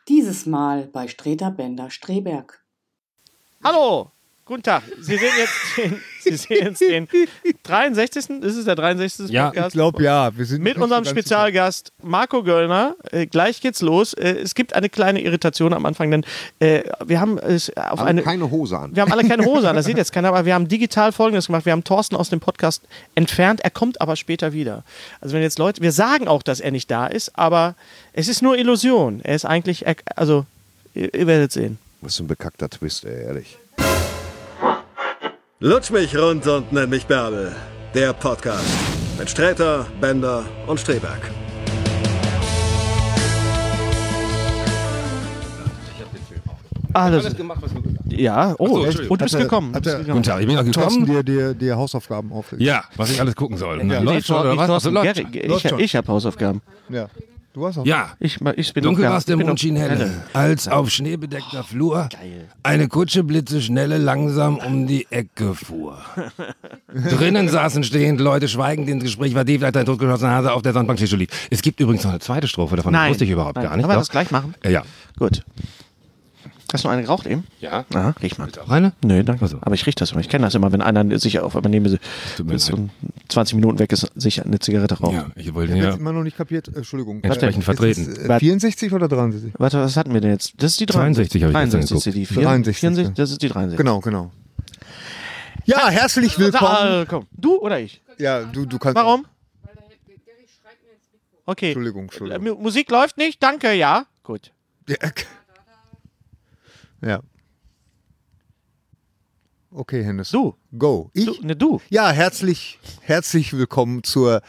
Dieses Mal bei Streter Bender Streberg. Hallo, guten Tag. Sie sehen jetzt den 63. Das ist der 63. Ja, Podcast. ich glaube ja. Wir sind mit unserem Spezialgast Marco Göllner. Gleich geht's los. Es gibt eine kleine Irritation am Anfang, denn wir haben keine Hose an. Wir haben alle keine Hose an, das sieht jetzt keiner, aber wir haben digital Folgendes gemacht. Wir haben Thorsten aus dem Podcast entfernt, er kommt aber später wieder. Also wenn jetzt Leute, wir sagen auch, dass er nicht da ist, aber es ist nur Illusion. Er ist eigentlich, also ihr werdet sehen. Das ist ein bekackter Twist, ey, ehrlich. Lutsch mich rund und nenn mich Bärbel. Der Podcast mit Sträter, Bender und Streberg. Alles gemacht, was du gesagt hast. Ja, so, echt? Und du bist gekommen. Guten Tag, ich bin auch Thorsten gekommen. dir Hausaufgaben auflegt. Ja, was ich alles gucken soll. Ja. Läuft schon, oder was? Also, läuft. Ich habe Hausaufgaben. Ja. Du hast auch. Ja, Ich bin dunkel noch- war es, der bin Mond noch- schien helle, als auf schneebedeckter Flur eine Kutsche blitzeschnelle langsam um die Ecke fuhr. Drinnen saßen stehend Leute schweigend, ins Gespräch war tief, als ein totgeschossener Hase auf der Sandbank stehen lief. Es gibt übrigens noch eine zweite Strophe davon, das wusste ich überhaupt gar nicht. Können wir Doch. das gleich machen? Ja. Gut. Hast du noch eine geraucht eben? Ja. Aha, riech mal. Auch eine? Nö, danke. Ach so. Aber ich rieche das immer. Ich kenne das immer, wenn einer sich auf einmal neben Tut mir so leid. 20 Minuten weg ist, sich eine Zigarette raucht. Ja, ich wollte Ich habe ja jetzt immer noch nicht kapiert. Entschuldigung. entsprechend vertreten. Ist es, 64 oder 63? Warte, was hatten wir denn jetzt? Das ist die 62 habe ich gestern 63, die 63, 64, das ist die 63. Genau. Ja, herzlich willkommen. Komm. Du oder ich? Ja, du kannst. Warum? Okay. Entschuldigung. Musik läuft nicht? Danke, ja. Gut. Ja. Okay, Hennes. Du. Go. Ich? Du. Ja, herzlich willkommen zur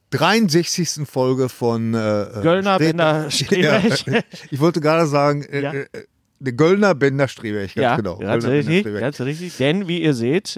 63. Folge von Göllner, Bender, Streberg. Ja, ich wollte gerade sagen, Ja. der Göllner Bender Streberg, ganz genau. Ganz Göllner, richtig, Bender, ganz richtig. Denn, wie ihr seht,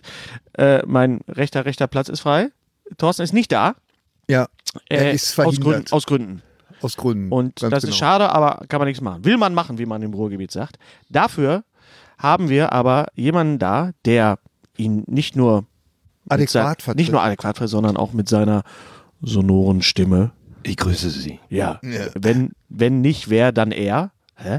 mein rechter Platz ist frei. Thorsten ist nicht da. Ja, er ist verhindert. Aus Gründen. Aus Gründen. Und ganz das genau. ist schade, aber kann man nichts machen. Will man machen, wie man im Ruhrgebiet sagt. Dafür haben wir aber jemanden da, der ihn nicht nur Adäquat vertritt. nicht nur adäquat vertritt, sondern auch mit seiner sonoren Stimme. Ich grüße Sie. Ja. Wenn nicht wer, dann er. Hä?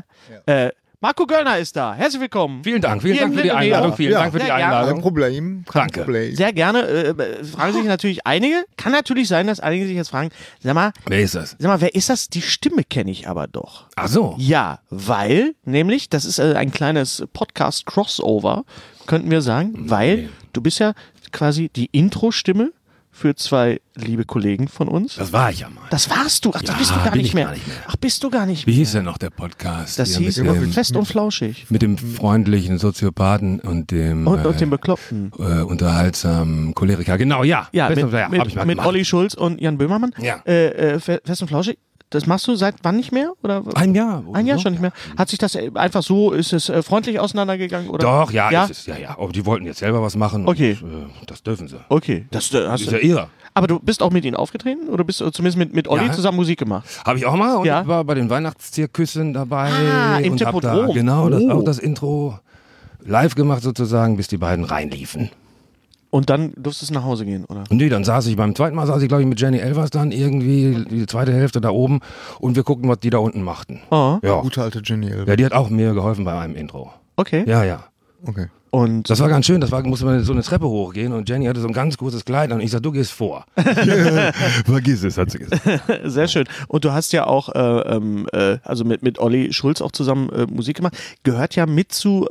Marco Göllner ist da. Herzlich willkommen. Vielen Dank Hier für die in Einladung. Lindenau. Vielen Dank für die Sehr gerne. Kein Einladung. Problem. Danke. Problem. Sehr gerne. Fragen sich natürlich einige. Kann natürlich sein, dass einige sich jetzt fragen, sag mal, Wer ist das? wer ist das? Die Stimme kenne ich aber doch. Ach so. Ja, weil, nämlich, das ist ein kleines Podcast-Crossover, könnten wir sagen, weil du bist ja quasi die Intro-Stimme für zwei liebe Kollegen von uns. Das war ich ja mal. Das warst du. Ach, das Ja, bist du gar bin nicht ich mehr. gar nicht mehr. Ach, bist du gar nicht Wie mehr. hieß denn noch der Podcast? Das hier hieß mit, Fest und Flauschig. mit dem freundlichen Soziopathen und dem Und dem Bekloppten. unterhaltsamen Choleriker. Genau, ja. Ja, Fest mit, und Flauschig, hab ich mal mit gemacht. Olli Schulz und Jan Böhmermann. Ja. Fest und Flauschig. Das machst du seit wann nicht mehr? Oder? Ein Jahr. oder Ein Jahr so. schon nicht mehr. Hat sich das einfach so, ist es freundlich auseinandergegangen? Oder? Doch, ja, Ja? Ist es, ja. Aber die wollten jetzt selber was machen. Okay. Und, das dürfen sie. Okay. Das Das ist ja ihrer. Aber du bist auch mit ihnen aufgetreten? Oder bist du zumindest mit Olli Ja. zusammen Musik gemacht? Habe ich auch mal und Ja. ich war bei den Weihnachtszirkussen dabei. Im und hab da Tempodrom. genau Oh. auch das Intro live gemacht sozusagen, bis die beiden reinliefen. Und dann durftest du nach Hause gehen, oder? Und nee, dann beim zweiten Mal saß ich glaube ich mit Jenny Elvers dann irgendwie die zweite Hälfte da oben und wir guckten, was die da unten machten. Oh, Ja. Gute alte Jenny Elber. Ja, die hat auch mir geholfen bei einem Intro. okay. Ja. Okay. Und Das war ganz schön, musste man so eine Treppe hochgehen und Jenny hatte so ein ganz großes Kleid an und ich sag, du gehst vor. Vergiss es, hat sie gesagt. sehr schön. Und du hast ja auch also mit Olli Schulz auch zusammen Musik gemacht. Gehört ja mit zu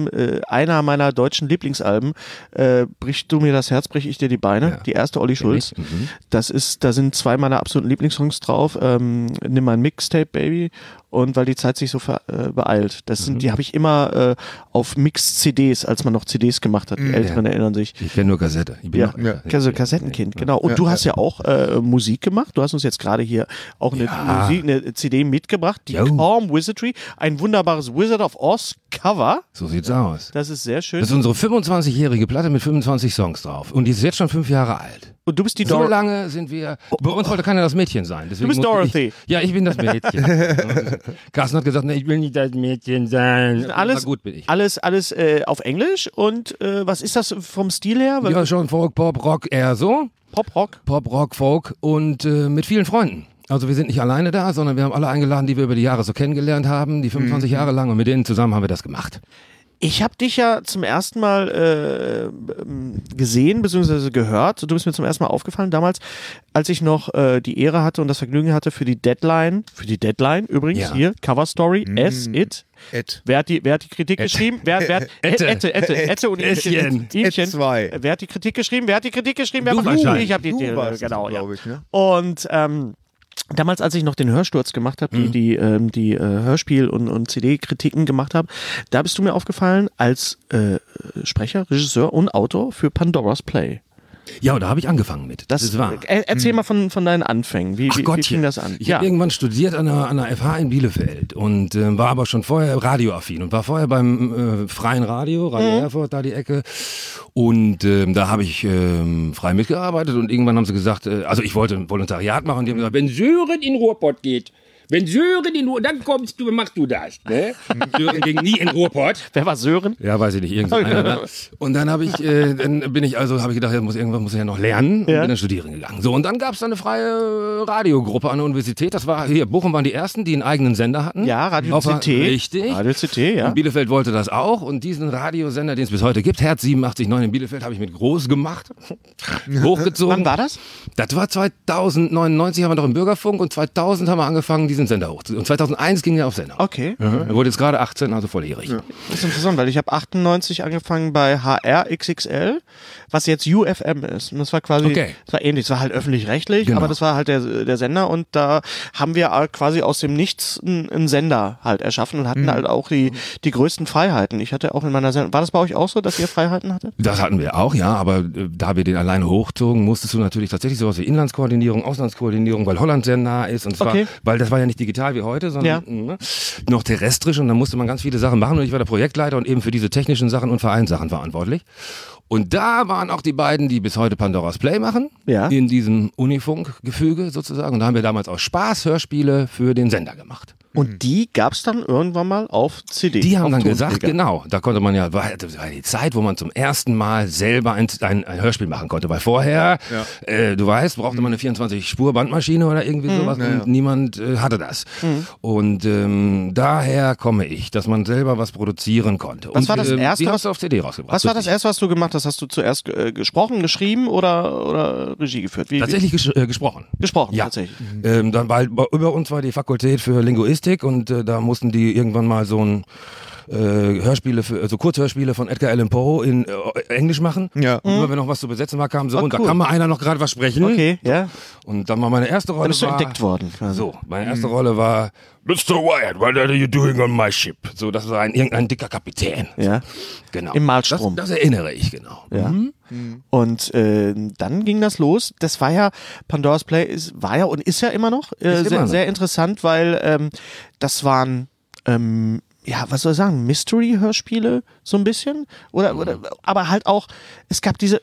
einer meiner deutschen Lieblingsalben. Brichst du mir das Herz, brich ich dir die Beine. Ja. Die erste Olli Schulz. Da sind zwei meiner absoluten Lieblingssongs drauf. Nimm mein Mixtape, Baby. Und weil die Zeit sich so beeilt. Die habe ich immer auf Mix-CDs, als man noch CDs gemacht hat. Die Älteren erinnern sich. Ich kenne nur Kassette. Ich bin Ja, noch also Kassettenkind, genau. Und du hast ja auch Musik gemacht. Du hast uns jetzt gerade hier auch eine CD mitgebracht, die Jo. Calm Wizardry, ein wunderbares Wizard of Oz Cover. So sieht's aus. Das ist sehr schön. Das ist unsere 25-jährige Platte mit 25 Songs drauf. Und die ist jetzt schon 5 Jahre alt. Und du bist die So Dorothy. lange sind wir. Bei uns wollte keiner das Mädchen sein. Deswegen Du bist musste Dorothy. Ich bin das Mädchen. Carsten hat gesagt, nee, ich will nicht das Mädchen sein. Alles, Na gut bin ich. alles auf Englisch. Und was ist das vom Stil her? Ja, schon Folk, Pop, Rock, eher so. Pop-Rock. Pop, Rock, Folk und mit vielen Freunden. Also wir sind nicht alleine da, sondern wir haben alle eingeladen, die wir über die Jahre so kennengelernt haben, die 25 Jahre lang, und mit denen zusammen haben wir das gemacht. Ich habe dich ja zum ersten Mal gesehen bzw. gehört. Du bist mir zum ersten Mal aufgefallen damals, als ich noch die Ehre hatte und das Vergnügen hatte für die Deadline übrigens hier, Cover Story, It. Wer hat die Kritik geschrieben? Ette und Ihmchen. Wer hat die Kritik geschrieben? Du wahrscheinlich. Ich habe die genau, glaube ich, ne? Und damals, als ich noch den Hörsturz gemacht habe, die Hörspiel- und CD-Kritiken gemacht habe, da bist du mir aufgefallen als Sprecher, Regisseur und Autor für Pandora's Play. Ja, und da habe ich angefangen mit. Das ist wahr. Erzähl mal von deinen Anfängen. Wie fing das an? Ich habe irgendwann studiert an der FH in Bielefeld und war aber schon vorher radioaffin und war vorher beim freien Radio Erfurt, da die Ecke. Und da habe ich frei mitgearbeitet und irgendwann haben sie gesagt, also ich wollte ein Volontariat machen und die haben gesagt, wenn Sören in Ruhrpott geht, dann kommst du, machst du das. Ne? Sören ging nie in Ruhrpott. Wer war Sören? Ja, weiß ich nicht, irgendeiner. Ne? Und dann habe ich gedacht, irgendwann muss ich ja noch lernen und bin dann studieren gegangen. So, und dann gab es eine freie Radiogruppe an der Universität. Das war hier, Bochum waren die ersten, die einen eigenen Sender hatten. Ja, Radio CT. Richtig. Radio CT, ja. Und Bielefeld wollte das auch und diesen Radiosender, den es bis heute gibt, Herz 87.9 in Bielefeld, habe ich mit groß gemacht, hochgezogen. Wann war das? Das war 2099, haben wir noch im Bürgerfunk und 2000 haben wir angefangen, diesen Sender hochzuziehen. Und 2001 ging er auf Sender. Okay. Er wurde jetzt gerade 18, also volljährig. Ja. Das ist interessant, weil ich habe 98 angefangen bei HR XXL, was jetzt UFM ist. Und das war quasi, das war ähnlich, das war halt öffentlich-rechtlich, aber das war halt der Sender und da haben wir quasi aus dem Nichts einen Sender halt erschaffen und hatten halt auch die größten Freiheiten. Ich hatte auch in meiner Sendung, war das bei euch auch so, dass ihr Freiheiten hattet? Das hatten wir auch, ja, aber da wir den alleine hochzogen, musstest du natürlich tatsächlich sowas wie Inlandskoordinierung, Auslandskoordinierung, weil Holland sehr nah ist und zwar, weil das war ja nicht digital wie heute, sondern noch terrestrisch und dann musste man ganz viele Sachen machen und ich war der Projektleiter und eben für diese technischen Sachen und Vereinssachen verantwortlich. Und da waren auch die beiden, die bis heute Pandora's Play machen, in diesem Unifunk-Gefüge sozusagen. Und da haben wir damals auch Spaß-Hörspiele für den Sender gemacht. Und die gab es dann irgendwann mal auf CD? Die haben dann gesagt, genau, da konnte man ja, das war die Zeit, wo man zum ersten Mal selber ein Hörspiel machen konnte. Weil vorher, du weißt, brauchte man eine 24-Spur-Bandmaschine oder irgendwie sowas und niemand hatte das. Und daher komme ich, dass man selber was produzieren konnte. Was war das Erste? Die hast du auf CD rausgebracht. Was war das Erste, was du gemacht hast? Hast du zuerst gesprochen, geschrieben oder Regie geführt? Tatsächlich gesprochen. Gesprochen, ja. Tatsächlich. Weil über uns war die Fakultät für Linguistik und da mussten die irgendwann mal so ein Kurzhörspiele von Edgar Allan Poe in Englisch machen. Ja. Und immer wenn noch was zu besetzen war, kam so und da kann mal einer noch gerade was sprechen. Okay, ja. Und dann war meine erste Rolle. Dann bist du entdeckt worden. So, meine erste Rolle war Mr. Wyatt, what are you doing on my ship? So, das war irgendein dicker Kapitän. Ja. Genau. Im Malstrom. Das erinnere ich, genau. Ja. Und dann ging das los. Das war ja, Pandora's Play war ja und ist ja immer noch sehr interessant, weil das waren was soll ich sagen, Mystery-Hörspiele, so ein bisschen. Oder, aber halt auch, es gab diese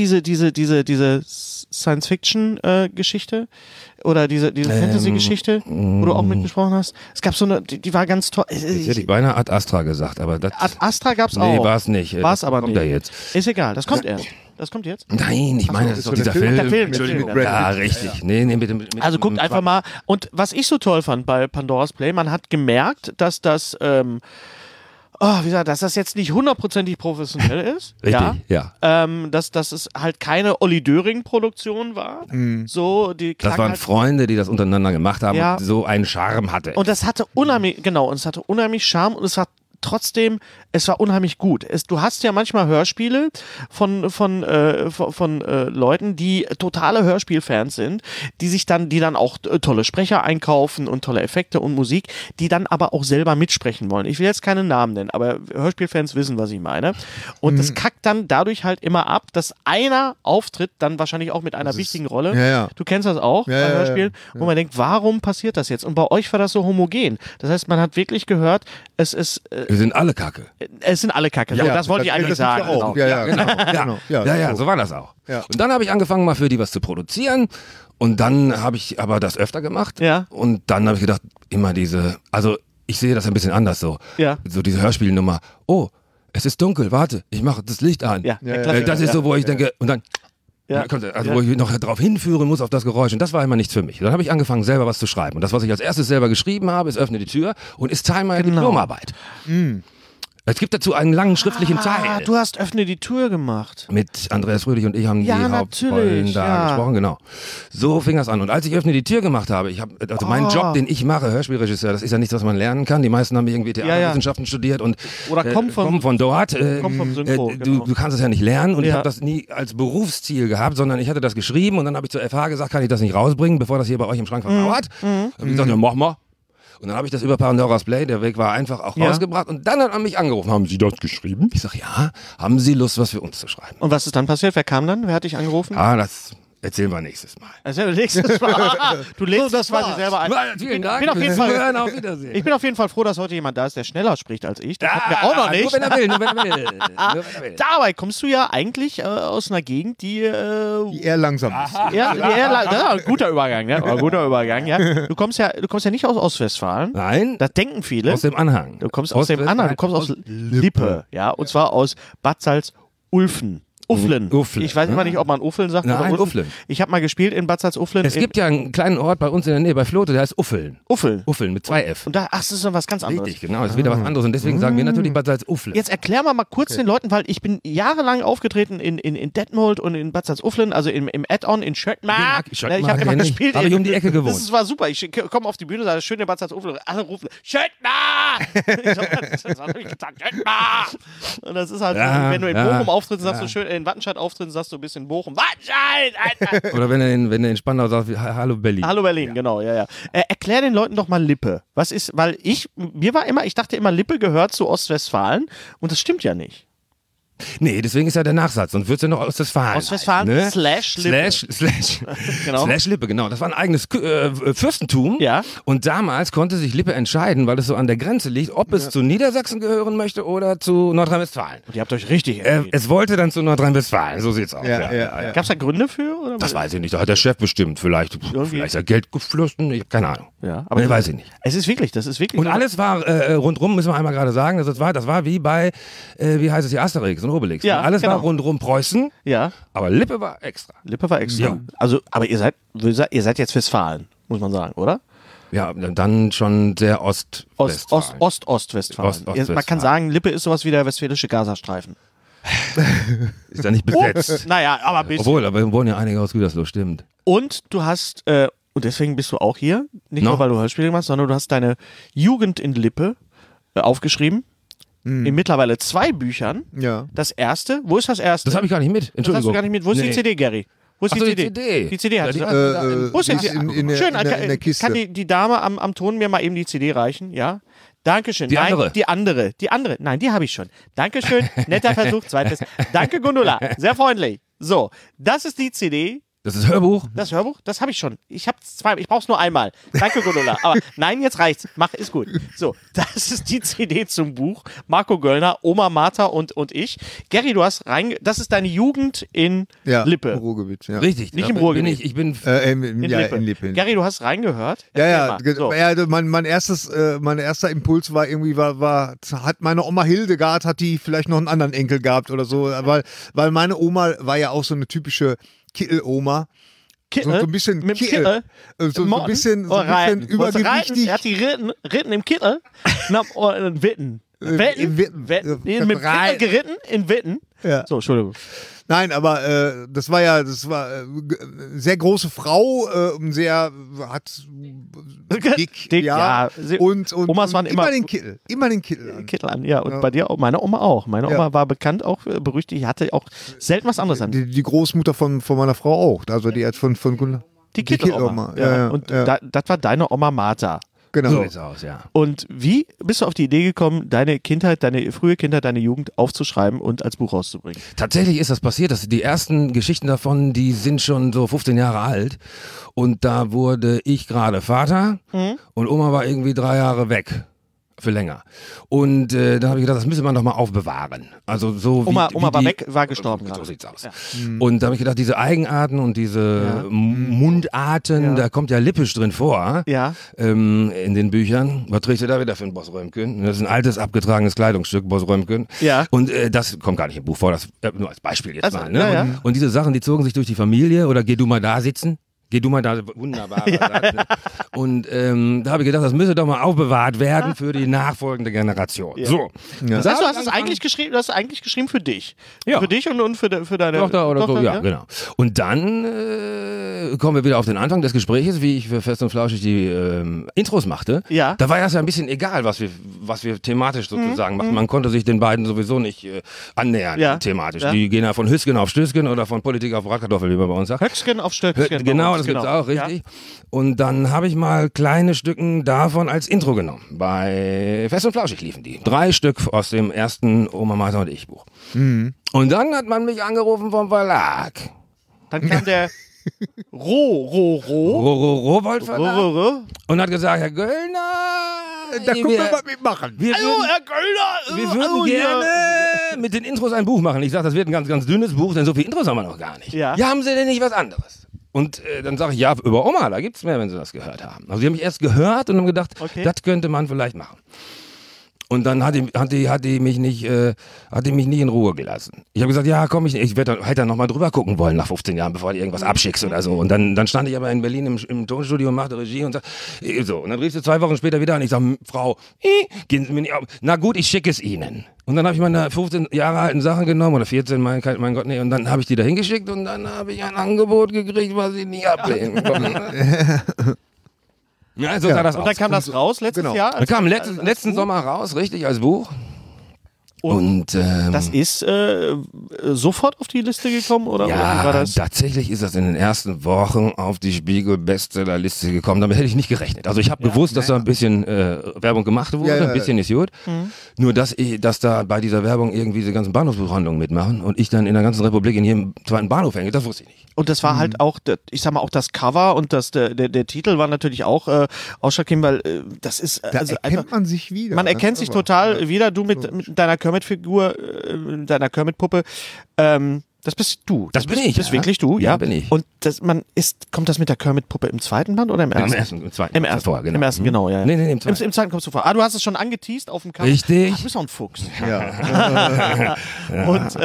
Science-Fiction-Geschichte oder diese Fantasy-Geschichte, wo du auch mitgesprochen hast. Es gab so eine, die war ganz toll. Jetzt hätte ich beinahe Ad Astra gesagt, aber das... Ad Astra gab's auch. Nee, war es nicht. War es aber kommt nicht. Da jetzt. Ist egal, das kommt erst. Das kommt jetzt? Nein, ich meine, das ist doch dieser Film. Entschuldigung. Ja, richtig. Nee, bitte. Also guckt einfach mal. Und was ich so toll fand bei Pandora's Play, man hat gemerkt, dass das, dass das jetzt nicht hundertprozentig professionell ist. Richtig, ja. Dass es halt keine Olli Döring-Produktion war. So, das waren halt Freunde, die das untereinander gemacht haben und so einen Charme hatte. Und das hatte unheimlich Charme und es war trotzdem, es war unheimlich gut. Du hast ja manchmal Hörspiele von Leuten, die totale Hörspielfans sind, die dann auch tolle Sprecher einkaufen und tolle Effekte und Musik, die dann aber auch selber mitsprechen wollen. Ich will jetzt keine Namen nennen, aber Hörspielfans wissen, was ich meine. Und das kackt dann dadurch halt immer ab, dass einer auftritt, dann wahrscheinlich auch mit einer wichtigen Rolle. Ja, ja. Du kennst das auch bei Hörspielen, wo man denkt, warum passiert das jetzt? Und bei euch war das so homogen. Das heißt, man hat wirklich gehört, es ist wir sind alle Kacke. Es sind alle Kacke. Ja, das wollte ich eigentlich sagen. Auch. Genau. Ja, so war das auch. Ja. Und dann habe ich angefangen, mal für die was zu produzieren. Und dann habe ich aber das öfter gemacht. Ja. Und dann habe ich gedacht, immer ich sehe das ein bisschen anders so. Ja. So diese Hörspielnummer. Oh, es ist dunkel, warte, ich mache das Licht an. Ja. Das ist so, wo ich denke, und dann Ja. Wo ich noch darauf hinführen muss auf das Geräusch. Und das war immer nichts für mich. Dann habe ich angefangen, selber was zu schreiben. Und das, was ich als erstes selber geschrieben habe, ist Öffne die Tür und ist Teil meiner Diplomarbeit. Es gibt dazu einen langen schriftlichen Teil. Du hast Öffne die Tür gemacht. Mit Andreas Rödig und ich haben die Hauptrollen da gesprochen, genau. So fing das an. Und als ich Öffne die Tür gemacht habe, meinen Job, den ich mache, Hörspielregisseur, das ist ja nichts, was man lernen kann. Die meisten haben irgendwie Theaterwissenschaften studiert und kommen von dort. Vom Synchro, du kannst es ja nicht lernen und ich habe das nie als Berufsziel gehabt, sondern ich hatte das geschrieben und dann habe ich zur FH gesagt, kann ich das nicht rausbringen, bevor das hier bei euch im Schrank vermauert? Und ich gesagt, ja, mach mal. Und dann habe ich das über Pandora's Play, der Weg war einfach auch rausgebracht. Und dann hat er mich angerufen. Haben Sie das geschrieben? Ich sage, ja. Haben Sie Lust, was für uns zu schreiben? Und was ist dann passiert? Wer kam dann? Wer hat dich angerufen? Das erzählen wir nächstes Mal. Nächstes Mal. Du lädst das quasi selber ein. Vielen Dank. Ich Ich bin auf jeden Fall froh, dass heute jemand da ist, der schneller spricht als ich. Das hatten wir auch noch nicht. Nur wenn er will. Dabei kommst du ja eigentlich aus einer Gegend, die eher langsam ist. Guter Übergang, ne? Guter Übergang, ja. Du kommst ja nicht aus Ostwestfalen. Nein. Das denken viele. Aus dem Anhang. Du kommst aus dem Anhang. Du kommst aus Lippe, ja. Und zwar aus Bad Salzuflen. Ufflen. Ich weiß immer nicht, ob man Uffeln sagt Nein, oder Ufflen. Ich habe mal gespielt in Bad Salzuflen. Es gibt ja einen kleinen Ort bei uns in der Nähe, bei Flote, der heißt Uffeln. Uffeln mit 2 F. Und das ist so was ganz anderes. Richtig, genau. Das ist wieder was anderes. Und deswegen sagen wir natürlich Bad Salzuflen. Jetzt erklär mal kurz den Leuten, weil ich bin jahrelang aufgetreten in Detmold und in Bad Salzuflen, also im Add-on in Schöttmar. Ich habe immer gespielt. Habe ich um die Ecke gewohnt. Das war super. Ich komme auf die Bühne, sage, schön in Bad Salzuflen. Alle rufen, Schöttmar! Das habe ich gesagt, Schöttmar! Und das ist halt, wenn du in Bochum auftrittst, sagst du schön, in Wattenscheid auftrittst, sagst du ein bisschen Bochum. Wattenscheid! Oder wenn er in Spandau sagt, hallo Berlin. Hallo Berlin, genau, ja. Erklär den Leuten doch mal Lippe. Was ist, weil ich dachte immer, Lippe gehört zu Ostwestfalen und das stimmt ja nicht. Nee, deswegen ist ja der Nachsatz, sonst wird es ja noch Ostwestfalen. Ostwestfalen ne? /Lippe. Genau. /Lippe, genau. Das war ein eigenes Fürstentum. Ja. Und damals konnte sich Lippe entscheiden, weil es so an der Grenze liegt, ob es zu Niedersachsen gehören möchte oder zu Nordrhein-Westfalen. Und ihr habt euch richtig entschieden. Es wollte dann zu Nordrhein-Westfalen, so sieht's aus. Gab es da Gründe für? Oder? Das weiß ich nicht, da hat der Chef bestimmt. Vielleicht ist er Geld geflossen, ich habe keine Ahnung. Ja, aber weiß ich nicht. Das ist wirklich. Und alles war rundrum, müssen wir einmal gerade sagen, das war wie bei, wie heißt es hier, Asterix und Obelix. Ja, alles war rundrum Preußen, aber Lippe war extra. Ja. Also, aber ihr seid jetzt Westfalen, muss man sagen, oder? Ja, dann schon sehr Ostwestfalen. Ostwestfalen. Man kann sagen, Lippe ist sowas wie der westfälische Gazastreifen. Ist da nicht besetzt. Naja, aber ein bisschen. Obwohl, aber wir wohnen ja einige aus Gütersloh, stimmt. Und du hast, und deswegen bist du auch hier, nicht nur weil du Hörspiele machst, sondern du hast deine Jugend in Lippe aufgeschrieben. In mittlerweile 2 Büchern. Ja. Das erste, wo ist das erste? Das habe ich gar nicht mit. Entschuldigung. Das hast du gar nicht mit. Wo ist die CD, Gary? Wo ist die CD? Die CD hat wo ist die CD? In der Kiste. Kann die Dame am Ton mir mal eben die CD reichen? Ja. Dankeschön. Die andere. Die andere. Nein, die habe ich schon. Dankeschön. Netter Versuch. Zweites. Danke, Gundula. Sehr freundlich. So, das ist die CD. Das ist Hörbuch? Das Hörbuch, das habe ich schon. Ich brauche es nur einmal. Danke, Gundula. Aber nein, jetzt reicht's. Ist gut. So, das ist die CD zum Buch. Marco Göllner, Oma Martha und ich. Gary, das ist deine Jugend in Lippe. Im Ruhrgebiet, ja. Richtig. Nicht im Ruhrgebiet. Ich bin in Lippe. Gary, du hast reingehört? Ja. So. Mein erster Impuls war irgendwie, hat meine Oma Hildegard, hat die vielleicht noch einen anderen Enkel gehabt oder so, weil meine Oma war ja auch so eine typische Kittel-Oma. So ein bisschen mit Kittel. So ein bisschen übergewichtig. Er hat die Ritten im Kittel. Witten. Mit Kittel geritten in Witten. Ja. So, Entschuldigung. Nein, aber das war eine sehr große Frau, dick, ja. Und Omas waren immer den Kittel an. Ja, und bei dir auch, meine Oma auch. Meine Oma war bekannt, auch berüchtigt, die hatte auch selten was anderes an. Die Großmutter von meiner Frau auch, also die hat von Gunnar. Die Kittel-Oma. Ja. Und das war deine Oma Martha. Genau. So sieht's aus, ja. Und wie bist du auf die Idee gekommen, deine frühe Kindheit, deine Jugend aufzuschreiben und als Buch rauszubringen? Tatsächlich ist das passiert, dass die ersten Geschichten davon, die sind schon so 15 Jahre alt. Und da wurde ich gerade Vater und Oma war irgendwie 3 Jahre weg. Für länger. Und dann habe ich gedacht, das müsse man doch mal aufbewahren. Also so wie Oma wie war die, weg, war gestorben So gerade. sieht's aus. Ja. Und da habe ich gedacht, diese Eigenarten und diese Mundarten, da kommt ja Lippisch drin vor. Ja. In den Büchern. Was trägst du da wieder für ein Boss Römken? Das ist ein altes, abgetragenes Kleidungsstück, Boss Römken. Ja. Und das kommt gar nicht im Buch vor, das nur als Beispiel jetzt Also, mal. Ne? ja. Und diese Sachen, die zogen sich durch die Familie oder geh du mal da sitzen. Geh du mal da, wunderbar. Und da habe ich gedacht, das müsse doch mal aufbewahrt werden für die nachfolgende Generation. Ja. So. Ja. Das heißt, du hast es eigentlich geschrieben für dich. Ja. Für dich und für deine Tochter oder so, ja, ja? genau. Und dann kommen wir wieder auf den Anfang des Gesprächs, wie ich für Fest und Flauschig die Intros machte. Ja. Da war ja ein bisschen egal, was wir thematisch sozusagen machten. Man konnte sich den beiden sowieso nicht annähern, thematisch. Ja. Die gehen ja von Hüsken auf Stößken oder von Politik auf Bratkartoffel, wie man bei uns sagt. Höcksken auf Stöcksken. Genau, das gibt's auch, richtig. Und dann habe ich mal kleine Stücken davon als Intro genommen. Bei Fest und Flauschig liefen die. 3 Stück aus dem ersten Oma, Martha und ich Buch. Und dann hat man mich angerufen vom Verlag. Dann kam der Rowold Verlag. Ro. Und hat gesagt, Herr Göllner, Da können wir was mitmachen. wir Hallo, würden, Herr Göllner! wir würden gerne mit den Intros ein Buch machen. Ich sage, das wird ein ganz, ganz dünnes Buch, denn so viele Intros haben wir noch gar nicht. Ja. Haben Sie denn nicht was anderes? Und dann sage ich, ja, über Oma, da gibt's mehr, wenn Sie das gehört haben. Also die haben mich erst gehört und haben gedacht, das könnte man vielleicht machen. Und dann hat die mich nicht in Ruhe gelassen. Ich habe gesagt, ja, komm, ich hätte da noch mal drüber gucken wollen nach 15 Jahren, bevor du irgendwas abschickst oder so. Und dann stand ich aber in Berlin im Tonstudio und machte Regie und so. Und dann rief sie 2 Wochen später wieder an. Ich sage, Frau, gehen Sie mir nicht auf. Na gut, ich schicke es Ihnen. Und dann habe ich meine 15 Jahre alten Sachen genommen, oder 14, mein Gott, nee. Und dann habe ich die da hingeschickt und dann habe ich ein Angebot gekriegt, was ich nie ablehnen konnte. Ja, so sah das aus. Und dann kam das raus letztes Jahr? Dann kam letzten Sommer raus, richtig, als Buch. Und das ist sofort auf die Liste gekommen, oder? ja, oder wie war das? tatsächlich ist das in den ersten Wochen auf die Spiegel-Bestsellerliste gekommen. Damit hätte ich nicht gerechnet. Also ich habe gewusst, dass da ein bisschen Werbung gemacht wurde, ein bisschen ist gut. Nur, dass da bei dieser Werbung irgendwie diese ganzen Bahnhofsbuchhandlungen mitmachen und ich dann in der ganzen Republik in jedem zweiten Bahnhof hänge, das wusste ich nicht. Und das war halt auch, ich sag mal, auch das Cover und der Titel war natürlich auch ausschlaggebend, weil das ist Da also erkennt einfach, man sich wieder. man erkennt sich total wieder, du mit deiner Kermit-Figur, deiner Kermit-Puppe, das bist du. Das bin ich, bist ja. wirklich du, ja. Ja, bin ich. Und kommt das mit der Kermit-Puppe im zweiten Band oder im ersten? Im zweiten. Im ersten, Vorher, genau. Im ersten, genau, ja. Nee, im zweiten. Im zweiten kommst du vor. Du hast es schon angeteased auf dem Cover. Richtig. Ach, du bist auch ein Fuchs. Ja. Und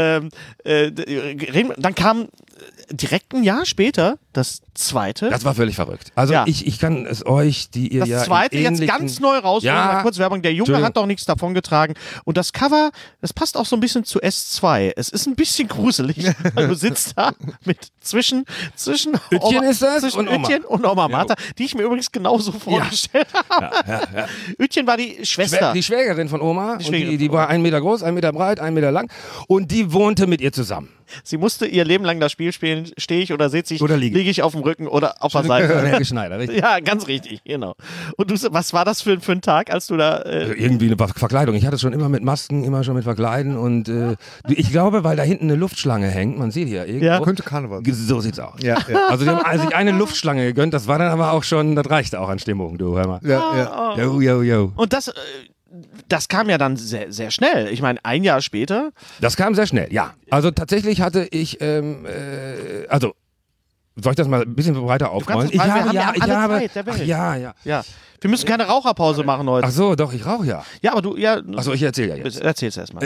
dann kam direkt ein Jahr später das zweite. Das war völlig verrückt. Also Ja. ich kann es euch, die ihr Das ja zweite in jetzt ähnlichen- ganz neu raus. Ja. Mal kurz Werbung. Der Junge Entschuldigung. hat doch nichts davon getragen. Und das Cover, das passt auch so ein bisschen zu S2. Es ist ein bisschen gruselig. Du sitzt da mit zwischen Uetjen ist das zwischen und Oma. Uetjen und Oma Martha, die ich mir übrigens genauso vorgestellt habe. Uetjen war die Schwester. Die Schwägerin von Oma, und Schwägerin die war 1 Meter groß, 1 Meter breit, 1 Meter lang und die wohnte mit ihr zusammen. Sie musste ihr Leben lang das Spiel spielen, stehe ich oder sitze ich, Oder liege liege ich auf dem Rücken oder auf der Seite. Helge Schneider, richtig? Ja, ganz richtig, genau. Und was war das für ein Tag, als du da... Irgendwie eine Verkleidung. Ich hatte es schon immer mit Masken, immer schon mit Verkleiden und ich glaube, weil da hinten eine Luftschlange hängt, man sieht hier irgendwo. Ja. Könnte Karneval sein. So sieht's aus. Ja, ja. Also die haben sich eine Luftschlange gegönnt, das war dann aber auch schon, das reichte auch an Stimmung, du, hör mal. Ja, ja. Yo. Und das kam ja dann sehr, sehr schnell. Ich meine, ein Jahr später. Das kam sehr schnell, ja. Also tatsächlich hatte ich, also soll ich das mal ein bisschen breiter aufrollen? wir haben ja alle Zeit der Welt. Ja. Ja. Wir müssen keine Raucherpause machen heute. Ach so, doch, ich rauche ja. Ja, aber du, ja. Achso, ich erzähle ja jetzt. Erzähl's erstmal.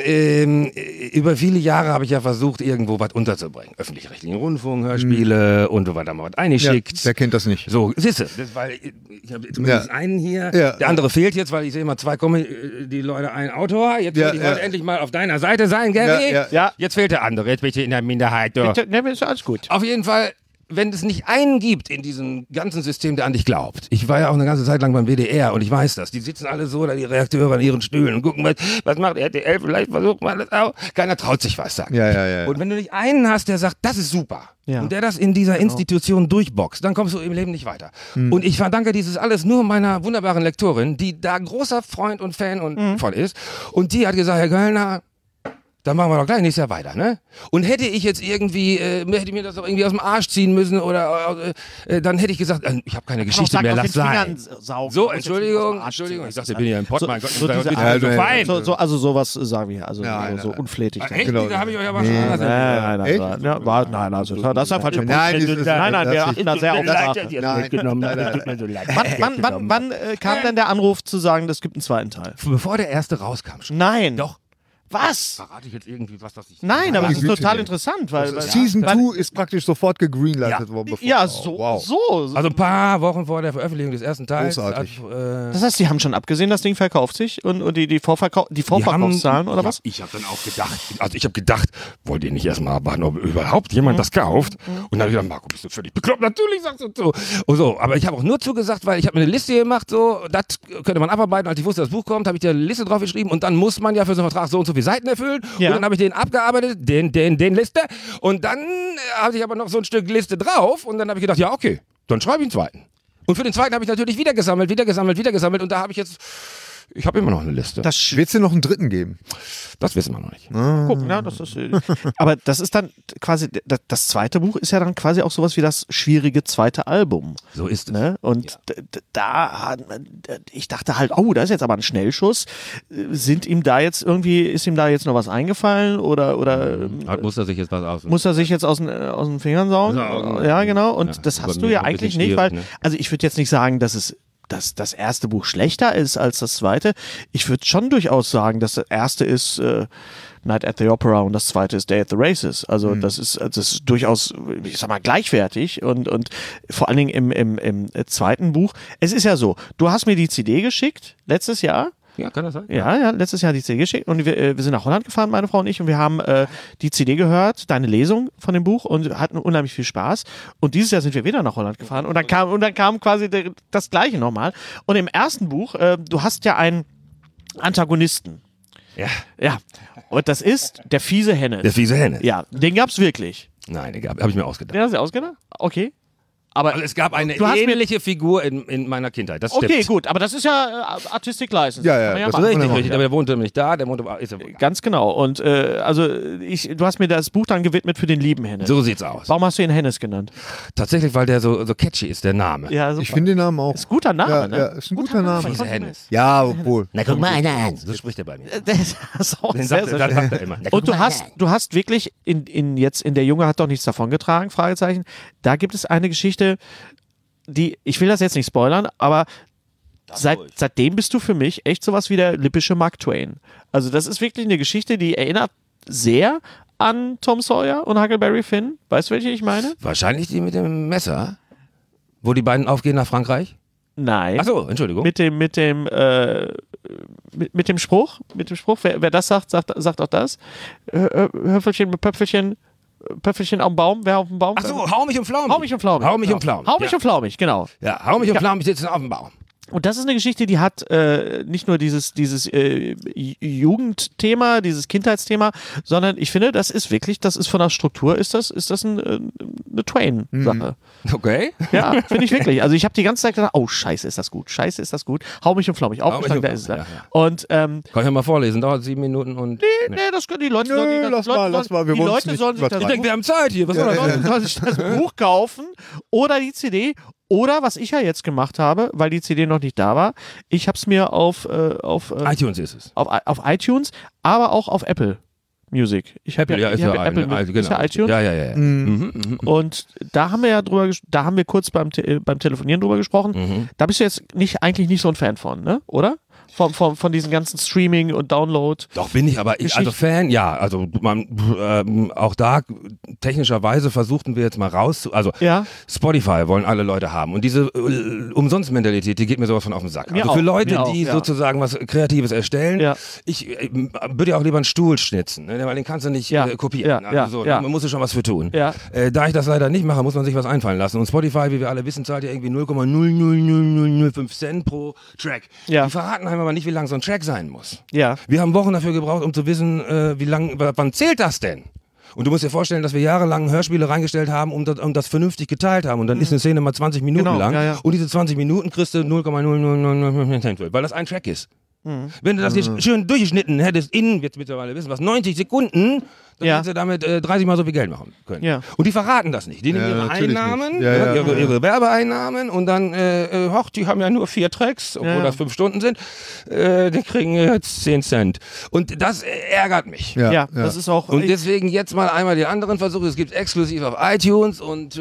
Über viele Jahre habe ich ja versucht, irgendwo was unterzubringen. Öffentlich-rechtlichen Rundfunk, Hörspiele und so weiter mal was eingeschickt. Wer kennt das nicht? So, siehste, weil ich habe zumindest einen hier, der andere fehlt jetzt, weil ich sehe immer 2 die Leute, ein Autor. Jetzt wollte ich heute endlich mal auf deiner Seite sein, Gary. Ja. Jetzt fehlt der andere, jetzt bin ich in der Minderheit. Du. Bitte, ne, ist alles gut. Auf jeden Fall, wenn es nicht einen gibt in diesem ganzen System, der an dich glaubt. Ich war ja auch eine ganze Zeit lang beim WDR und ich weiß das. Die sitzen alle so, da die Redakteure an ihren Stühlen und gucken, was macht RTL, vielleicht versucht man das auch. Keiner traut sich was sagen. Ja. Und wenn du nicht einen hast, der sagt, das ist super, Ja. und der das in dieser Institution durchboxt, dann kommst du im Leben nicht weiter. Und ich verdanke dieses alles nur meiner wunderbaren Lektorin, die da großer Freund und Fan und von ist. Und die hat gesagt, Herr Göllner, dann machen wir doch gleich nächstes Jahr weiter, ne? Und hätte ich jetzt irgendwie, hätte ich mir das doch irgendwie aus dem Arsch ziehen müssen oder dann hätte ich gesagt, ich habe keine Geschichte mehr, lass sein. So, Entschuldigung, ich dachte, ich bin ja im Pott, mein Gott, fein. Also sowas sagen wir, also so unflätig. Echt? Genau. Da habe ich euch aber schon anders erzählt. Nein, also das ist ein falscher Punkt. Nein, wir achten da sehr auf Wann kam denn der Anruf zu sagen, es gibt einen zweiten Teil? Bevor der erste rauskam schon. Nein. Doch. Was? Verrate ich jetzt irgendwie was ich... Nein, aber das ist total interessant, weil Season 2 ist praktisch sofort gegreenlightet worden. Ja, so. Also ein paar Wochen vor der Veröffentlichung des ersten Teils. Großartig. Das heißt, die haben schon abgesehen, das Ding verkauft sich und die Vorverkaufszahlen oder was? Ich habe dann auch gedacht, wollt ihr nicht erstmal abwarten, ob überhaupt jemand das kauft? Und dann habe ich gedacht, Marco, bist du völlig bekloppt? Natürlich sagst du so. Und so. Aber ich habe auch nur zugesagt, weil ich habe mir eine Liste gemacht, so, das könnte man abarbeiten. Als ich wusste, das Buch kommt, habe ich dir eine Liste drauf geschrieben und dann muss man ja für so einen Vertrag so und so viele Seiten erfüllen. Ja. Und dann habe ich den abgearbeitet, den Liste. Und dann hatte ich aber noch so ein Stück Liste drauf. Und dann habe ich gedacht, ja, okay, dann schreibe ich einen zweiten. Und für den zweiten habe ich natürlich wieder gesammelt. Und da habe ich habe immer noch eine Liste. Wird es dir noch einen dritten geben? Das wissen wir noch nicht. Gucken, ja, das ist, aber das ist dann quasi, das zweite Buch ist ja dann quasi auch sowas wie das schwierige zweite Album. So ist es. Ne? Und ich dachte halt, oh, da ist jetzt aber ein Schnellschuss. Ist ihm da jetzt noch was eingefallen oder muss er sich jetzt was aus? Muss er sich jetzt aus den Fingern saugen? Ja, genau. Und das hast du ja eigentlich nicht, weil, also ich würde jetzt nicht sagen, dass das erste Buch schlechter ist als das zweite. Ich würde schon durchaus sagen, dass das erste ist Night at the Opera und das zweite ist Day at the Races. Also das ist durchaus, ich sag mal, gleichwertig und vor allen Dingen im zweiten Buch. Es ist ja so, du hast mir die CD geschickt letztes Jahr. Ja, kann das sein? Ja, letztes Jahr die CD geschickt und wir sind nach Holland gefahren, meine Frau und ich, und wir haben die CD gehört, deine Lesung von dem Buch und hatten unheimlich viel Spaß. Und dieses Jahr sind wir wieder nach Holland gefahren und dann kam quasi das Gleiche nochmal. Und im ersten Buch, du hast ja einen Antagonisten. Ja. Und das ist der fiese Hennes. Der fiese Hennes. Ja, den gab's wirklich. Nein, den habe ich mir ausgedacht. Den hast du dir ausgedacht? Okay. Aber also es gab eine ähnliche Figur in meiner Kindheit. Das stimmt. Okay, gut, aber das ist ja Artistic License. Ja, das ist richtig. Aber der wohnte nicht da, Ganz genau. Und du hast mir das Buch dann gewidmet für den lieben Hennes. So sieht's aus. Warum hast du ihn Hennes genannt? Tatsächlich, weil der so catchy ist, der Name. Ja, super. Ich finde den Namen auch. Ist ein guter Name, ne? Ja, ist ein guter Name. Dieser Hennes. Ja, obwohl. Na, guck mal einer an. So spricht er bei mir. Das ist auch Den sehr, sagt sehr schön. er immer. Und du hast wirklich jetzt in der Junge hat doch nichts davon getragen, Fragezeichen. Da gibt es eine Geschichte, ich will das jetzt nicht spoilern, aber seitdem bist du für mich echt sowas wie der lippische Mark Twain. Also das ist wirklich eine Geschichte, die erinnert sehr an Tom Sawyer und Huckleberry Finn. Weißt du, welche ich meine? Wahrscheinlich die mit dem Messer, wo die beiden aufgehen nach Frankreich. Nein. Achso, Entschuldigung. Mit dem Spruch, wer das sagt auch das. Höffelchen mit Pöpfelchen auf dem Baum, wer auf dem Baum? Achso, hau mich und flaumig. Hau mich und flaumig. Hau mich und flaumig. Hau mich und flaumig, genau. Ja, hau mich und flaumig sitzen auf dem Baum. Und das ist eine Geschichte, die hat nicht nur dieses Jugendthema, dieses Kindheitsthema, sondern ich finde, das ist von der Struktur, ist das eine Twain-Sache. Okay. Ja, finde ich wirklich. Also ich habe die ganze Zeit gedacht, oh, scheiße, ist das gut, hau mich und flaumig, aufgeschlagen, da ist es. Ja. Und, kann ich ja mal vorlesen, dauert 7 Minuten und... Nee, das können die Leute... Lass mal, wir wollen nicht sollen sich das... Ich denke, wir haben Zeit hier, was soll das? Sollen sich das Buch kaufen oder die CD. Oder was ich ja jetzt gemacht habe, weil die CD noch nicht da war, ich habe es mir auf iTunes ist es. Auf iTunes, aber auch auf Apple Music. Ich habe ja Apple genau. ist ja iTunes. Ja. Und da haben wir kurz beim Telefonieren drüber gesprochen. Da bist du jetzt eigentlich nicht so ein Fan von, ne? Oder? Von diesen ganzen Streaming und Download. Doch, bin ich, aber also Fan, ja, also auch da technischerweise versuchten wir jetzt mal also Spotify wollen alle Leute haben und diese Umsonst-Mentalität, die geht mir sowas von auf den Sack. Also für Leute, die sozusagen was Kreatives erstellen, ich würde ja auch lieber einen Stuhl schnitzen, ne? Weil den kannst du nicht kopieren. Man muss schon was für tun. Ja. Da ich das leider nicht mache, muss man sich was einfallen lassen und Spotify, wie wir alle wissen, zahlt ja irgendwie 0,00005 Cent pro Track. Ja. Die verraten einem aber nicht, wie lang so ein Track sein muss. Ja. Wir haben Wochen dafür gebraucht, um zu wissen, wann zählt das denn? Und du musst dir vorstellen, dass wir jahrelang Hörspiele reingestellt haben und das vernünftig geteilt haben. Und dann ist eine Szene mal 20 Minuten lang. Ja. Und diese 20 Minuten kriegst du 0,000, weil das ein Track ist. Wenn du das jetzt schön durchgeschnitten hättest in, jetzt mittlerweile wissen was, 90 Sekunden, dann hättest du damit 30 Mal so viel Geld machen können. Ja. Und die verraten das nicht. Die nehmen ihre natürlich Einnahmen, nicht. Ja, ja. ihre Werbeeinnahmen und dann, die haben ja nur 4 Tracks, obwohl das 5 Stunden sind, die kriegen jetzt 10 Cent. Und das ärgert mich. Ja, das ist auch. Und deswegen jetzt mal einmal den anderen Versuch. Es gibt exklusiv auf iTunes und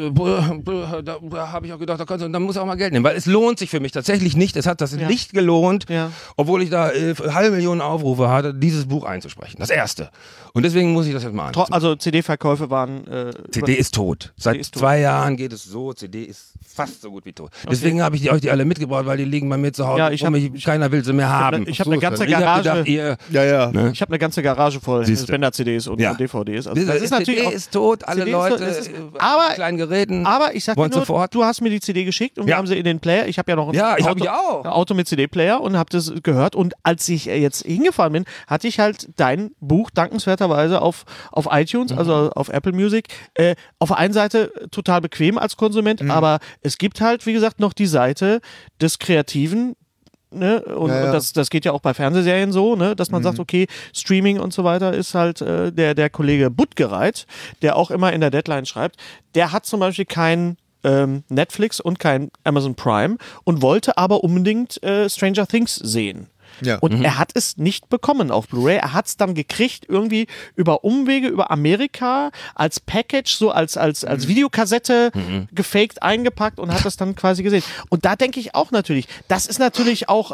da habe ich auch gedacht, da muss auch mal Geld nehmen, weil es lohnt sich für mich tatsächlich nicht. Es hat das nicht gelohnt, obwohl ich da 500.000 Aufrufe hatte, dieses Buch einzusprechen. Das erste. Und deswegen muss ich das jetzt mal an. Also CD-Verkäufe waren. CD ist tot. Seit 2 Jahren geht es so. CD ist fast so gut wie tot. Deswegen habe ich euch die alle mitgebracht, weil die liegen bei mir zu Hause. Ja, keiner will sie mehr haben. Ich habe eine ganze Garage. Ich habe eine ganze Garage voll Bänder-CDs und DVDs. Also das ist natürlich CD ist tot. Alle Leute mit kleinen Geräten. Aber ich sag dir nur, sofort. du hast mir die CD geschickt und wir haben sie in den Player. Ich habe ja noch ein Auto mit CD-Player und habe das gehört. Und als ich jetzt hingefahren bin, hatte ich halt dein Buch dankenswerterweise auf iTunes, also auf Apple Music. Auf der einen Seite total bequem als Konsument, aber es gibt halt, wie gesagt, noch die Seite des Kreativen. Ne? Und das geht ja auch bei Fernsehserien so, ne? Dass man sagt, okay, Streaming und so weiter ist halt der Kollege Buttgereit, der auch immer in der Deadline schreibt, der hat zum Beispiel kein Netflix und kein Amazon Prime und wollte aber unbedingt Stranger Things sehen. Ja. Und er hat es nicht bekommen auf Blu-ray. Er hat es dann gekriegt, irgendwie über Umwege, über Amerika, als Package, so als Videokassette gefaked eingepackt und hat das dann quasi gesehen. Und da denke ich auch natürlich, das ist natürlich auch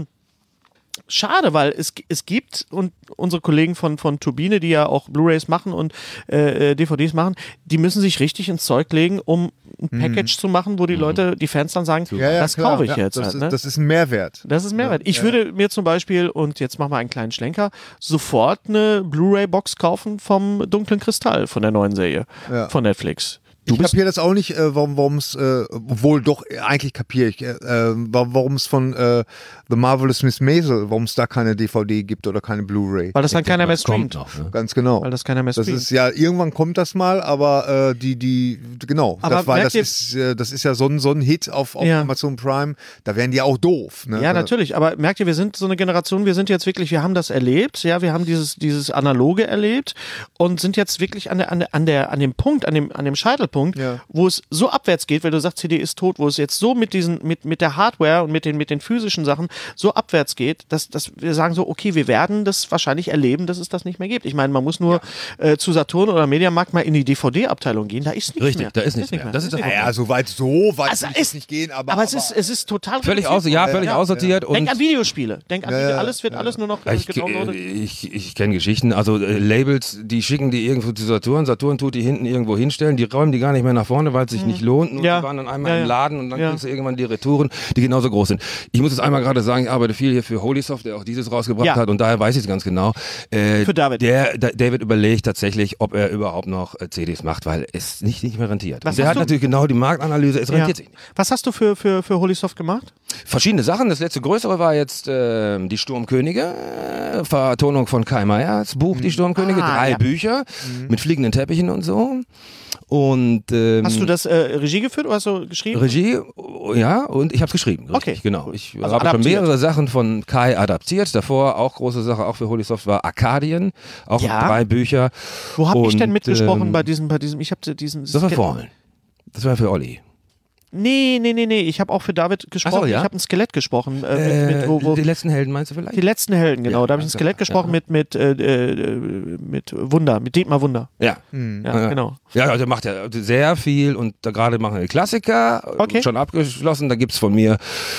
schade, weil es gibt, und unsere Kollegen von Turbine, die ja auch Blu-rays machen und DVDs machen, die müssen sich richtig ins Zeug legen, um ein Package zu machen, wo die Leute, die Fans dann sagen, das kaufe ich jetzt. Das ist ein Mehrwert. Das ist ein Mehrwert. Ich würde mir zum Beispiel, und jetzt machen wir einen kleinen Schlenker, sofort eine Blu-ray-Box kaufen vom Dunklen Kristall von der neuen Serie von Netflix. Ich kapiere das auch nicht, warum es, obwohl doch, eigentlich kapiere ich, warum es von The Marvelous Miss Maisel, warum es da keine DVD gibt oder keine Blu-ray. Weil das dann keiner mehr streamt. Noch, ne? Ganz genau. Weil das keiner mehr streamt. Das ist ja, irgendwann kommt das mal, aber genau. Aber das ist ja so ein Hit auf Amazon Prime, da wären die auch doof. Ne? Ja, natürlich, aber merkt ihr, wir sind so eine Generation, wir sind jetzt wirklich, wir haben das erlebt, ja, wir haben dieses Analoge erlebt und sind jetzt wirklich an dem Punkt, an dem Scheitelpunkt, wo es so abwärts geht, weil du sagst, CD ist tot, wo es jetzt so mit der Hardware und mit den physischen Sachen so abwärts geht, dass wir sagen so, okay, wir werden das wahrscheinlich erleben, dass es das nicht mehr gibt. Ich meine, man muss nur zu Saturn oder Mediamarkt mal in die DVD-Abteilung gehen, da ist nichts mehr. Richtig, da ist nichts mehr. Das ist das so weit also will ich nicht gehen, aber es ist total völlig aussortiert. Und denk an Videospiele, alles wird alles nur noch ich kenne Geschichten, also Labels, die schicken die irgendwo zu Saturn tut die hinten irgendwo hinstellen, die räumen die gar nicht mehr nach vorne, weil es sich nicht lohnt. Und die waren dann einmal im Laden und dann kriegst du irgendwann die Retouren, die genauso groß sind. Ich muss jetzt einmal gerade sagen, ich arbeite viel hier für Holysoft, der auch dieses rausgebracht hat und daher weiß ich es ganz genau. Für David. David überlegt tatsächlich, ob er überhaupt noch CDs macht, weil es nicht mehr rentiert. Der hat natürlich genau die Marktanalyse, es rentiert sich nicht. Was hast du für Holysoft gemacht? Verschiedene Sachen. Das letzte größere war jetzt die Sturmkönige, Vertonung von Kai Meyers Buch Die Sturmkönige, 3 Bücher mit fliegenden Teppichen und so. Und hast du das Regie geführt oder hast du geschrieben? Regie, ja, und ich habe es geschrieben. Richtig, okay, genau. Ich habe schon mehrere Sachen von Kai adaptiert. Davor auch große Sache, auch für Holysoft war Arkadien, auch 3 Bücher. Wo habe ich denn mitgesprochen bei diesem? Ich habe diesen. Das war Formeln. Das war für Olli. Nee. Ich habe auch für David gesprochen. So, ja? Ich habe ein Skelett gesprochen. Die letzten Helden meinst du vielleicht? Die letzten Helden, genau. Da habe ich ein Skelett gesprochen mit Wunder, mit Dietmar Wunder. Ja. Genau. Ja, also macht ja sehr viel und da gerade machen wir Klassiker. Schon abgeschlossen. Da gibt's von mir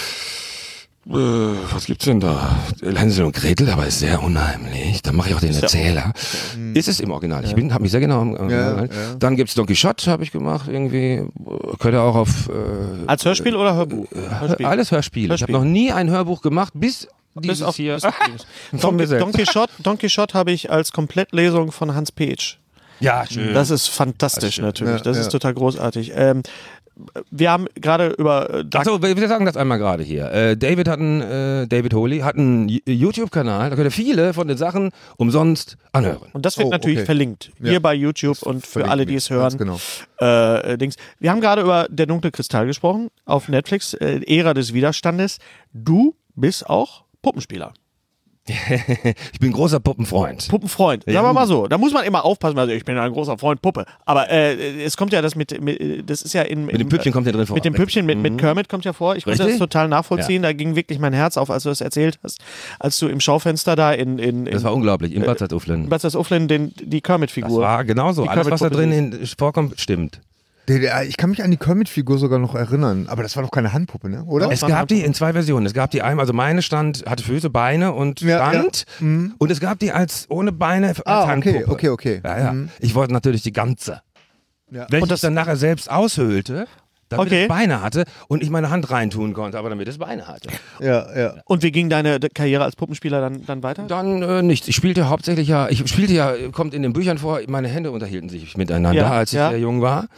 was gibt's denn da? Hänsel und Gretel, aber ist sehr unheimlich. Dann mache ich auch den Erzähler. Ist es im Original. Ich habe mich sehr genau am Original. Dann gibt's Don Quixote, habe ich gemacht. Irgendwie könnte auch auf als Hörspiel oder Hörbuch? Alles Hörspiel. Ich habe noch nie ein Hörbuch gemacht, bis dieses hier. Don Quixote habe ich als Komplettlesung von Hans Peetsch. Ja, schön. Das ist fantastisch natürlich. Das ist total großartig. Wir haben gerade über... Achso, wir sagen das einmal gerade hier. David Holy hat einen YouTube-Kanal, da könnt ihr viele von den Sachen umsonst anhören. Und das wird natürlich verlinkt. Hier bei YouTube und für alle, die es hören. Genau. Wir haben gerade über Der dunkle Kristall gesprochen, auf Netflix, Ära des Widerstandes. Du bist auch Puppenspieler. Ich bin ein großer Puppenfreund. Puppenfreund. Sagen wir mal so. Da muss man immer aufpassen. Also ich bin ein großer Freund Puppe. Aber es kommt ja das das ist ja Mit dem Püppchen kommt ja drin vor. Mit dem Püppchen, mit Kermit kommt ja vor. Ich konnte das total nachvollziehen. Ja. Da ging wirklich mein Herz auf, als du das erzählt hast. Als du im Schaufenster da in Das war unglaublich. In Bad Salzuflen. Bad Salzuflen die Kermit-Figur. Das war genauso. Alles, was da drin vorkommt, stimmt. Ich kann mich an die Kermit-Figur sogar noch erinnern, aber das war doch keine Handpuppe, ne? Oder? Es gab die in 2 Versionen. Es gab die einmal, also meine hatte Füße, Beine und stand. Ja. Und es gab die als ohne Beine als Handpuppe. Okay. Ja. Ich wollte natürlich die ganze. Ja. Wenn ich das dann nachher selbst aushöhlte, damit es Beine hatte und ich meine Hand reintun konnte, aber damit es Beine hatte. Ja. Und wie ging deine Karriere als Puppenspieler dann weiter? Dann nichts. Ich spielte hauptsächlich kommt in den Büchern vor, meine Hände unterhielten sich miteinander, als ich sehr jung war.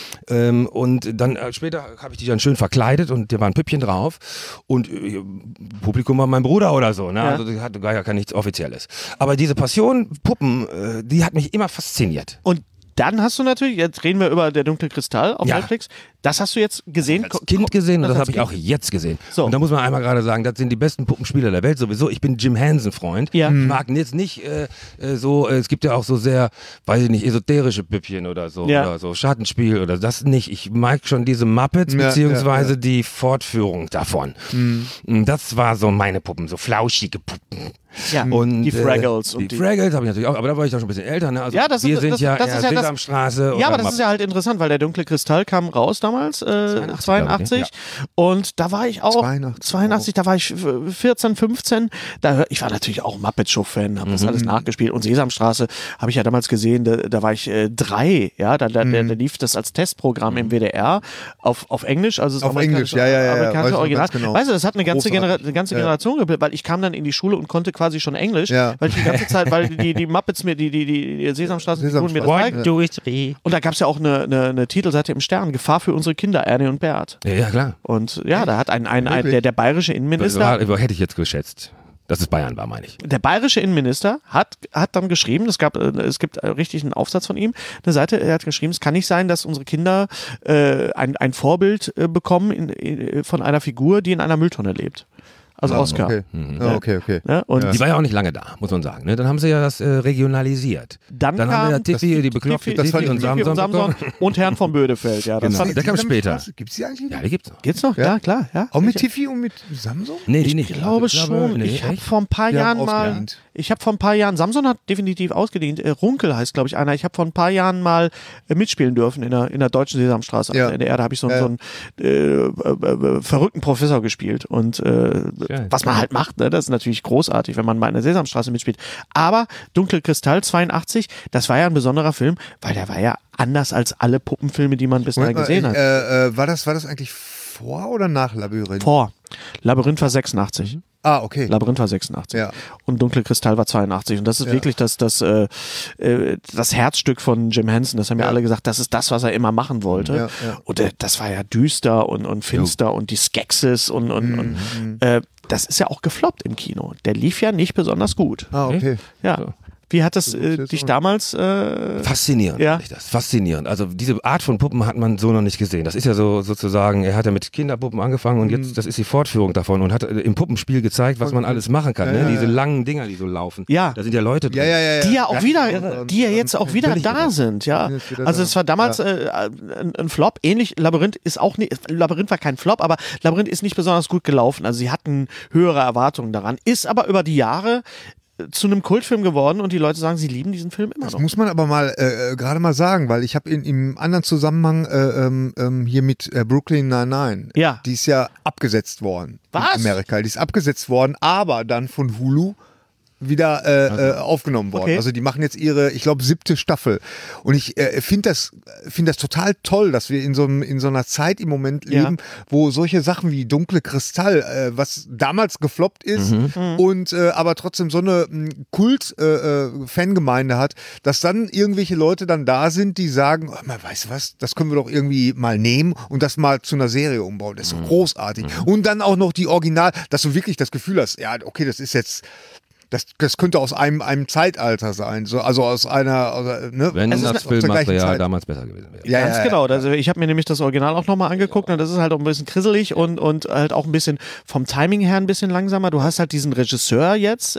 Und dann später habe ich die dann schön verkleidet und da war ein Püppchen drauf und Publikum war mein Bruder oder so. Ne? Ja. Also das war ja nichts Offizielles. Aber diese Passion Puppen, die hat mich immer fasziniert. Und dann hast du natürlich, jetzt reden wir über Der dunkle Kristall auf Netflix, das hast du jetzt gesehen? Als Kind gesehen und das habe ich auch jetzt gesehen. So. Und da muss man einmal gerade sagen, das sind die besten Puppenspieler der Welt sowieso. Ich bin Jim Henson-Freund. Ja. Ich mag jetzt nicht es gibt ja auch so sehr, weiß ich nicht, esoterische Püppchen oder so, oder so Schattenspiel oder das nicht. Ich mag schon diese Muppets, beziehungsweise die Fortführung davon. Das war so meine Puppen, so flauschige Puppen. Ja, und die Fraggles. Die Fraggles habe ich natürlich auch, aber da war ich doch schon ein bisschen älter. Ne? Also wir sind ja Sesamstraße. Ja, aber das ist ja halt interessant, weil Der dunkle Kristall kam raus damals, 82. Und da war ich auch, 82, da war ich 14, 15. Ich war natürlich auch Muppet-Show-Fan, habe das alles nachgespielt. Und Sesamstraße habe ich ja damals gesehen, da war ich 3. Ja, da lief das als Testprogramm im WDR auf Englisch. Also das auf Englisch, amerikanische Original. Genau. Weißt du, das hat eine ganze Generation gebildet, weil ich kam dann in die Schule und konnte quasi schon Englisch, weil ich die ganze Zeit, weil die Muppets mir, die Sesamstraßen mir das zeigen. Und da gab es ja auch eine Titelseite im Stern, Gefahr für unsere Kinder, Ernie und Bert. Ja, klar. Und da hat der bayerische Innenminister... Hätte ich jetzt geschätzt. Dass es Bayern war, meine ich. Der bayerische Innenminister hat dann geschrieben, es gibt richtig einen Aufsatz von ihm, eine Seite, er hat geschrieben, es kann nicht sein, dass unsere Kinder ein Vorbild bekommen von einer Figur, die in einer Mülltonne lebt. Also Oscar. Okay. Ja, und die war ja auch nicht lange da, muss man sagen. Ne? Dann haben sie ja das regionalisiert. Dann haben wir ja Tiffy, die bekloppte Tiffy und Samson und Herrn von Bödefeld. Ja, genau. Der kam später. Gibt's die eigentlich? Ja, die gibt's noch. Gibt's noch? Ja, klar. Ja. Auch mit Tiffy und mit Samson? Nee, die nicht. Ich glaube schon. Nee, ich habe vor ein paar Jahren Samson hat definitiv ausgedient. Runkel heißt, glaube ich, einer. Ich habe vor ein paar Jahren mal mitspielen dürfen in der deutschen Sesamstraße. Also in der Erde habe ich so einen verrückten Professor gespielt. Und was man halt macht, ne, das ist natürlich großartig, wenn man mal in der Sesamstraße mitspielt. Aber Dunkle Kristall 82, das war ja ein besonderer Film, weil der war ja anders als alle Puppenfilme, die man bisher gesehen hat. War das eigentlich vor oder nach Labyrinth? Vor. Labyrinth war 86. Okay. Labyrinth war 86. Ja. Und Dunkle Kristall war 82. Und das ist wirklich das Herzstück von Jim Henson. Das haben ja alle gesagt, das ist das, was er immer machen wollte. Ja. Und das war ja düster und finster und die Skeksis und das ist ja auch gefloppt im Kino. Der lief ja nicht besonders gut. Okay. Ja. So. Wie hat das dich damals... Faszinierend, fand ich das. Faszinierend. Also diese Art von Puppen hat man so noch nicht gesehen. Das ist ja so sozusagen, er hat ja mit Kinderpuppen angefangen und jetzt, das ist die Fortführung davon und hat im Puppenspiel gezeigt, was man alles machen kann. Ne? Diese langen Dinger, die so laufen. Ja. Da sind ja Leute drin. Die ja auch wieder, die ja jetzt auch wieder da sind. Ja. Also es war damals ein Flop. Ähnlich, Labyrinth war kein Flop, aber Labyrinth ist nicht besonders gut gelaufen. Also sie hatten höhere Erwartungen daran. Ist aber über die Jahre zu einem Kultfilm geworden und die Leute sagen, sie lieben diesen Film immer noch. Das muss man aber mal gerade mal sagen, weil ich habe im anderen Zusammenhang hier mit Brooklyn Nine-Nine, die ist ja abgesetzt worden in Amerika. Die ist abgesetzt worden, aber dann von Hulu wieder aufgenommen worden. Okay. Also die machen jetzt ihre, ich glaube, 7. Staffel. Und ich finde das total toll, dass wir in so einer Zeit im Moment leben, wo solche Sachen wie Dunkle Kristall, was damals gefloppt ist und aber trotzdem so eine Kult-Fangemeinde hat, dass dann irgendwelche Leute dann da sind, die sagen, weißt du was, das können wir doch irgendwie mal nehmen und das mal zu einer Serie umbauen. Das ist so großartig. Und dann auch noch die Original, dass du wirklich das Gefühl hast, ja, okay, das ist jetzt Das könnte aus einem Zeitalter sein, so, also aus einer, ne? Wenn Also das aus der gleichen Filmmaterial Zeit. damals besser gewesen wäre. Ja, Ganz genau. Also ich habe mir nämlich das Original auch nochmal angeguckt und das ist halt auch ein bisschen krisselig und halt auch ein bisschen vom Timing her ein bisschen langsamer. Du hast halt diesen Regisseur jetzt,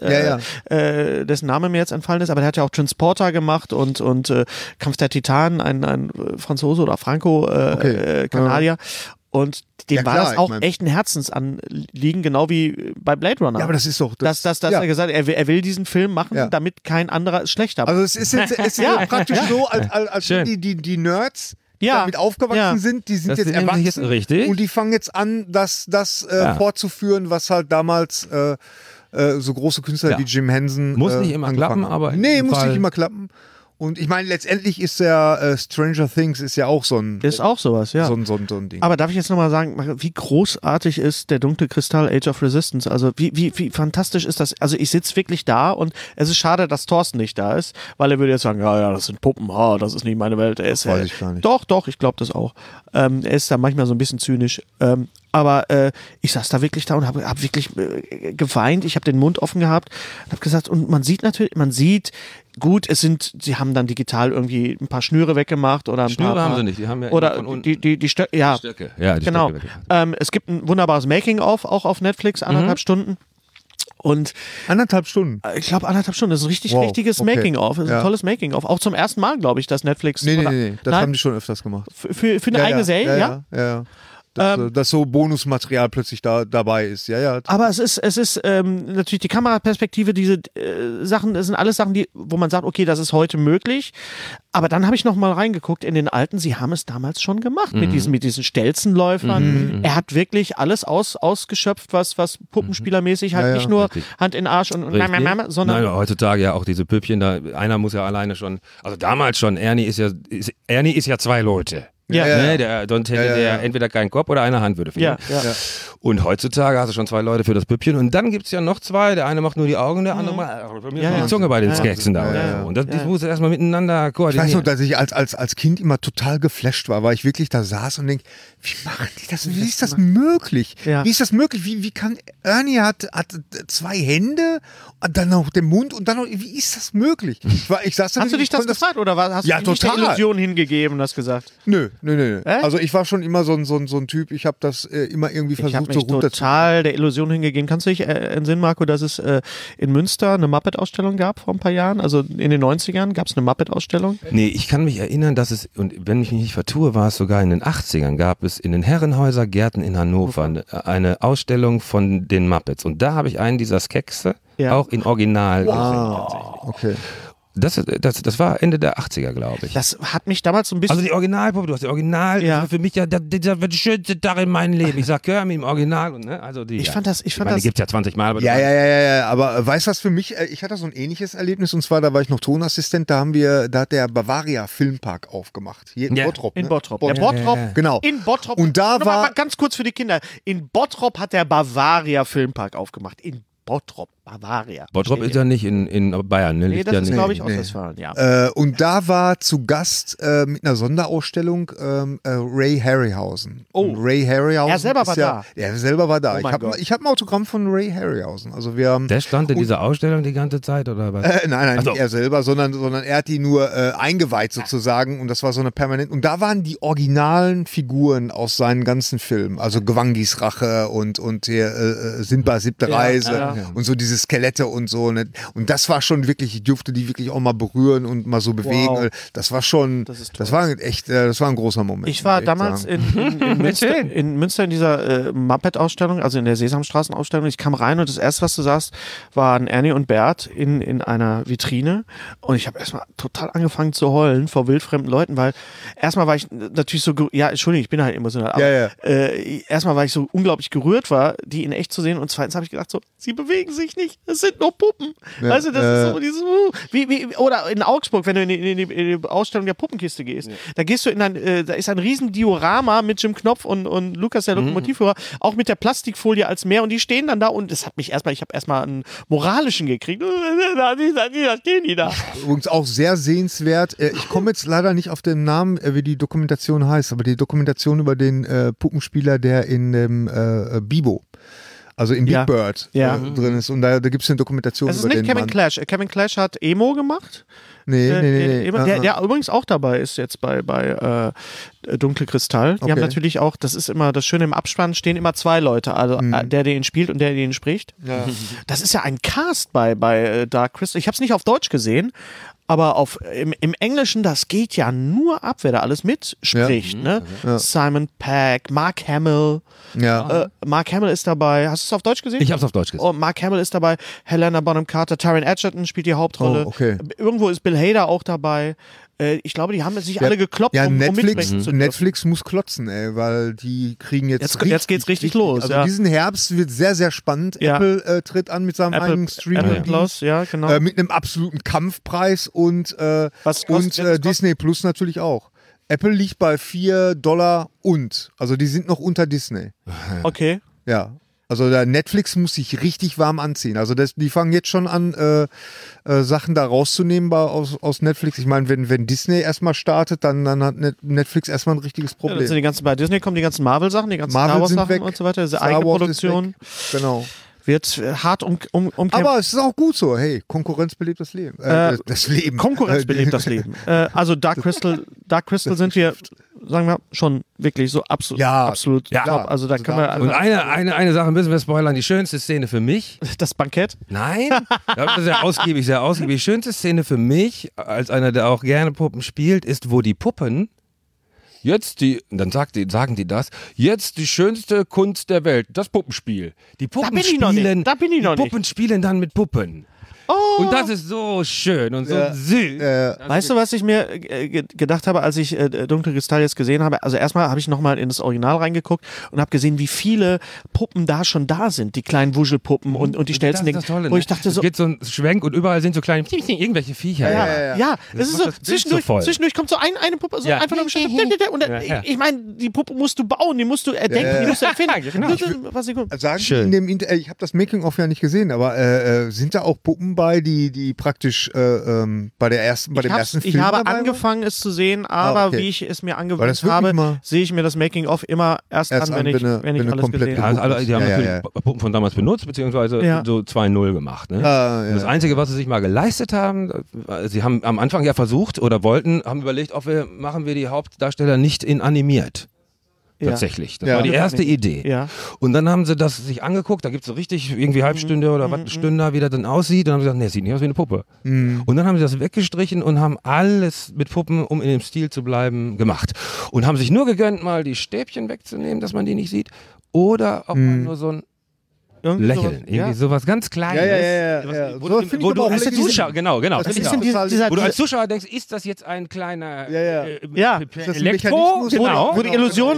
dessen Name mir jetzt entfallen ist, aber der hat ja auch Transporter gemacht und Kampf der Titanen, ein Franzose oder Franco-Kanadier. Und dem war klar, das auch ich mein- echt ein Herzensanliegen, genau wie bei Blade Runner. Ja, aber das ist doch. dass ja. er gesagt hat, er will diesen Film machen, Ja. damit kein anderer es schlechter macht. Also es ist jetzt praktisch so, als Schön. die Nerds Ja. damit aufgewachsen Ja. sind, die sind Das jetzt nehmen sie erwachsen jetzt richtig. und die fangen jetzt an, das fortzuführen, was halt damals so große Künstler Ja. wie Jim Henson Muss nicht immer angefangen klappen, haben. aber in nee, dem muss Fall- nicht immer klappen. Und ich meine, letztendlich ist ja Stranger Things ist ja auch so ein ist auch sowas, ja. so ein Ding. Aber darf ich jetzt nochmal sagen, wie großartig ist der dunkle Kristall Age of Resistance? Also wie fantastisch ist das? Also ich sitze wirklich da und es ist schade, dass Thorsten nicht da ist, weil er würde jetzt sagen, ja, das sind Puppen, das ist nicht meine Welt. Er ist, weiß ich gar nicht. Doch, ich glaube das auch. Er ist da manchmal so ein bisschen zynisch. Aber ich saß da wirklich da und habe wirklich geweint. Ich habe den Mund offen gehabt und habe gesagt, und man sieht, gut, sie haben dann digital irgendwie ein paar Schnüre weggemacht oder ein Schnüre paar, haben sie nicht, die haben ja oder von unten die Stöcke, ja. Stöcke. Ja, die Genau. Stöcke weggemacht. Es gibt ein wunderbares Making-of, auch auf Netflix, 1,5 Stunden. Und 1,5 Stunden. ich glaube, 1,5 Stunden, das ist ein richtiges okay. Making-of. Das ist ein Ja. tolles Making-of. Auch zum ersten Mal, glaube ich, dass Netflix. Nee. Das Nein? haben die schon öfters gemacht. Für eine eigene Serie, ja? Ja. Dass so Bonusmaterial plötzlich dabei ist. Ja. Aber es ist natürlich die Kameraperspektive, diese Sachen, das sind alles Sachen, wo man sagt, okay, das ist heute möglich. Aber dann habe ich noch mal reingeguckt in den alten, sie haben es damals schon gemacht mit diesen Stelzenläufern. Er hat wirklich alles ausgeschöpft, was Puppenspielermäßig halt Ja, nicht nur richtig. Hand in Arsch und Richtig. sondern Nein, heutzutage ja auch diese Püppchen, da einer muss ja alleine schon, also damals schon, Ernie ist ja 2 Leute. Ja. Ne, sonst hätte Ja. der entweder keinen Kopf oder eine Hand würde fehlen. ja. Und heutzutage hast du schon 2 Leute für das Püppchen und dann gibt es ja noch 2, der eine macht nur die Augen, der andere macht die Zunge bei den Skeksen da. oder so. Und das muss erstmal miteinander Ich koordinieren. weiß noch, dass ich als Kind immer total geflasht war, weil ich wirklich da saß und denke, wie machen die das? Wie ist das möglich? Ja. Wie ist das möglich? Wie kann Ernie hat 2 Hände und dann noch den Mund und dann noch, wie ist das möglich? Ich saß da Hast du dich das konnte gefragt oder hast Ja, du dich der total. Illusion hingegeben und hast gesagt? Nö. Echt? Also ich war schon immer so ein Typ, ich habe das immer irgendwie Ich habe versucht, so mich runter total der Illusion hingegeben. Kannst du dich entsinnen, Marco, dass es in Münster eine Muppet-Ausstellung gab vor ein paar Jahren? Also in den 90ern gab es eine Muppet-Ausstellung? Nee, ich kann mich erinnern, dass es, und wenn ich mich nicht vertue, war es sogar in den 80ern, gab es in den Herrenhäuser Gärten in Hannover eine Ausstellung von den Muppets. Und da habe ich einen dieser Skekse auch in Original gesehen. Tatsächlich. Okay. Das war Ende der 80er, glaube ich. Das hat mich damals so ein bisschen... Also die Originalpuppe, du hast die Original, Ja. das war für mich ja der schönste Tag in meinem Leben. Ich sag, hör mir im Original. Und, ne? Also die, Ich ja. fand das- Ich meine, die gibt es ja 20 Mal. Aber Ja, aber weißt du was für mich, ich hatte so ein ähnliches Erlebnis und zwar, da war ich noch Tonassistent, da hat der Bavaria Filmpark aufgemacht, hier in Ja. Bottrop. In ne? Bottrop. Der Bottrop, Genau. in Bottrop. Und da Nochmal war- mal ganz kurz für die Kinder. In Bottrop hat der Bavaria Filmpark aufgemacht. In Bottrop, Bavaria. Bottrop Steht ist ja nicht in Bayern, ne? Nee, Liegt das ja ist, nicht. glaube ich, Nee. Ostwestfalen, ja. Und da war zu Gast mit einer Sonderausstellung Ray Harryhausen. Oh. Und Ray Harryhausen. Er selber ist war da. Er selber war da. Oh ich mein habe Gott. ein Autogramm von Ray Harryhausen. Also wir haben. Der stand in dieser Ausstellung die ganze Zeit, oder was? Nein, Ach so. nicht er selber, sondern er hat die nur eingeweiht sozusagen und das war so eine permanent. Und da waren die originalen Figuren aus seinen ganzen Filmen, also Gwangis Rache und hier Sinbad siebte Reise ja. und so diese Skelette und so. Ne? Und das war schon wirklich, ich durfte die wirklich auch mal berühren und mal so bewegen. Wow. Das war schon, Das ist toll. das war echt, das war ein großer Moment. Ich war muss echt damals sagen. in Münster in dieser Muppet-Ausstellung, also in der Sesamstraßen-Ausstellung. Ich kam rein und das erste, was du sahst, waren Ernie und Bert in einer Vitrine. Und ich habe erstmal total angefangen zu heulen vor wildfremden Leuten, weil erstmal war ich natürlich so, ja, Entschuldigung, ich bin halt emotional, aber Ja. erstmal war ich so unglaublich gerührt war, die in echt zu sehen. Und zweitens habe ich gedacht so, sie bewegen sich nicht, es sind nur Puppen. Ja, Weißt du, das ist so dieses, oder in Augsburg, wenn du in die Ausstellung der Puppenkiste gehst, da gehst du da ist ein riesen Diorama mit Jim Knopf und Lukas, der Lokomotivführer, auch mit der Plastikfolie als Meer und die stehen dann da und das hat mich ich habe erstmal einen moralischen gekriegt. Da stehen die da. Übrigens auch sehr sehenswert. Ich komme jetzt leider nicht auf den Namen, wie die Dokumentation heißt, aber die Dokumentation über den Puppenspieler, der in dem Bibo also in Big Ja. Bird Ja. drin ist. Und da gibt es eine Dokumentation Es ist über nicht den Kevin Mann. Clash. Kevin Clash hat Emo gemacht. Nee. Der übrigens auch dabei ist jetzt bei Dunkle Kristall. Die haben Okay. natürlich auch, das ist immer das Schöne, im Abspann stehen immer zwei Leute, also der ihn spielt und der ihn spricht. Ja. Das ist ja ein Cast bei Dark Crystal. Ich habe es nicht auf Deutsch gesehen, aber im Englischen, das geht ja nur ab, wer da alles mitspricht. Ne? Ja. Simon Pegg, Mark Hamill. Ja. Mark Hamill ist dabei. Hast du es auf Deutsch gesehen? Ich hab's auf Deutsch gesehen. Oh, Mark Hamill ist dabei, Helena Bonham Carter, Taron Egerton spielt die Hauptrolle. Oh, okay. Irgendwo ist Bill Hader auch dabei. Ich glaube, die haben sich alle gekloppt, Ja, um Netflix, mitsprechen zu dürfen. Netflix muss klotzen, ey, weil die kriegen jetzt Jetzt geht's richtig los, Also ja. diesen Herbst wird sehr, sehr spannend. Ja. Apple tritt an mit seinem eigenen Apple Streaming. Plus, ja, genau. Mit einem absoluten Kampfpreis und Was kostet das? Disney Plus natürlich auch. Apple liegt bei $4 also die sind noch unter Disney. Okay. Ja. Also der Netflix muss sich richtig warm anziehen. Also die fangen jetzt schon an, Sachen da rauszunehmen aus Netflix. Ich meine, wenn Disney erstmal startet, dann hat Netflix erstmal ein richtiges Ja, Problem. das sind die ganzen, bei Disney kommen die ganzen Marvel-Sachen, die ganzen Marvel Star sind Wars-Sachen weg, und so weiter. Diese Star Wars ist Eigenproduktion weg. Genau. wird hart umkämpft. Aber es ist auch gut so. Hey, Konkurrenz belebt das Leben. Das Leben. Konkurrenz belebt das Leben. Also Dark Crystal sind wir, sagen wir, schon wirklich so absolut Ja. top. Also da können wir Und eine Sache müssen wir spoilern. Die schönste Szene für mich. das Bankett. Nein, das ist sehr ausgiebig. Die schönste Szene für mich, als einer, der auch gerne Puppen spielt, ist, wo die Puppen dann sagen die das, jetzt die schönste Kunst der Welt, das Puppenspiel. Die Puppen Puppen spielen dann mit Puppen. Und das ist so schön und so süß. Weißt du, was ich mir gedacht habe, als ich Dunkle Kristall jetzt gesehen habe? Also erstmal habe ich nochmal in das Original reingeguckt und habe gesehen, wie viele Puppen da schon da sind, die kleinen Wuschelpuppen und die schnellsten Das ist das Tolle, wo ich dachte so, es geht so ein Schwenk und überall sind so kleine irgendwelche Viecher. ja, es ist so, macht das Bild so voll. zwischendurch kommt so eine Puppe, so Ja. einfach nur bestimmt, und ich meine, die Puppe musst du bauen, die musst du erdenken, die musst du erfinden. Genau. Was Sagen die in dem ich habe das Making-of ja nicht gesehen, aber sind da auch Puppen bei, die praktisch bei dem ersten Film Ich habe dabei waren? angefangen, es zu sehen, aber okay. wie ich es mir Weil angewöhnt das wirklich habe, mal- sehe ich mir das Making-of immer erst an, wenn ich alles komplett gesehen habe. Also die haben Ja, natürlich ja. Puppen von damals benutzt, beziehungsweise so 2.0 gemacht. Ne? Ah, ja. Das Einzige, was sie sich mal geleistet haben, sie haben am Anfang ja versucht oder haben überlegt, machen wir die Hauptdarsteller nicht in animiert. Tatsächlich. Das Ja. war die erste Idee. Ja. Und dann haben sie das sich angeguckt, da gibt es so richtig irgendwie Halbstunde oder was, eine Stunde, wie das dann aussieht. Dann haben sie gesagt, nee, sieht nicht aus wie eine Puppe. Und dann haben sie das weggestrichen und haben alles mit Puppen, um in dem Stil zu bleiben, gemacht. Und haben sich nur gegönnt, mal die Stäbchen wegzunehmen, dass man die nicht sieht. Oder auch mal nur so ein Irgendwie Lächeln. sowas. Irgendwie Ja. sowas ganz Kleines. Ja. Wo So du, finde ich wo aber du auch als legitim. Zuschauer, genau. Das ist finde ich auch. dieser Wo du als Zuschauer denkst, ist das jetzt ein kleiner Ja. Ja. Ist das ein Elektro? Mechanismus? Genau. Wo die Illusion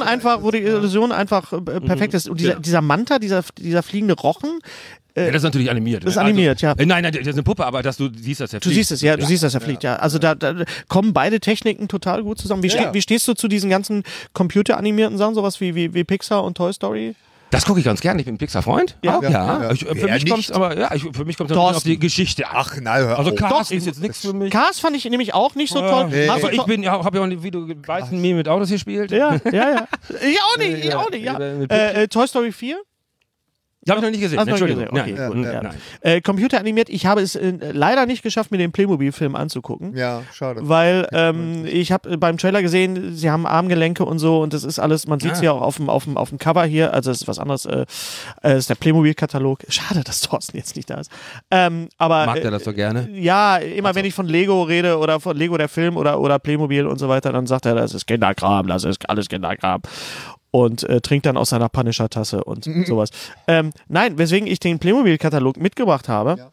einfach perfekt ist. Und dieser Manta, dieser fliegende Rochen, Ja, das ist natürlich animiert. Das ist ne? animiert, ja. Nein, das ist eine Puppe, aber du siehst das ja. du siehst es, ja, du siehst, dass er fliegt, ja. Also da kommen beide Techniken total gut zusammen. Wie stehst du zu diesen ganzen computeranimierten Sachen, sowas wie Pixar und Toy Story? Das gucke ich ganz gerne. Ich bin ein Pixar-Freund. Ja. Auch, Ja. Für Wer mich kommt nicht? es auf die Geschichte an. Ach, nein, hör Also auf. Cars ist jetzt nichts für mich. Cars fand ich nämlich auch nicht so toll. Nee. Hast du Aber ich to- habe ja auch, wie du weißt, ein Meme mit Autos gespielt. ja. Ich auch nicht, ja. Mit Toy Story 4? Habe ich noch nicht gesehen. Hast du noch nicht Entschuldigung. gesehen? Okay, Nein. gut, Nein. Computeranimiert, ich habe es leider nicht geschafft, mir den Playmobil-Film anzugucken. Ja, schade. Weil ich habe beim Trailer gesehen, sie haben Armgelenke und so und das ist alles, man sieht es ja auch auf dem Cover hier, also es ist was anderes, ist der Playmobil-Katalog. Schade, dass Thorsten jetzt nicht da ist. Aber, Mag der das so gerne? Ja, immer wenn ich von Lego rede oder von Lego der Film oder Playmobil und so weiter, dann sagt er, das ist Kinderkram, das ist alles Kinderkram. Und trinkt dann aus seiner Punisher-Tasse und sowas. Nein, weswegen ich den Playmobil-Katalog mitgebracht habe,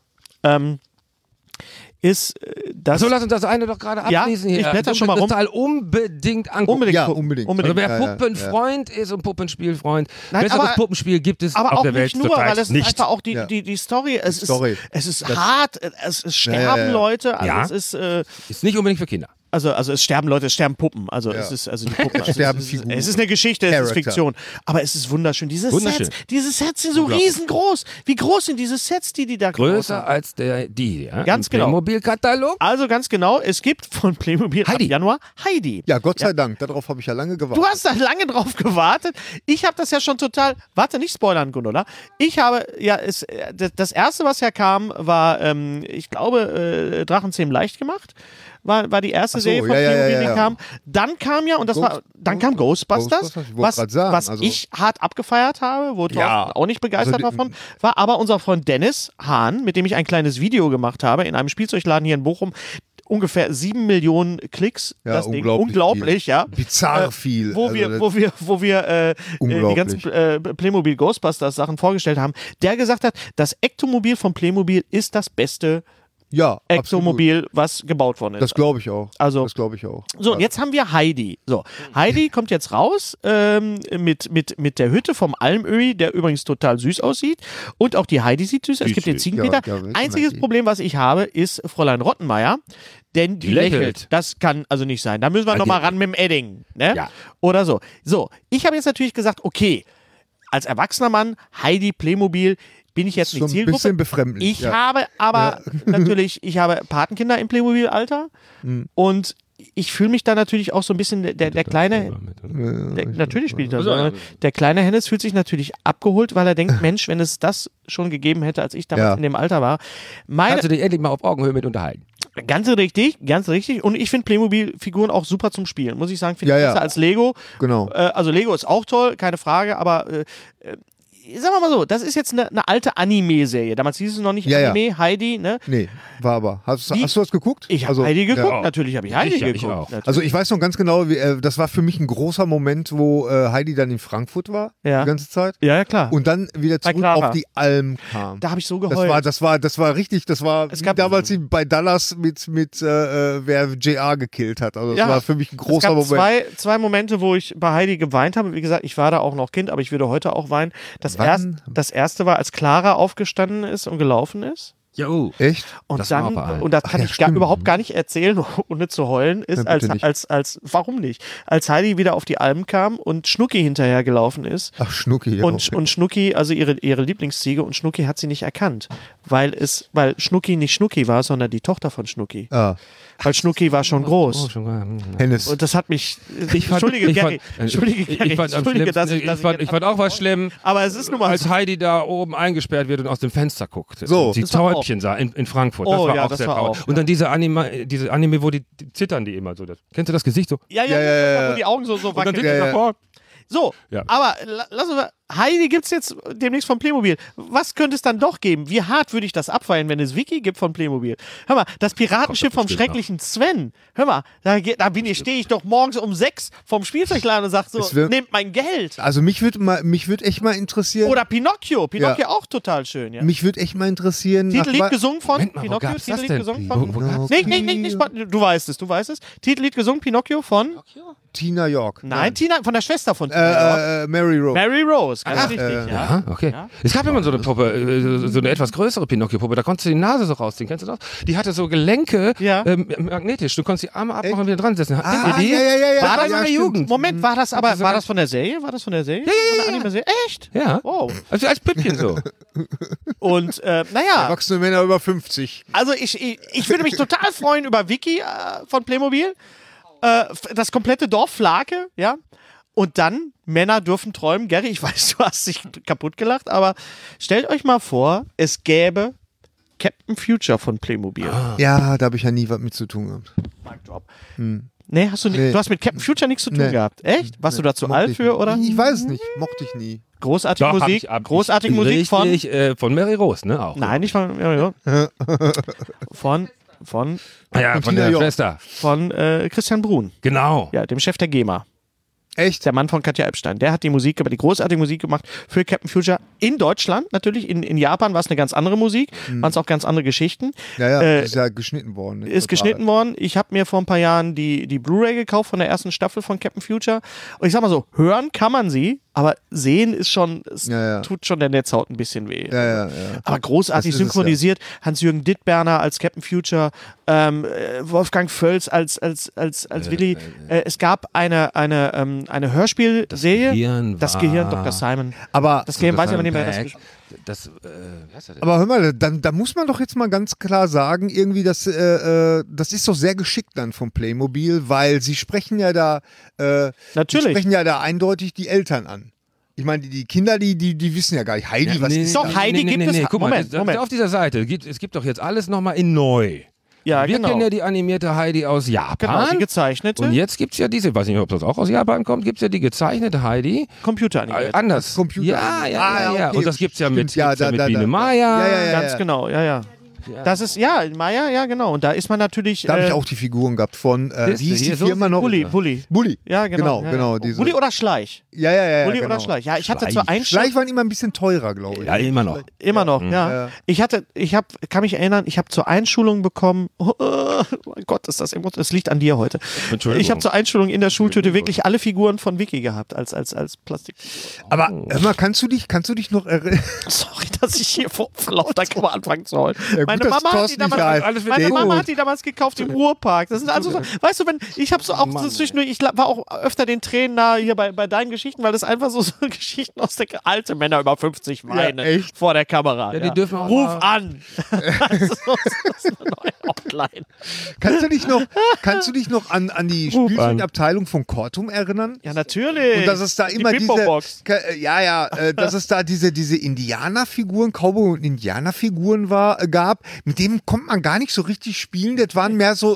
ist das... So, lass uns das eine doch gerade Ja, ablesen hier. ich blätter schon mal rum. Total unbedingt angucken. Unbedingt Ja, gucken. unbedingt. Also wer Ja, Puppenfreund ist und Puppenspielfreund, Nein, besseres aber- Puppenspiel gibt es Aber auf auch der Welt nicht nur, weil zurzeit es ist nicht. einfach auch Ja. die Story. Es Story. ist hart, es sterben ja. Leute, also Ja. es ist... Ist nicht unbedingt für Kinder. Also es sterben Leute, es sterben Puppen. Also es ist die Puppen. Es sterben es Figuren. ist eine Geschichte, es ist Charakter. Fiktion. Aber es ist wunderschön. Diese Sets sind so riesengroß. Wie groß sind diese Sets, die da gebaut Größer haben? als die, ja? Ganz Im genau. Playmobil-Katalog? Also ganz genau, es gibt von Playmobil ab Januar Heidi. Ja, Gott sei Dank. Darauf habe ich ja lange gewartet. Du hast da lange drauf gewartet. Ich habe das ja schon total. Warte, nicht spoilern, Gundula. Ich habe das erste, was ja kam, war, ich glaube, Drachenzähmen leicht gemacht. War die erste Serie von Playmobil, die kam. Dann kam ja, und das dann kam Ghostbusters, ich wollte grad sagen, was also ich hart abgefeiert habe, wo Thorsten auch nicht begeistert Also davon war, aber unser Freund Dennis Hahn, mit dem ich ein kleines Video gemacht habe, in einem Spielzeugladen hier in Bochum, ungefähr 7 Millionen Klicks. Ja, das Ding. Unglaublich, viel. ja. Bizarr viel. Wo wir die ganzen Playmobil Ghostbusters Sachen vorgestellt haben, der gesagt hat, das Ektomobil von Playmobil ist das beste Ektomobil, was gebaut worden ist. Das glaube ich auch. Also, das glaube ich auch. So, und jetzt haben wir Heidi. So, Heidi kommt jetzt raus mit der Hütte vom Almöhi, der übrigens total süß aussieht. Und auch die Heidi sieht süß. Es gibt den Ziegenpeter. Einziges Problem, was ich habe, ist Fräulein Rottenmeier. Denn die lächelt. Das kann also nicht sein. Da müssen wir nochmal ran mit dem Edding. Ne? Ja. Oder so. So, ich habe jetzt natürlich gesagt, okay, als erwachsener Mann, Heidi, Playmobil, bin ich jetzt nicht Zielgruppe. Ein bisschen befremdlich. Ich habe aber natürlich, ich habe Patenkinder im Playmobil-Alter und ich fühle mich da natürlich auch so ein bisschen, der kleine, natürlich spielt das, der kleine Hennes fühlt sich natürlich abgeholt, weil er denkt, Mensch, wenn es das schon gegeben hätte, als ich damals in dem Alter war. Kannst du dich endlich mal auf Augenhöhe mit unterhalten? Ganz richtig. Und ich finde Playmobil-Figuren auch super zum Spielen, muss ich sagen. Finde ich besser als Lego. Genau. Also Lego ist auch toll, keine Frage, aber sagen wir mal so, das ist jetzt eine alte Anime-Serie. Damals hieß es noch nicht Anime, Heidi, ne? Nee, war aber. Hast du das geguckt? Ich habe Heidi geguckt, natürlich habe ich Heidi geguckt. Ich auch. Also ich weiß noch ganz genau, das war für mich ein großer Moment, wo Heidi dann in Frankfurt war, die ganze Zeit. Ja, klar. Und dann wieder zurück auf die Alm kam. Da habe ich so geheult. Das war richtig, das war damals bei Dallas mit wer JR gekillt hat. Also das war für mich ein großer Moment. Zwei Momente, wo ich bei Heidi geweint habe. Wie gesagt, ich war da auch noch Kind, aber ich würde heute auch weinen. Das erste war, als Clara aufgestanden ist und gelaufen ist. Jo. Echt? Und das kann ich überhaupt gar nicht erzählen, ohne zu heulen, ist warum nicht? Als Heidi wieder auf die Alm kam und Schnucki hinterher gelaufen ist. Ach, Schnucki. Ja, und Schnucki, also ihre Lieblingsziege, und Schnucki hat sie nicht erkannt, weil Schnucki nicht Schnucki war, sondern die Tochter von Schnucki. Ah. Weil Schnucki war schon groß. Hennes. Und das hat mich. Entschuldige, Gary. Ich fand auch was schlimm. Aber es ist nun mal. Als Heidi da oben eingesperrt wird und aus dem Fenster guckt. So. Und die Täubchen sah in Frankfurt. Das war auch sehr traurig. Und dann diese Anime, wo die zittern die immer so. Kennst du das Gesicht so? Ja. Wo die Augen so wackeln. Und dann davor. So, aber lassen wir. Heidi gibt es jetzt demnächst von Playmobil. Was könnte es dann doch geben? Wie hart würde ich das abfeiern, wenn es Wiki gibt von Playmobil? Hör mal, das Piratenschiff vom schrecklichen Sven. Hör mal, stehe ich doch morgens um 6 vom Spielzeugladen und sage so, nehmt mein Geld. Also mich würde echt mal interessieren. Oder Pinocchio. Pinocchio auch total schön, ja. Mich würde echt mal interessieren. Titellied gesungen von Pinocchio. Titellied gesungen von. Nicht. Du weißt es. Titellied gesungen, Pinocchio von. Tina York. Nein, Tina, von der Schwester von Tina York. Mary Rose. Mary Rose, ganz richtig. Ja, okay. Ja. Es gab immer so eine Puppe, so eine etwas größere Pinocchio-Puppe, da konntest du die Nase so rausziehen, kennst du das? Die hatte so Gelenke, magnetisch, du konntest die Arme abmachen und wieder dran setzen. Ja. War das in der Jugend? Moment, war das von der Serie? War das von der Serie? Ja. Echt? Ja. Wow. Also als Püppchen so. Und, Erwachsene Männer über 50. Also ich würde mich total freuen über Wiki von Playmobil. Das komplette Dorf Flake, ja. Und dann, Männer dürfen träumen. Gary, ich weiß, du hast dich kaputt gelacht, aber stellt euch mal vor, es gäbe Captain Future von Playmobil. Ja, da habe ich ja nie was mit zu tun gehabt. Mic drop. Nee, du hast mit Captain Future nichts zu tun gehabt. Echt? Warst du da zu alt für, oder? Ich weiß es nicht, mochte ich nie. Großartige Musik von... von Mary Rose, ne? Auch. Nein, nicht von Mary Rose. von der Schwester. Von Christian Brun. Genau. Ja, dem Chef der GEMA. Echt? Der Mann von Katja Epstein. Der hat die großartige Musik gemacht für Captain Future in Deutschland natürlich. In Japan war es eine ganz andere Musik, waren es auch ganz andere Geschichten. Ist ja geschnitten worden. Ist geschnitten worden. Ich habe mir vor ein paar Jahren die Blu-ray gekauft von der ersten Staffel von Captain Future. Und ich sag mal so, hören kann man sie. aber sehen ist schon, es Ja. tut schon der Netzhaut ein bisschen weh. Ja. Aber großartig Das ist es, synchronisiert. Hans-Jürgen Dittberner als Captain Future, Wolfgang Völz als Willi. Es gab eine Hörspielserie. Das Gehirn Dr. Simon. Aber, Das Gehirn weiß ich aber nicht mehr. aber hör mal, da muss man doch jetzt mal ganz klar sagen, irgendwie, das ist doch sehr geschickt dann vom Playmobil, weil sie sprechen ja da Natürlich. Die sprechen ja da eindeutig die Eltern an. Ich meine, die Kinder, die wissen ja gar nicht. Heidi, was ist Doch, das? Heidi gibt es. Guck mal, Moment. auf dieser Seite, es gibt doch jetzt alles nochmal in neu. Ja, Wir genau. kennen ja die animierte Heidi aus Japan. Genau, die gezeichnete. Und jetzt gibt es ja diese, ich weiß nicht, ob das auch aus Japan kommt, gibt es ja die gezeichnete Heidi. Computeranimiert. Anders. Computer. Ja. Okay. Und das gibt es ja mit, Stimmt. Ja, mit Biene Maya. Ja. Ganz genau, ja. Das ist, Maya, ja, genau. Und da ist man natürlich. Da habe ich auch die Figuren gehabt von, wie hieß die hier so Firma noch? Bulli. Ja, Ja, genau. Diese. Bulli oder Schleich? Ja. Bulli genau. oder Schleich? Ja, ich hatte Schleich. zur Einstellung. Schleich waren immer ein bisschen teurer, glaube ich. Ja, immer noch. Immer noch, ja. Kann mich erinnern, ich habe zur Einschulung bekommen, oh mein Gott, ist das emotional, es liegt an dir heute. Ich habe zur Einschulung in der Schultüte wirklich alle Figuren von Vicky gehabt, als Plastik. Aber hör mal, kannst du dich noch erinnern? Sorry, dass ich hier vor lauter Kummer anfangen zu heulen. Ja, Meine gut, dass Mama hat Thorsten die damals, nicht da ist. meine Sehr Mama gut. hat die damals gekauft im Ruhrpark. Das sind also so, weißt du, wenn ich habe so auch so zwischendurch, ich war auch öfter den Tränen nahe hier bei deinen Geschichten, weil das einfach so Geschichten aus der alte Männer über 50 weinen echt? vor der Kamera. Ja, die dürfen auch Ruf mal- an! Das ist eine neue Hotline. Kannst du dich noch an die Spielzeugabteilung von Kortum erinnern? Ja, natürlich. Und dass es da immer die Bimbo-Box. dass es da diese Indianerfiguren, Cowboy- und Indianerfiguren gab, mit denen konnte man gar nicht so richtig spielen. Das waren mehr so,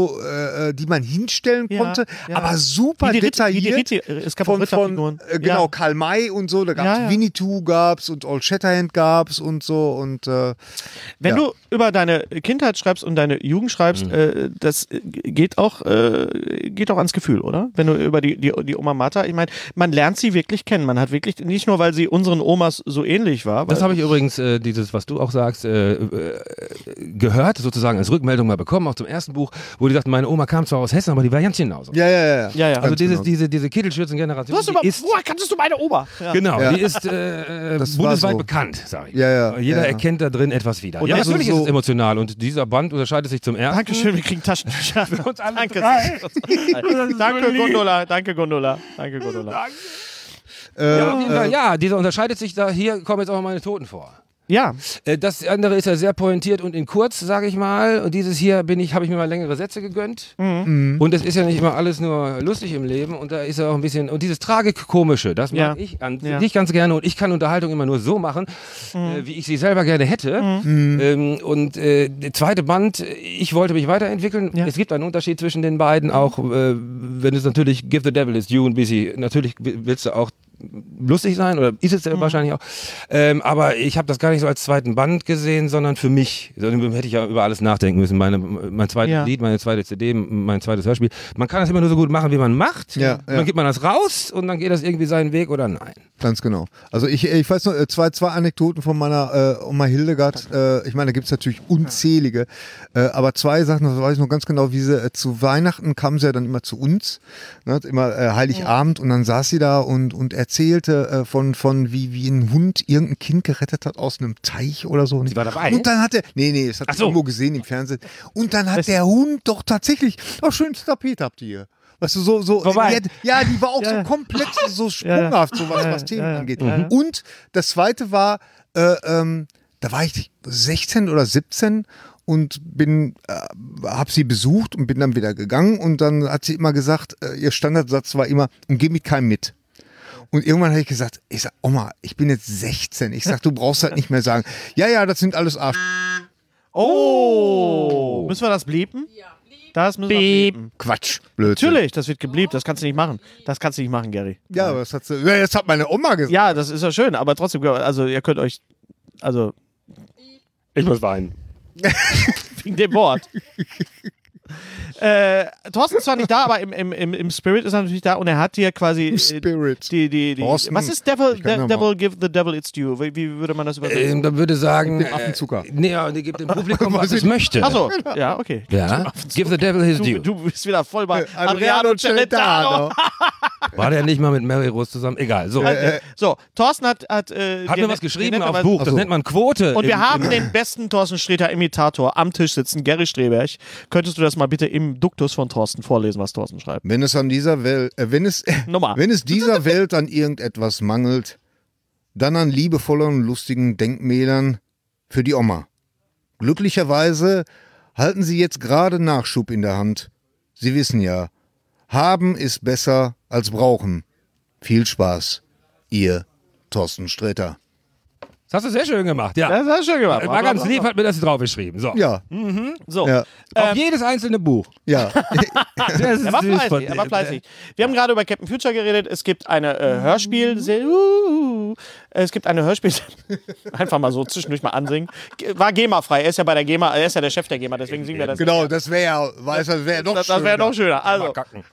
die man hinstellen konnte, aber super detailliert. Es gab auch Ritterfiguren. Genau, Karl May und so, da gab es Winnetou gab's und Old Shatterhand gab's und so und Wenn du über deine Kindheit schreibst und deine Jugend schreibst, das geht auch ans Gefühl, oder? Wenn du über die Oma Martha, ich meine, man lernt sie wirklich kennen. Man hat wirklich, nicht nur, weil sie unseren Omas so ähnlich war. Das habe ich übrigens, dieses, was du auch sagst, gehört, sozusagen als Rückmeldung mal bekommen, auch zum ersten Buch, wo die sagten, meine Oma kam zwar aus Hessen, aber die war ganz genauso. Ja. Also Ganz diese genau. Kittelschürzen-Generation, woher kanntest du meine Oma? Ja. genau, Ja. die ist war bundesweit so. bekannt, sag ich. Ja. Jeder erkennt da drin etwas wieder. Und Ja, also natürlich so- ist es emotional und dieser Band unterscheidet sich zum ersten. Dankeschön, wir kriegen Taschentücher. uns alle Danke. drei. Danke, Gondola. Danke, Gondola. Ja, auf jeden Fall, ja, dieser unterscheidet sich da, hier kommen jetzt auch meine Toten vor. Ja, Das andere ist ja sehr pointiert und in kurz, sage ich mal. Und dieses hier habe ich mir mal längere Sätze gegönnt. Und es ist ja nicht immer alles nur lustig im Leben. Und da ist ja auch ein bisschen, und dieses Tragikomische, das mag ich an sich ganz gerne. Und ich kann Unterhaltung immer nur so machen, wie ich sie selber gerne hätte. Der zweite Band, ich wollte mich weiterentwickeln. Ja. Es gibt einen Unterschied zwischen den beiden, auch wenn es natürlich Give the Devil is Due und Busy, natürlich willst du auch lustig sein oder ist es wahrscheinlich auch. Aber ich habe das gar nicht so als zweiten Band gesehen, sondern für mich. Sondern hätte ich ja über alles nachdenken müssen. Mein zweites Lied, meine zweite CD, mein zweites Hörspiel. Man kann das immer nur so gut machen, wie man macht. Ja. Dann gibt man das raus und dann geht das irgendwie seinen Weg oder nein. Ganz genau. Also ich weiß noch, zwei Anekdoten von meiner Oma Hildegard. Ich meine, da gibt es natürlich unzählige. Aber zwei Sachen, das weiß ich noch ganz genau, wie sie zu Weihnachten kam sie ja dann immer zu uns. Ne, immer Heiligabend und dann saß sie da und erzählte von wie ein Hund irgendein Kind gerettet hat aus einem Teich oder so. Sie war dabei? Und dann hat das hat sie irgendwo gesehen im Fernsehen. Und dann hat der Hund doch tatsächlich, schönes Tapet habt ihr hier. Weißt du, so Vorbei. die war auch so komplett so sprunghaft, so was Themen angeht. Und das zweite war, da war ich 16 oder 17 und hab sie besucht und bin dann wieder gegangen und dann hat sie immer gesagt, ihr Standardsatz war immer, und geh mit keinem mit. Und irgendwann habe ich gesagt, ich sag, Oma, ich bin jetzt 16. Ich sag, du brauchst halt nicht mehr sagen, ja, das sind alles Arsch. Oh. Müssen wir das bliepen? Ja. Das müssen wir bliepen. Quatsch, Blödsinn. Natürlich, das wird gebliebt. Das kannst du nicht machen. Das kannst du nicht machen, Gary. Ja, aber das hat meine Oma gesagt. Ja, das ist ja schön, aber trotzdem, also ihr könnt euch, also Ich muss weinen. wegen dem Wort. Thorsten ist zwar nicht da, aber im Spirit ist er natürlich da und er hat hier quasi Spirit. die Thorsten, was ist ich kann ja Devil give the devil its due? Wie würde man das übersetzen? Da würde sagen, Affenzucker. die gibt dem Publikum, was es möchte. Achso, ja, okay. Ja, give the devil his due. Du bist wieder voll bei Adriano Celentano. War der nicht mal mit Mary Rose zusammen? Egal, so. So, Thorsten hat Hat mir was geschrieben aufs Buch, das Achso. nennt man Quote. Und wir haben den besten Thorsten Sträter-Imitator am Tisch sitzen, Gary Streberg. Könntest du das mal bitte im Duktus von Thorsten vorlesen, was Thorsten schreibt? Wenn es an dieser Welt, wenn es dieser Welt an irgendetwas mangelt, dann an liebevollen und lustigen Denkmälern für die Oma. Glücklicherweise halten Sie jetzt gerade Nachschub in der Hand. Sie wissen ja, haben ist besser als brauchen. Viel Spaß. Ihr Thorsten Sträter. Das hast du sehr schön gemacht, ja. Das hast du schön gemacht. War ganz lieb, hat mir das draufgeschrieben. So. Ja, So. ja, Auf jedes einzelne Buch. ja. Das ist Er war süß von fleißig, dir. er war fleißig. Wir haben gerade über Captain Future geredet. Es gibt eine Hörspielserie. Es gibt eine Hörspielserie. Einfach mal so zwischendurch mal ansingen. War GEMA-frei. Er ist ja bei der GEMA, er ist ja der Chef der GEMA, deswegen singen wir das. Genau, das wäre noch Das wäre noch schöner. Also, Kacken.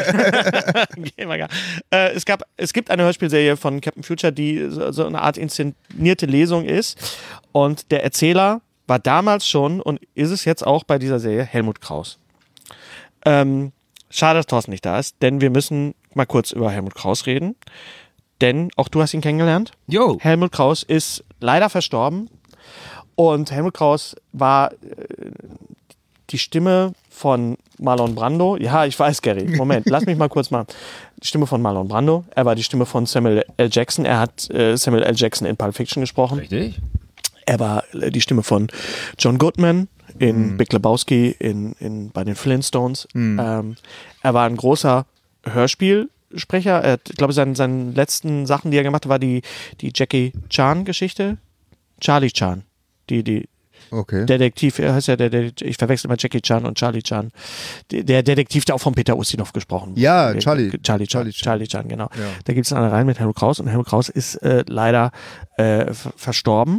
es gibt eine Hörspielserie von Captain Future, die so eine Art inszenierte Lesung ist. Und der Erzähler war damals schon und ist es jetzt auch bei dieser Serie Helmut Kraus. Schade, dass Thorsten nicht da ist, denn wir müssen mal kurz über Helmut Kraus reden. Denn auch du hast ihn kennengelernt. Jo. Helmut Kraus ist leider verstorben. Und Helmut Kraus war die Stimme von Marlon Brando. Ja, ich weiß, Gary. Moment, lass mich mal kurz machen. Die Stimme von Marlon Brando. Er war die Stimme von Samuel L. Jackson. Er hat Samuel L. Jackson in Pulp Fiction gesprochen. Richtig. Er war die Stimme von John Goodman in Big Lebowski, bei den Flintstones. Er war ein großer Hörspielsprecher. Ich glaube, seine letzten Sachen, die er gemacht hat, war die Jackie Chan-Geschichte. Charlie Chan. Die Okay. Detektiv, er heißt ja ich verwechsel immer Jackie Chan und Charlie Chan. Der Detektiv, der auch von Peter Ustinov gesprochen wurde. Ja, Charlie Chan, genau. Ja. Da gibt es eine Reihe mit Helmut Kraus und Helmut Kraus ist leider verstorben.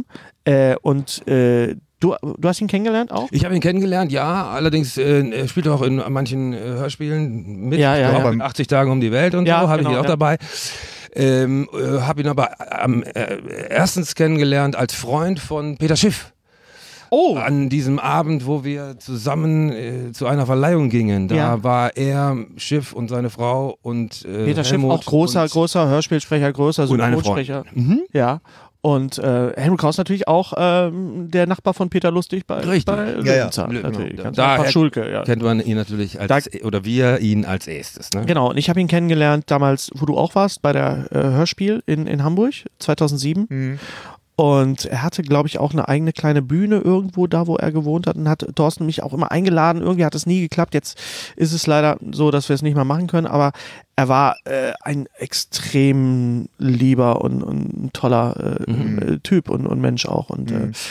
Du hast ihn kennengelernt auch? Ich habe ihn kennengelernt, ja. Allerdings er spielt auch in manchen Hörspielen mit. Ja, ja, auch ja. in 80 Tagen um die Welt und Ja, so, habe ich ihn genau, auch ja. dabei. Habe ihn aber erstens kennengelernt als Freund von Peter Schiff. Oh! An diesem Abend, wo wir zusammen zu einer Verleihung gingen, da Ja. war er, Schiff und seine Frau und Peter Schiff, Helmut auch großer Hörspielsprecher, großer und eine Synchronsprecher. Ja. Und Helmut Kraus natürlich auch der Nachbar von Peter Lustig bei Löwenzahn. Ja. Natürlich. Ganz Daher einfach Schulke, ja. kennt man ihn natürlich oder wir ihn als erstes. Ne? Genau, und ich habe ihn kennengelernt damals, wo du auch warst, bei der Hörspiel in Hamburg, 2007. Und er hatte, glaube ich, auch eine eigene kleine Bühne irgendwo da, wo er gewohnt hat, und hat Thorsten mich auch immer eingeladen. Irgendwie hat es nie geklappt. Jetzt ist es leider so, dass wir es nicht mehr machen können, aber er war ein extrem lieber und toller Typ und Mensch auch. Und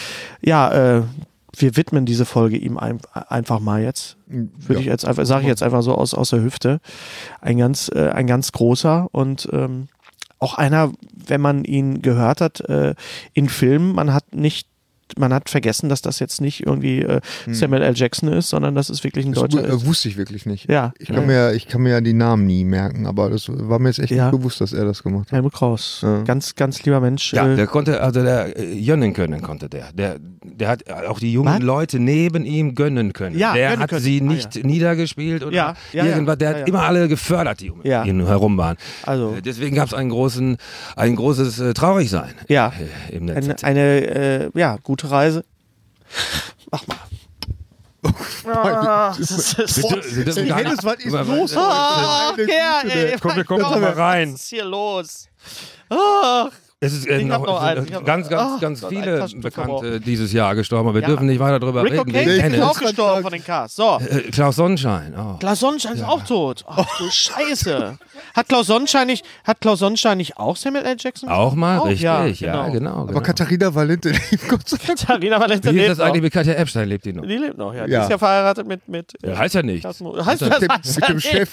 wir widmen diese Folge ihm einfach mal jetzt. Sage ich jetzt einfach so aus der Hüfte. Ein ganz großer und auch einer, wenn man ihn gehört hat in Filmen, man hat vergessen, dass das jetzt nicht irgendwie Samuel L. Jackson ist, sondern dass es wirklich ein Deutscher ist. Wusste ich wirklich nicht. Ja. Ich kann mir ja die Namen nie merken, aber das war mir jetzt echt nicht bewusst, dass er das gemacht hat. Helmut Kraus. Ja. Ganz, ganz lieber Mensch. Ja, der konnte, also der gönnen können konnte der. Der hat auch die jungen Leute neben ihm gönnen können. Ja, der gönnen hat können. sie nicht niedergespielt oder irgendwas. Der hat immer alle gefördert, die um ihn herum waren. Also. Deswegen gab es ein großes Traurigsein im Netz. Eine gute Reise. Mach mal. Hennes, was ist los? Komm, wir kommen doch mal rein. Was ist hier los? Ach, Es ist Ich hab noch einen. ganz Gott, viele ein Taschentuch Bekannte dieses Jahr gestorben, aber wir dürfen nicht weiter drüber Rick reden. O'Kane wegen ist Hennes. auch gestorben von den Cars. So. Klaus Sonnenschein. Oh. Klaus Sonnenschein ist auch tot. Ach du Scheiße. Hat Klaus Sonnenschein nicht auch Samuel L. Jackson? Auch mal, Auch, richtig, ja, genau. Aber Katharina Valente, Gott sei Dank. Katharina Valente Wie ist lebt das eigentlich noch. mit Katja Epstein? Lebt die noch? Die lebt noch, ja. Die Ja. ist ja verheiratet mit Heißt ja nicht. Heißt das Mit dem Chef.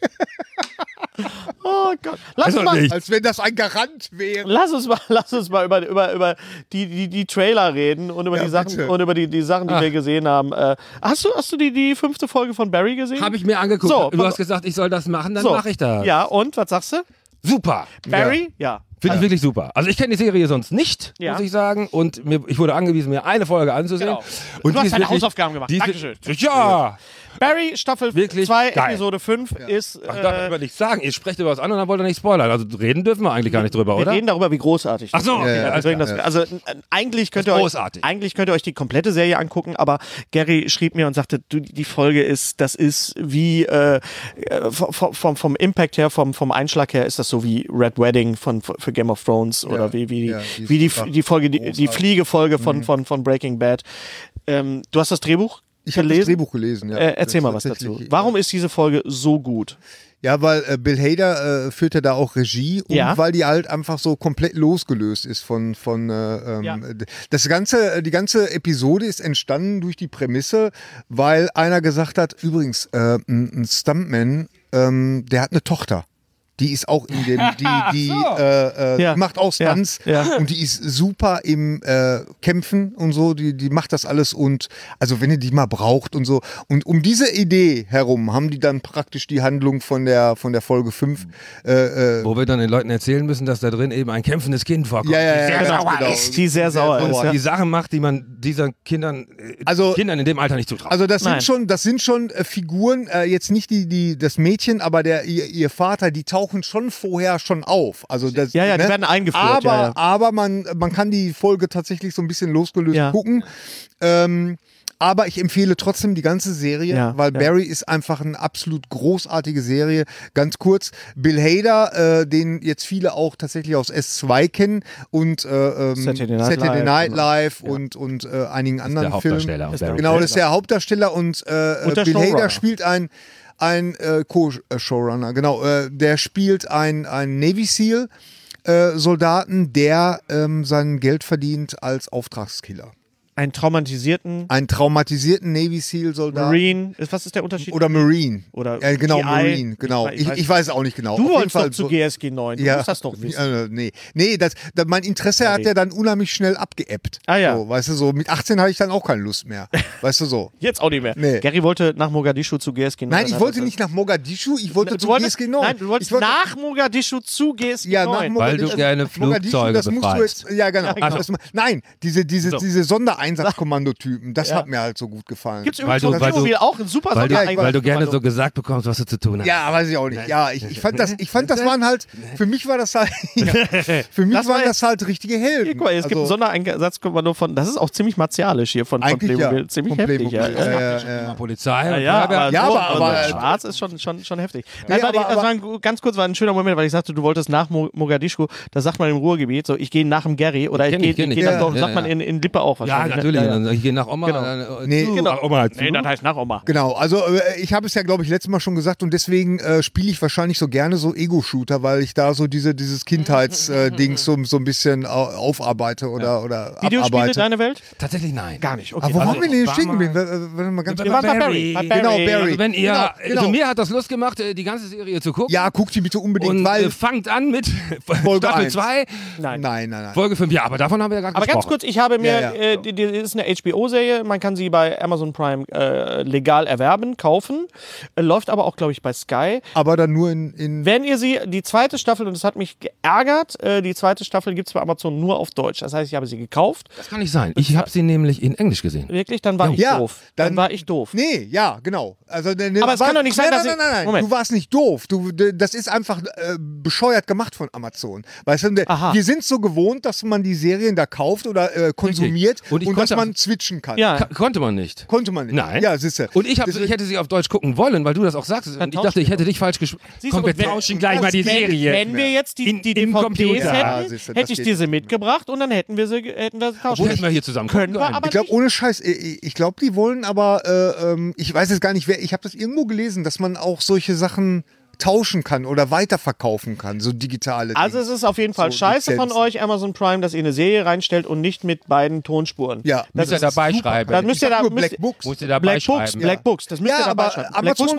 Oh Gott. Lass Also uns mal, nicht. Als wenn das ein Garant wäre. Lass uns mal über die Trailer reden und über Ja, die Sachen bitte. und über die Sachen, die wir gesehen haben. Hast du die 5. Folge von Barry gesehen? Habe ich mir angeguckt. So, du hast gesagt, ich soll das machen, dann so. mache ich das. Ja, und was sagst du? Super. Barry? Ja. Finde ich wirklich super. Also ich kenne die Serie sonst nicht, Ja. muss ich sagen. Und ich wurde angewiesen, mir eine Folge anzusehen. Genau. Und Du hast die ist deine wirklich- Hausaufgaben gemacht. die ist- Dankeschön. Ja. Barry, Staffel Wirklich 2, geil. Episode 5 ist. Ach, darf ich nichts sagen. Ihr sprecht über was an und dann wollt ihr nicht spoilern. Also reden dürfen wir eigentlich gar nicht drüber, wir oder? reden darüber, wie großartig Ach so, okay. Ja, ja. alles Deswegen klar. also eigentlich könnt ihr Das ist euch großartig. eigentlich könnt ihr euch die komplette Serie angucken, aber Gary schrieb mir und sagte, du, die Folge das ist wie vom Impact her, vom Einschlag her ist das so wie Red Wedding für Game of Thrones oder wie die Folge, die Fliegefolge von Breaking Bad. Du hast das Drehbuch Ich habe das Drehbuch gelesen, ja. Erzähl mal was Tatsächlich, dazu. Warum ist diese Folge so gut? Ja, weil Bill Hader führt ja da auch Regie und Ja. weil die halt einfach so komplett losgelöst ist von die ganze Episode ist entstanden durch die Prämisse, weil einer gesagt hat, übrigens, ein Stuntman, der hat eine Tochter. Die ist auch in dem, die Ja. macht auch Stunts Ja. und die ist super im Kämpfen und so, die macht das alles und also wenn ihr die mal braucht und so. Und um diese Idee herum haben die dann praktisch die Handlung von der Folge 5. Wo wir dann den Leuten erzählen müssen, dass da drin eben ein kämpfendes Kind vorkommt. Ja, die sehr ganz sauer genau. ist. Die sehr sauer Und ist. Ja. die Sachen macht, die man diesen Kindern in dem Alter nicht zutraut. Also das Nein. sind schon Figuren, jetzt nicht das Mädchen, aber ihr Vater, die tauchen schon vorher schon auf. Also das, Ja, die werden eingeführt. Aber, ja. aber man kann die Folge tatsächlich so ein bisschen losgelöst Ja. gucken. Aber ich empfehle trotzdem die ganze Serie, weil Barry ist einfach eine absolut großartige Serie. Ganz kurz, Bill Hader, den jetzt viele auch tatsächlich aus S2 kennen und Saturday Night Live und einigen der anderen Hauptdarsteller. Filmen. Barry. Genau, das ist der Hauptdarsteller und der Bill Showrunner. Hader spielt ein Co-Showrunner, genau. Der spielt ein Navy Seal Soldaten, der sein Geld verdient als Auftragskiller. Einen traumatisierten Einen traumatisierten Navy Seal Soldaten. Marine. Was ist der Unterschied? Oder Marine. Oder genau, GI. Marine, genau. Ich weiß auch nicht genau. Du Auf jeden wolltest Fall doch zu so- GSG 9. Du musst das doch wissen. Nee, mein Interesse hat ja dann unheimlich schnell abgeebbt. Ah, ja. So, weißt du, so mit 18 hatte ich dann auch keine Lust mehr. Weißt du, so. Jetzt auch nicht mehr. Nee. Gary wollte nach Mogadischu zu GSG 9. Nein, ich wollte nicht nach Mogadischu, ich wollte zu GSG 9. Nein, du wolltest nach Mogadischu zu GSG 9. Ja, nach Weil du gerne Flugzeuge das musst du befreist. jetzt, ja, genau. genau. Nein, diese Sondereinsatzkommandotypen, das hat mir halt so gut gefallen. Gibt's Weil übrigens du- auf weil du- Playmobil auch ein super Weil du gerne so gesagt bekommst, was du zu tun hast. Ja, weiß ich auch nicht. Ja, ich fand das waren halt, für mich war das halt, für mich Das war waren das halt richtige Helden. Guck mal, es gibt ein Sondereinsatzkommando das ist auch ziemlich martialisch hier von Eigentlich Playmobil. ja. Ziemlich Von heftig, Playmobil, ja. Polizei. und Ja, Feuerwehr. Ja, so, aber- schwarz ist schon heftig. Nee, Nein, ganz kurz war ein schöner Moment, weil ich sagte, du wolltest nach Mogadischu, da sagt man im Ruhrgebiet, so ich gehe nach dem Gary oder ich Kenn gehe ich, kenn ich. nach Ja, Dortmund, ja, sagt man ja. in Lippe auch Ja, wahrscheinlich. natürlich. Ne? Und ich gehe nach Oma. Genau. Nee, zu, genau. Oma zu. Nee, das heißt nach Oma. Genau, also ich habe es ja, glaube ich, letztes Mal schon gesagt und deswegen spiele ich wahrscheinlich so gerne so Ego-Shooter, weil ich da so dieses Kindheitsding so ein bisschen aufarbeite oder Videospiele, abarbeite. deine Welt? Tatsächlich nein. Gar nicht. Okay. Aber wo Also, haben wir denn war stehen mal- geblieben? Warte mal ganz Wir waren bei Barry. Bei Barry. Genau, Barry. Also wenn ihr, Genau. Also mir hat das Lust gemacht, die ganze Serie zu gucken. Ja, guckt die bitte unbedingt, und weil fangt an mit Folge Staffel 1. 2, Nein. Nein. Folge 5. Ja, aber davon haben wir ja gar nicht Aber ganz gesprochen. kurz, ich habe mir, Ja. die ist eine HBO-Serie, man kann sie bei Amazon Prime legal erwerben, kaufen, läuft aber auch, glaube ich, bei Sky. aber dann nur in Wenn ihr die zweite Staffel, und das hat mich geärgert, die zweite Staffel gibt es bei Amazon nur auf Deutsch. Das heißt, ich habe sie gekauft. Das kann nicht sein. Ich habe sie nämlich in Englisch gesehen. Wirklich, dann war ich Ja, doof. Dann war ich doof. Nee, ja, genau. Also, Aber es kann doch nicht sein, dass nein. Moment. Du warst nicht doof. Das ist einfach bescheuert gemacht von Amazon. Weißt du, Aha. wir sind so gewohnt, dass man die Serien da kauft oder konsumiert Und ich und dass konnte- man switchen kann. Ja. Konnte man nicht. Konnte man nicht. Nein. Ja, siehste. Und ich hätte sie auf Deutsch gucken wollen, weil du das auch sagst. Und ich tauschen dachte, ich wir hätte dich falsch gesprochen. Siehst du, Komm, wir und wenn- tauschen gleich mal die Wenn Serie. wir jetzt die Im DVDs Computer. Ja, hätten, siehste, das hätte ich geht diese mitgebracht und dann hätten wir sie tauschen. Wo hätten wir hier zusammen Können gucken wir aber Ich glaube, nicht. ohne Scheiß, ich glaube, die wollen aber, ich weiß jetzt gar nicht, wer, ich habe das irgendwo gelesen, dass man auch solche Sachen tauschen kann oder weiterverkaufen kann, so digitale Also Dinge. es ist auf jeden Fall So scheiße von Lizenzen. euch, Amazon Prime, dass ihr eine Serie reinstellt und nicht mit beiden Tonspuren. Ja, Müsst ihr dabei schreiben. Dann müsst ihr da nur müsst Black Books. Musst ihr dabei Black Books, schreiben. Black Books, das müsst Ja, ihr dabei aber schreiben. Black Books muss man,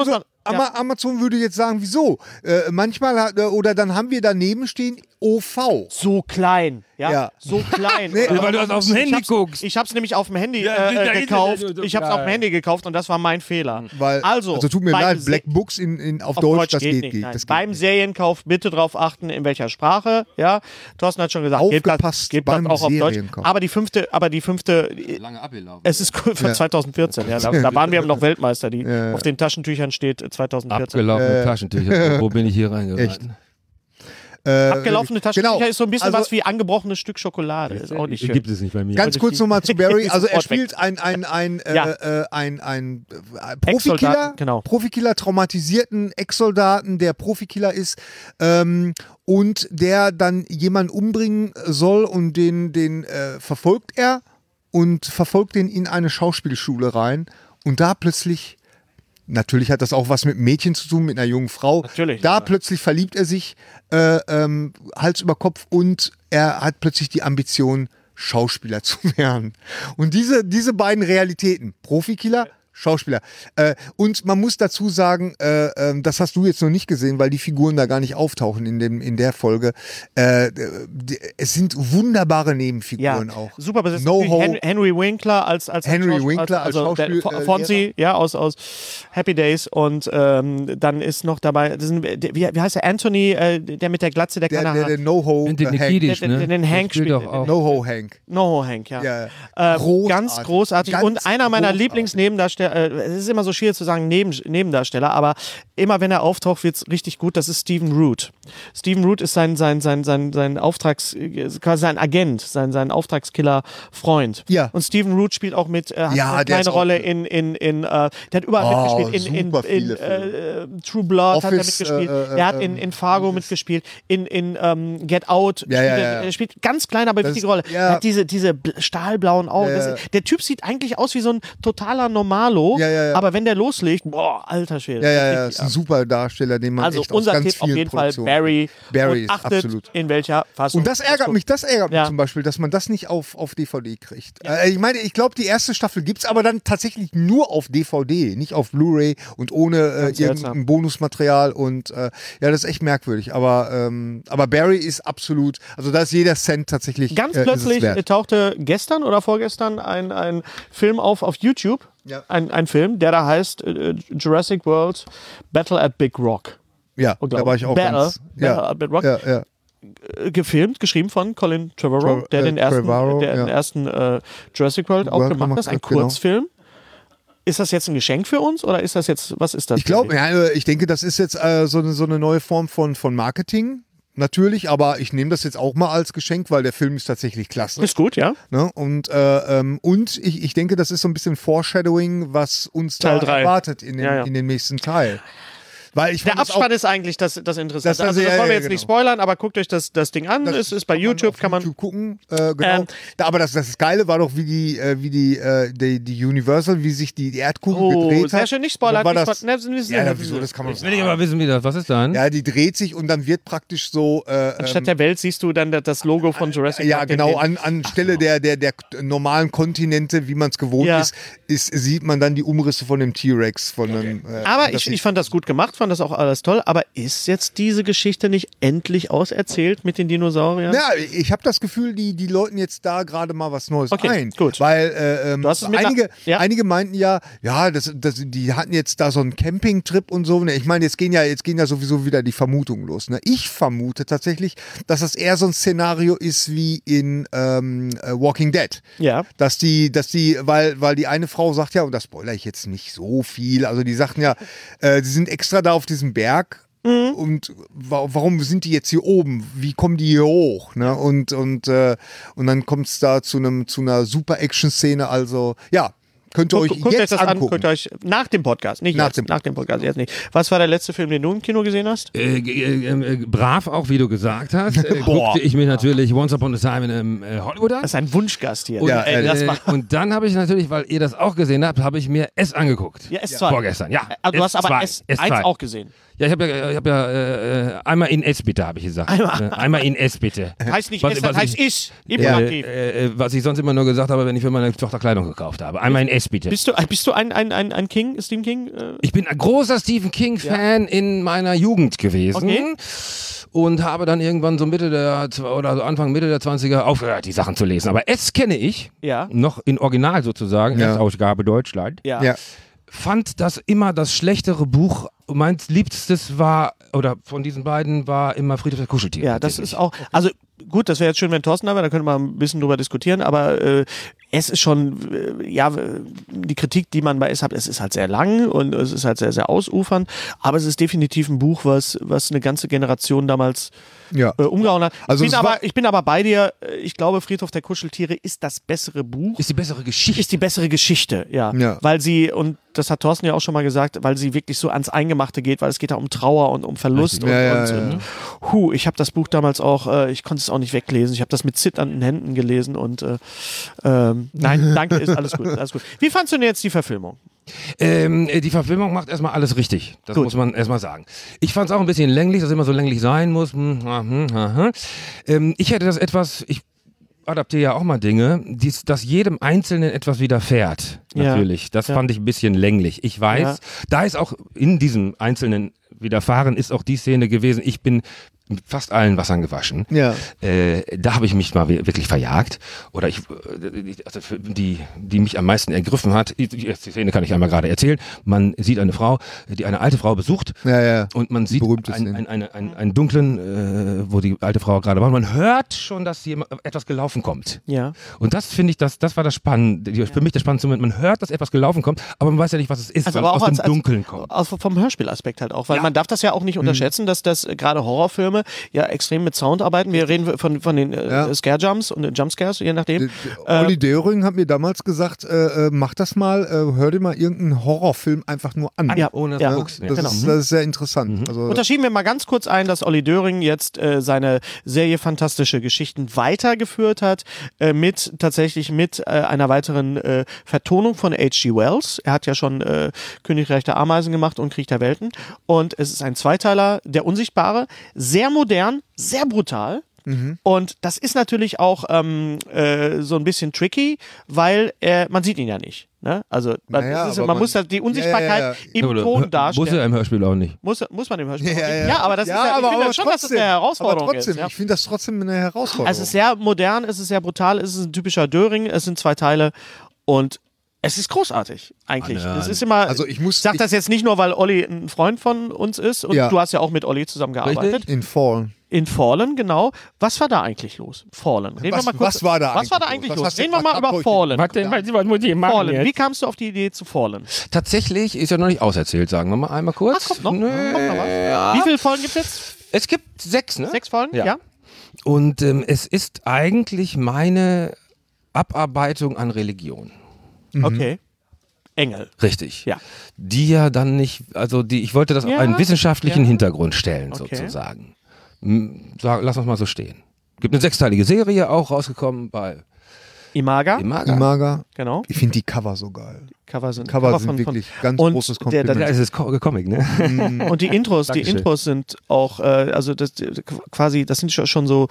Amazon würde jetzt sagen, wieso? Manchmal oder dann haben wir daneben stehen OV. So klein, Ja. so klein. Nee, weil du das auf dem Handy guckst. Ich hab's nämlich auf dem Handy gekauft. gekauft. Ich hab's auf dem Handy gekauft und das war mein Fehler. Weil, also tut mir beim leid, Black Books auf Deutsch, das geht nicht. Nein. Das geht Beim nicht. Serienkauf bitte drauf achten, in welcher Sprache. Ja, Thorsten hat schon gesagt, Aufgepasst geht beim auch auf Deutsch. Serienkauf. Aber die fünfte, Lange abgelaufen. es ist für 2014. Ja, da waren wir noch Weltmeister. Auf den Taschentüchern steht 2014. Abgelaufene Taschentücher. Wo bin ich hier reingeraten? Abgelaufene Taschentücher genau. ist so ein bisschen Also- was wie angebrochenes Stück Schokolade. Ist auch nicht schön. Gibt es nicht bei mir. Ganz kurz nochmal zu Barry. Also er Sofort weg. spielt ein Profikiller, Ex-Soldaten, genau. Profikiller, traumatisierten Ex-Soldaten, der Profikiller ist und der dann jemanden umbringen soll und den verfolgt er und verfolgt den in eine Schauspielschule rein und da plötzlich. Natürlich hat das auch was mit Mädchen zu tun, mit einer jungen Frau. Natürlich. Da plötzlich verliebt er sich Hals über Kopf und er hat plötzlich die Ambition, Schauspieler zu werden. Und diese beiden Realitäten, Profikiller, Schauspieler. Und man muss dazu sagen, das hast du jetzt noch nicht gesehen, weil die Figuren da gar nicht auftauchen in der Folge. Es sind wunderbare Nebenfiguren auch. Super besetzt. No Henry Winkler als Schauspiel, Fonzie, aus Happy Days und dann ist noch dabei, wie heißt der, Anthony, der mit der Glatze, der keine Haare der No-Ho Den Hank. Nikidisch, ne? den Hank spielt spielt. doch auch. No-Ho Hank. No Hank, ja. Ja. Ganz großartig. Ganz und einer meiner großartig. Lieblingsnebendarsteller, es ist immer so schwierig zu sagen Nebendarsteller, aber immer wenn er auftaucht, wird es richtig gut, das ist Stephen Root. Stephen Root ist sein quasi sein Agent, sein Auftragskiller-Freund. Ja. Und Stephen Root spielt auch mit, hat Ja, eine der kleine ist auch Rolle gut. der hat überall mitgespielt, super viele True Blood hat er Office, mitgespielt, er hat in Fargo mitgespielt, in Get Out, er spielt ganz klein, aber wichtige Rolle. ja. Er hat diese stahlblauen Augen. Ja, ja. Der Typ sieht eigentlich aus wie so ein totaler Normalo, Ja. aber wenn der loslegt, boah, alter Schwede. Ja, Richtig ist ein super Darsteller, den man Also echt aus unser ganz Tipp auf vielen jeden Fall Produktionen- Barry ist und achtet, absolut. in welcher Fassung. Und das ärgert mich Ja. zum Beispiel, dass man das nicht auf DVD kriegt. Ich meine, ich glaube, die erste Staffel gibt es aber dann tatsächlich nur auf DVD, nicht auf Blu-ray und ohne seltsam. irgendein Bonusmaterial und ja, das ist echt merkwürdig. Aber Barry ist absolut, also da ist jeder Cent tatsächlich Ganz ist es plötzlich wert. tauchte gestern oder vorgestern ein Film auf YouTube. Ja. Ein Film, der da heißt Jurassic World Battle at Big Rock. Ja, da war ich auch Battle ja, at Big Rock. ja. Gefilmt, geschrieben von Colin Trevorrow, der den ersten Jurassic World auch gemacht hat. Das ist ein genau. Kurzfilm. Ist das jetzt ein Geschenk für uns oder ist das jetzt, was ist das? Ich glaube, ich denke, das ist jetzt so eine neue Form von Marketing. Natürlich, aber ich nehme das jetzt auch mal als Geschenk, weil der Film ist tatsächlich klasse. Ist gut, ja. Ne? Und ich denke, das ist so ein bisschen Foreshadowing, was uns Teil da 3 erwartet in dem nächsten Teil. Weil ich Der fand das Abspann auch, ist eigentlich das Interessante. Das Also das ja, wollen wir ja, jetzt nicht genau. spoilern, aber guckt euch das Ding an. Es ist bei YouTube, auf kann man. YouTube gucken. Genau. Aber das Geile war doch, wie die Universal, wie sich die Erdkugel gedreht hat. Sehr schön, nicht spoilern. War nicht das, spoilern. wieso, das kann man Jetzt will ich aber wissen, wie das. Was ist dann? Ja, die dreht sich und dann wird praktisch so. Anstatt der Welt siehst du dann das Logo von Jurassic Ja, Park. genau, anstelle der normalen Kontinente, wie man es gewohnt Ja. ist, sieht man dann die Umrisse von dem T-Rex. Aber ich fand das gut gemacht, fand das auch alles toll. Aber ist jetzt diese Geschichte nicht endlich auserzählt mit den Dinosauriern? Ja, ich habe das Gefühl, die läuten jetzt da gerade mal was Neues ein. Gut. Weil Du hast es mit einige meinten die hatten jetzt da so einen Campingtrip und so. Ne? Ich meine, jetzt gehen ja sowieso wieder die Vermutungen los. Ne? Ich vermute tatsächlich, dass das eher so ein Szenario ist wie in Walking Dead. Ja. Dass die, weil die eine Frau sagt ja, und das spoilere ich jetzt nicht so viel, also die sagten ja, die sind extra da auf diesem Berg. Und warum sind die jetzt hier oben? Wie kommen die hier hoch? Ne? Und dann kommt es da zu einer super Action-Szene. Also ja, könnt ihr euch Guckt euch jetzt das an, angucken. guckt euch nach dem Podcast, nicht Nach jetzt, dem nach dem Podcast, jetzt nicht. Was war der letzte Film, den du im Kino gesehen hast? Brav auch, wie du gesagt hast, guckte ich mir natürlich Once Upon a Time in Hollywood an. Das ist ein Wunschgast hier. Und, Ja, und dann habe ich natürlich, weil ihr das auch gesehen habt, habe ich mir S angeguckt. Ja, S2. Vorgestern, ja. Du hast aber S1 S2. auch gesehen. Ja, ich hab ja einmal in S bitte, habe ich gesagt. Einmal in S bitte. Heißt nicht S, das heißt ist. Imperativ. Was ich sonst immer nur gesagt habe, wenn ich für meine Tochter Kleidung gekauft habe. Einmal in S bitte. Bist du ein King, Stephen King? Ich bin ein großer Stephen King-Fan in meiner Jugend gewesen. Okay. Und habe dann irgendwann so Anfang, Mitte der 20er aufgehört, die Sachen zu lesen. Aber S kenne ich, noch in Original sozusagen, S-Ausgabe Deutschland. Ja. Fand das immer das schlechtere Buch. Mein liebstes war, oder von diesen beiden war immer Friedhof der Kuscheltiere. Ja, das ist auch, also gut, das wäre jetzt schön, wenn Thorsten da wäre, da könnte man ein bisschen drüber diskutieren, aber es ist schon, die Kritik, die man bei es hat, es ist halt sehr lang und es ist halt sehr, sehr ausufernd, aber es ist definitiv ein Buch, was eine ganze Generation damals umgehauen hat. Also ich bin aber bei dir, ich glaube, Friedhof der Kuscheltiere ist das bessere Buch. Ist die bessere Geschichte. Ist die bessere Geschichte, ja. Weil sie, und das hat Thorsten ja auch schon mal gesagt, weil sie wirklich so ans Eingemachte geht, weil es geht da um Trauer und um Verlust. Ich habe das Buch damals auch, ich konnte es auch nicht weglesen. Ich habe das mit zitternden Händen gelesen und nein, danke, ist alles gut. Wie fandst du denn jetzt die Verfilmung? Die Verfilmung macht erstmal alles richtig. Das muss man erstmal sagen. Ich fand es auch ein bisschen länglich, dass es immer so länglich sein muss. Ich hätte das etwas, ich adaptiere ja auch mal Dinge, dass jedem Einzelnen etwas widerfährt. Natürlich. Das fand ich ein bisschen länglich. Ich weiß, da ist auch in diesem Einzelnen widerfahren, ist auch die Szene gewesen, ich bin mit fast allen Wassern gewaschen. Ja. Da habe ich mich mal wirklich verjagt. Oder die mich am meisten ergriffen hat, die Szene kann ich einmal gerade erzählen. Man sieht eine Frau, die eine alte Frau besucht. Und man sieht einen dunklen, wo die alte Frau gerade war. Und man hört schon, dass hier etwas gelaufen kommt. Ja. Und das finde ich, das war das Spannende. Für mich der spannendste Moment. Man hört, dass etwas gelaufen kommt, aber man weiß ja nicht, was es ist, also weil es aus dem Dunkeln kommt. Vom Hörspielaspekt halt auch. Weil man darf das ja auch nicht unterschätzen, dass das gerade Horrorfilme ja extrem mit Sound arbeiten. Wir reden von den Scare-Jumps und Jumpscares, je nachdem. Olli Döring hat mir damals gesagt, mach das mal, hör dir mal irgendeinen Horrorfilm einfach nur an. Ohne das ist sehr interessant. Also, Unterschieben wir mal ganz kurz ein, dass Olli Döring jetzt seine Serie Fantastische Geschichten weitergeführt hat, tatsächlich mit einer weiteren Vertonung von H.G. Wells. Er hat ja schon Königreich der Ameisen gemacht und Krieg der Welten. Und es ist ein Zweiteiler, Der Unsichtbare, sehr modern, sehr brutal. Und das ist natürlich auch so ein bisschen tricky, weil man sieht ihn ja nicht. Ne? Also man muss die Unsichtbarkeit im Ton darstellen. Muss er im Hörspiel auch nicht. Muss man im Hörspiel auch nicht. Ja, aber das ist ich finde schon, dass das eine Herausforderung ist. Ja? Ich finde das trotzdem eine Herausforderung. Also es ist sehr modern, es ist sehr brutal, es ist ein typischer Döring, es sind 2 Teile und es ist großartig, eigentlich. Das ist immer, also ich sag das jetzt nicht nur, weil Olli ein Freund von uns ist und du hast ja auch mit Olli zusammengearbeitet. Richtig? In Fallen. In Fallen, genau. Was war da eigentlich los? Fallen. Was war da eigentlich los? Reden wir mal über Fallen. Was muss ich machen Fallen. jetzt? Wie kamst du auf die Idee zu Fallen? Tatsächlich ist ja noch nicht auserzählt, sagen wir mal einmal kurz. Kommt noch was. Wie viele Folgen gibt es jetzt? Es gibt 6, ne? 6 Folgen, ja. Und es ist eigentlich meine Abarbeitung an Religion. Okay. Engel. Richtig. Ja. Die ja dann nicht, ich wollte das auf einen wissenschaftlichen Hintergrund stellen, sozusagen. Lass uns mal so stehen. Gibt eine 6-teilige Serie, auch rausgekommen bei Imaga. Genau. Ich finde die Cover so geil. Cover sind wirklich ganz großes Kompliment. Das ist Comic, ne? Und die Intros sind auch, also das sind schon so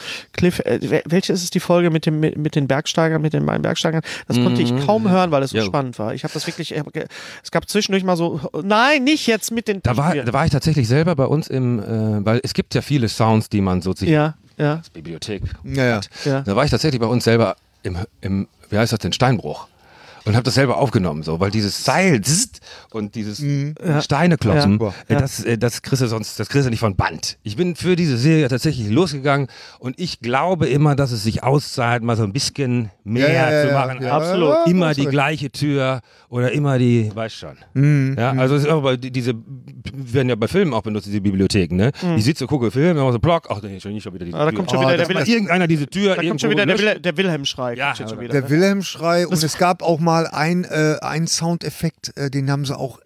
welche ist es die Folge mit den Bergsteigern, mit den beiden Bergsteigern? Das konnte ich kaum hören, weil es so spannend war. Ich habe das wirklich, es gab zwischendurch mal so, nein, nicht jetzt mit den Da war ich tatsächlich selber bei uns weil es gibt ja viele Sounds, die man so sich als Bibliothek hat. Ja. Da war ich tatsächlich bei uns selber im wie heißt das denn, Steinbruch. Und habe das selber aufgenommen, so, weil dieses Seil und dieses Steine klopfen, das kriegst du nicht von Band. Ich bin für diese Serie tatsächlich losgegangen und ich glaube immer, dass es sich auszahlt, mal so ein bisschen mehr zu machen. Ja, absolut. Immer die gleiche Tür oder immer die, weißt schon. Ja, also es ist aber diese werden ja bei Filmen auch benutzt, diese Bibliotheken, ne? Ich sitze, gucke Film, dann so Block, ach, nee, schon wieder diese Tür. Da kommt schon wieder irgendeiner diese Tür. Da kommt schon wieder der Wilhelm-Schrei. Der Wilhelm-Schrei und es gab auch mal ein Soundeffekt, den haben sie auch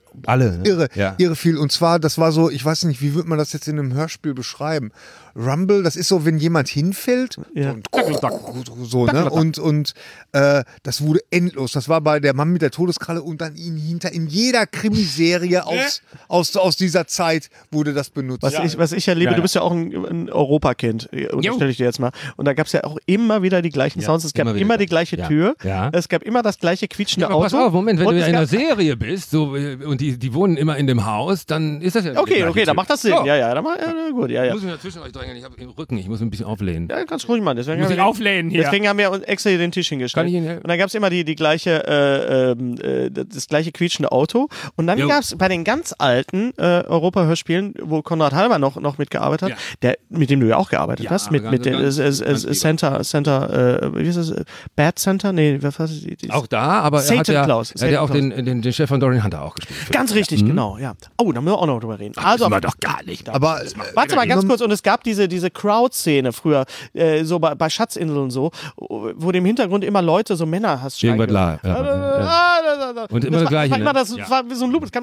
Alle. Ne? Irre viel. Und zwar, das war so, ich weiß nicht, wie würde man das jetzt in einem Hörspiel beschreiben? Rumble, das ist so, wenn jemand hinfällt so, ne? Und das wurde endlos. Das war bei der Mann mit der Todeskralle und dann in jeder Krimiserie aus dieser Zeit wurde das benutzt. Was ich erlebe, du bist ja auch ein Europakind, unterstelle ich dir jetzt mal. Und da gab es ja auch immer wieder die gleichen Sounds. Es gab immer die gleiche Tür. Ja. Es gab immer das gleiche quietschende Auto. Pass auf, Moment, wenn du in einer Serie bist und die wohnen immer in dem Haus, dann ist das ja Okay, da macht das Sinn. So. Ja, gut, ja. Ich muss mich dazwischen euch drängen, ich habe im Rücken, ich muss ein bisschen auflehnen. Ja, ganz ruhig, Mann. Deswegen muss ich auflehnen hier. Deswegen haben wir uns extra hier den Tisch hingestellt. Kann ich Ihnen helfen? Und dann gab es immer die gleiche, das gleiche quietschende Auto. Und dann gab es bei den ganz alten Europa-Hörspielen, wo Konrad Halber noch mitgearbeitet hat, mit dem du ja auch gearbeitet hast, mit dem Center, wie ist das? Bad Center? Nee, was ist das? Auch da, aber er hat ja auch den Chef von Dorian Hunter auch gespielt. Ganz richtig, genau, ja. Oh, da müssen wir auch noch drüber reden. Also, das war doch gar nicht. Aber warte mal ganz kurz, und es gab diese Crowd-Szene früher, so bei Schatzinseln und so, wo im Hintergrund immer Leute, so Männer hast schreien. Und immer das Gleiche. Das war wie so ein Loop. Das kann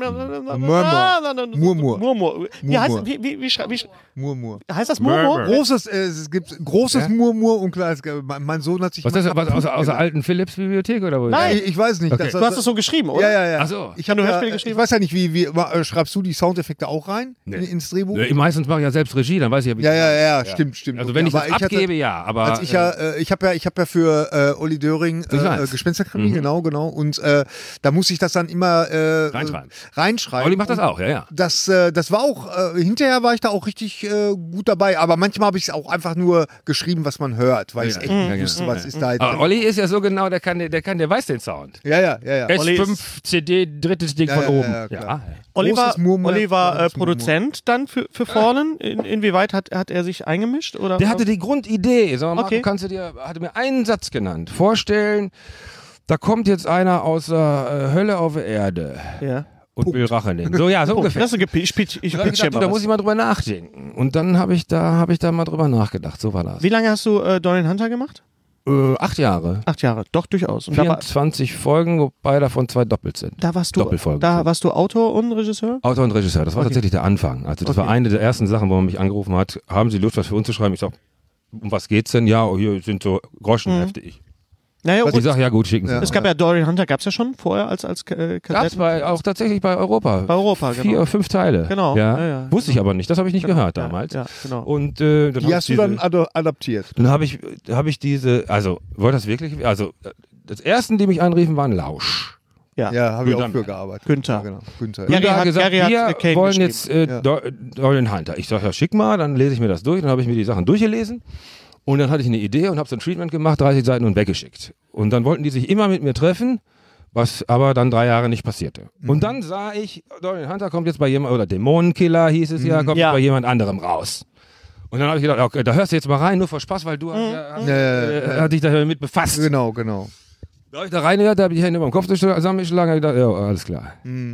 Murmur. Wie heißt wie Murmur. Heißt das Murmur? Es gibt großes Murmur und kleines. Mein Sohn hat sich. Was ist das? Was aus der alten Philips-Bibliothek oder wo? Nein, ich weiß nicht. Okay. Du hast es so geschrieben, oder? Ja. Ach so. Ich habe Hörspiele geschrieben. Ich weiß ja nicht, wie schreibst du die Soundeffekte auch rein ins Drehbuch? Meistens mache ich ja selbst Regie, dann weiß ich ja, wie Ja, stimmt. Also wenn ich das abgebe, ja, aber als ich habe ja für Olli Döring Gespensterkrimi, genau. Und da muss ich das dann immer reinschreiben. Olli macht das auch, ja. Das war auch, hinterher war ich da auch richtig gut dabei, aber manchmal habe ich es auch einfach nur geschrieben, was man hört, weil ich echt nicht wusste, was ist da jetzt. Aber Olli ist ja so genau, der weiß den Sound. Ja. S5 CD, drittes Ding von oben. Ja. Olli war Produzent dann für Fallen. Inwieweit hat er sich eingemischt? Oder? Der hatte die Grundidee. Sag mal, Marco, hatte mir einen Satz genannt. Vorstellen, da kommt jetzt einer aus der Hölle auf der Erde. Ja. Und will Rache nehmen. So ungefähr. Das ist da muss ich mal drüber nachdenken. Und dann habe ich da mal drüber nachgedacht. So war das. Wie lange hast du Dorian Hunter gemacht? 8 Jahre. 8 Jahre, doch durchaus. Und 24 Folgen, wobei davon 2 doppelt sind. Da warst du Autor und Regisseur? Autor und Regisseur, das war tatsächlich der Anfang. Also das war eine der ersten Sachen, wo man mich angerufen hat, haben Sie Lust, was für uns zu schreiben? Ich sag, um was geht's denn? Ja, hier sind so Groschenhefte. Naja, ich sag, ja gut, schicken Sie. Es gab ja Dorian Hunter, gab es ja schon vorher als Kadett. Gab's auch tatsächlich bei Europa. Bei Europa, 4 oder 5 Teile. Genau. Ja. Wusste ich aber nicht, das habe ich nicht gehört damals. Ja, genau. Und die hast du dann adaptiert? Dann habe ich diese, also, wollte das wirklich, also, das ersten, die mich anriefen, waren Lausch. Ja, habe ich auch für gearbeitet. Günther. Ja, genau. Günther. Gary hat gesagt, wir wollen jetzt Dorian Hunter. Ich sage, ja, schick mal, dann lese ich mir das durch. Dann habe ich mir die Sachen durchgelesen. Und dann hatte ich eine Idee und habe so ein Treatment gemacht, 30 Seiten und weggeschickt. Und dann wollten die sich immer mit mir treffen, was aber dann 3 Jahre nicht passierte. Und dann sah ich, Dorian Hunter kommt jetzt bei jemand, oder Dämonenkiller hieß es kommt jetzt bei jemand anderem raus. Und dann habe ich gedacht, okay, da hörst du jetzt mal rein, nur vor Spaß, weil du hast dich damit befasst. Genau. Da habe ich da reingehört, da habe ich die Hände über dem Kopf zusammengeschlagen, habe ich gedacht, ja, alles klar.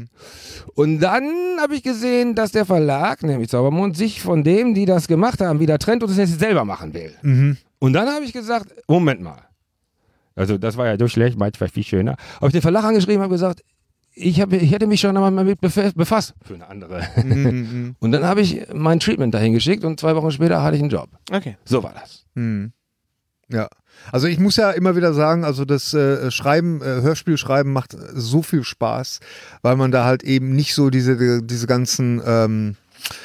Und dann habe ich gesehen, dass der Verlag, nämlich Zaubermond, sich von dem, die das gemacht haben, wieder trennt und das jetzt selber machen will. Und dann habe ich gesagt, Moment mal. Also das war ja so schlecht, meins war viel schöner. Habe ich den Verlag angeschrieben, habe gesagt, ich hätte mich schon einmal mit befasst. Für eine andere. Und dann habe ich mein Treatment dahin geschickt und 2 Wochen später hatte ich einen Job. Okay. So war das. Ja. Also ich muss ja immer wieder sagen, also das Hörspielschreiben macht so viel Spaß, weil man da halt eben nicht so diese ganzen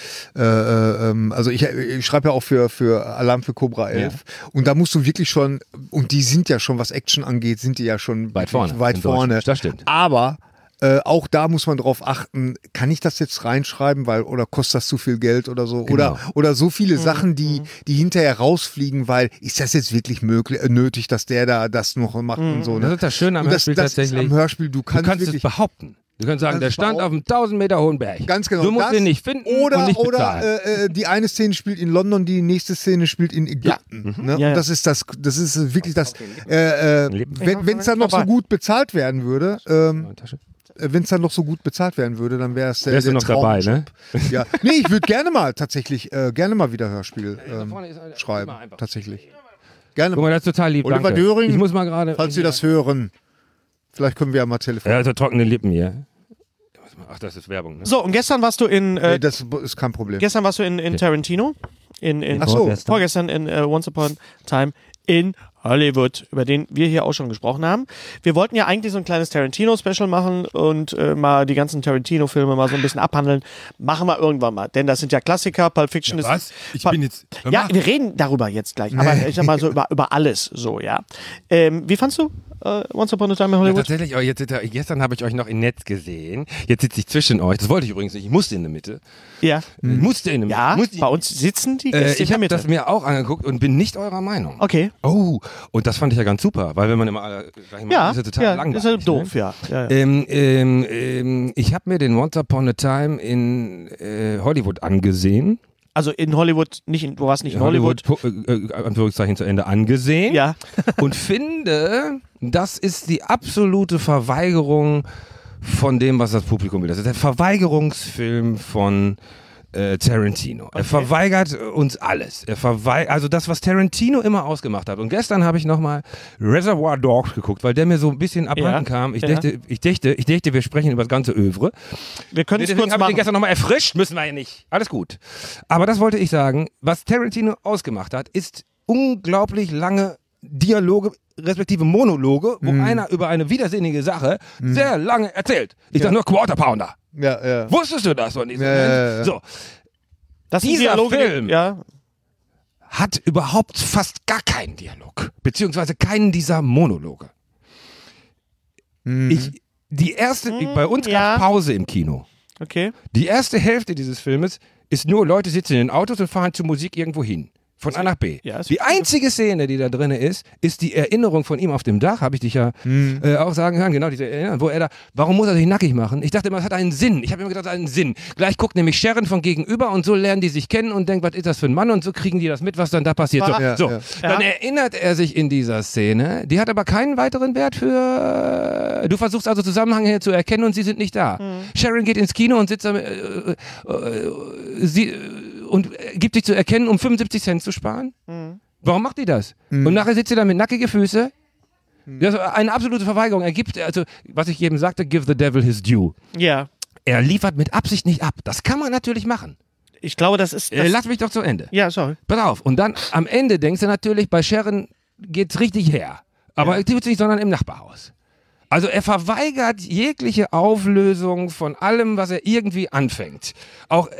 also ich schreibe ja auch für Alarm für Cobra 11 und da musst du wirklich schon, und die sind ja schon, was Action angeht, sind die ja schon weit vorne. Das stimmt. Aber auch da muss man drauf achten, kann ich das jetzt reinschreiben, oder kostet das zu viel Geld oder so? Genau. Oder so viele Sachen, die hinterher rausfliegen, weil ist das jetzt wirklich nötig, dass der da das noch macht und so. Ne? Das ist das Schöne am Hörspiel tatsächlich. Am Hörspiel, du kannst es behaupten. Du kannst sagen, der stand auf einem 1000 Meter hohen Berg. Ganz genau. Du musst ihn nicht finden und nicht bezahlen. Oder die eine Szene spielt in London, die nächste Szene spielt in Ägypten. Ne? Und das ist wirklich das. Wenn es dann noch so gut bezahlt werden würde, dann wäre es Wärst du noch dabei, ne? Ja. Nee, ich würde gerne mal wieder Hörspiel schreiben. Tatsächlich. Gerne. Guck mal, das ist total lieb. Oliver Döring, ich muss mal gerade. falls Sie das hören, vielleicht können wir ja mal telefonieren. Ja, also trockene Lippen hier. Ach, das ist Werbung, ne? So, und gestern warst du in Nee, das ist kein Problem. gestern warst du in Tarantino. Ach so. Vorgestern in Once Upon a Time in Hollywood, über den wir hier auch schon gesprochen haben. Wir wollten ja eigentlich so ein kleines Tarantino-Special machen und mal die ganzen Tarantino-Filme mal so ein bisschen abhandeln. Machen wir irgendwann mal, denn das sind ja Klassiker. Pulp Fiction ist... Was? Ich bin jetzt... Ja, wir reden darüber jetzt gleich, aber ich sag mal so über alles so, ja. Wie fandst du Once Upon a Time in Ja, Hollywood? tatsächlich, aber gestern habe ich euch noch in Netz gesehen. Jetzt sitze ich zwischen euch. Das wollte ich übrigens nicht. Ich musste in der Mitte. Ja. Ich musste in der Mitte. Ja, Musste- bei uns sitzen die Gäste in ich der habe Mitte. das mir auch angeguckt und bin nicht eurer Meinung. Okay. Oh, und das fand ich ja ganz super, weil wenn man immer alle gleich macht, Ja, ist ja total langweilig. ist ja doof, Ne? ja. Ich habe mir den Once Upon a Time in Hollywood angesehen. Also in Hollywood, du warst nicht in Hollywood. Anführungszeichen zu Ende angesehen. Ja. Und finde, das ist die absolute Verweigerung von dem, was das Publikum will. Das ist der Verweigerungsfilm von Tarantino. Er verweigert uns alles. Also das, was Tarantino immer ausgemacht hat. Und gestern habe ich nochmal Reservoir Dogs geguckt, weil der mir so ein bisschen abhanden kam. Ich dachte, wir sprechen über das ganze Övre. Wir können es Deswegen kurz habe ich den machen. gestern nochmal erfrischt, müssen wir ja nicht. Alles gut. Aber das wollte ich sagen. Was Tarantino ausgemacht hat, ist unglaublich lange Dialoge, respektive Monologe, wo einer über eine widersinnige Sache sehr lange erzählt. Ich sag nur Quarter Pounder. Ja. Wusstest du das von diesem Ja, Moment? ja, ja. So, Das sind dieser Dialoge, Film ja. hat überhaupt fast gar keinen Dialog, beziehungsweise keinen dieser Monologe. Bei uns ja. gab Pause im Kino. Okay. Die erste Hälfte dieses Filmes ist nur, Leute sitzen in den Autos und fahren zur Musik irgendwo hin. Von A nach B. Ja, ist die einzige Szene, die da drin ist die Erinnerung von ihm auf dem Dach, habe ich dich ja auch sagen hören, genau, diese Erinnerung, wo er da, warum muss er sich nackig machen? Ich dachte immer, es hat einen Sinn. Ich habe immer gedacht, es hat einen Sinn. Gleich guckt nämlich Sharon von gegenüber und so lernen die sich kennen und denken, was ist das für ein Mann? Und so kriegen die das mit, was dann da passiert. Dann erinnert er sich in dieser Szene, die hat aber keinen weiteren Wert für, du versuchst also Zusammenhänge zu erkennen und sie sind nicht da. Sharon geht ins Kino und sitzt da, und gibt sich zu erkennen, um 75 Cent zu sparen? Warum macht die das? Und nachher sitzt sie da mit nackige Füße. Das ist eine absolute Verweigerung. Er gibt, also, was ich jedem sagte, give the devil his due. Ja. Er liefert mit Absicht nicht ab. Das kann man natürlich machen. Ich glaube, das ist. Das Lass mich doch zu Ende. ja, sorry. Pass auf. Und dann am Ende denkst du natürlich, bei Sharon geht's richtig her. Aber er tut's nicht, sondern im Nachbarhaus. Also er verweigert jegliche Auflösung von allem, was er irgendwie anfängt. Auch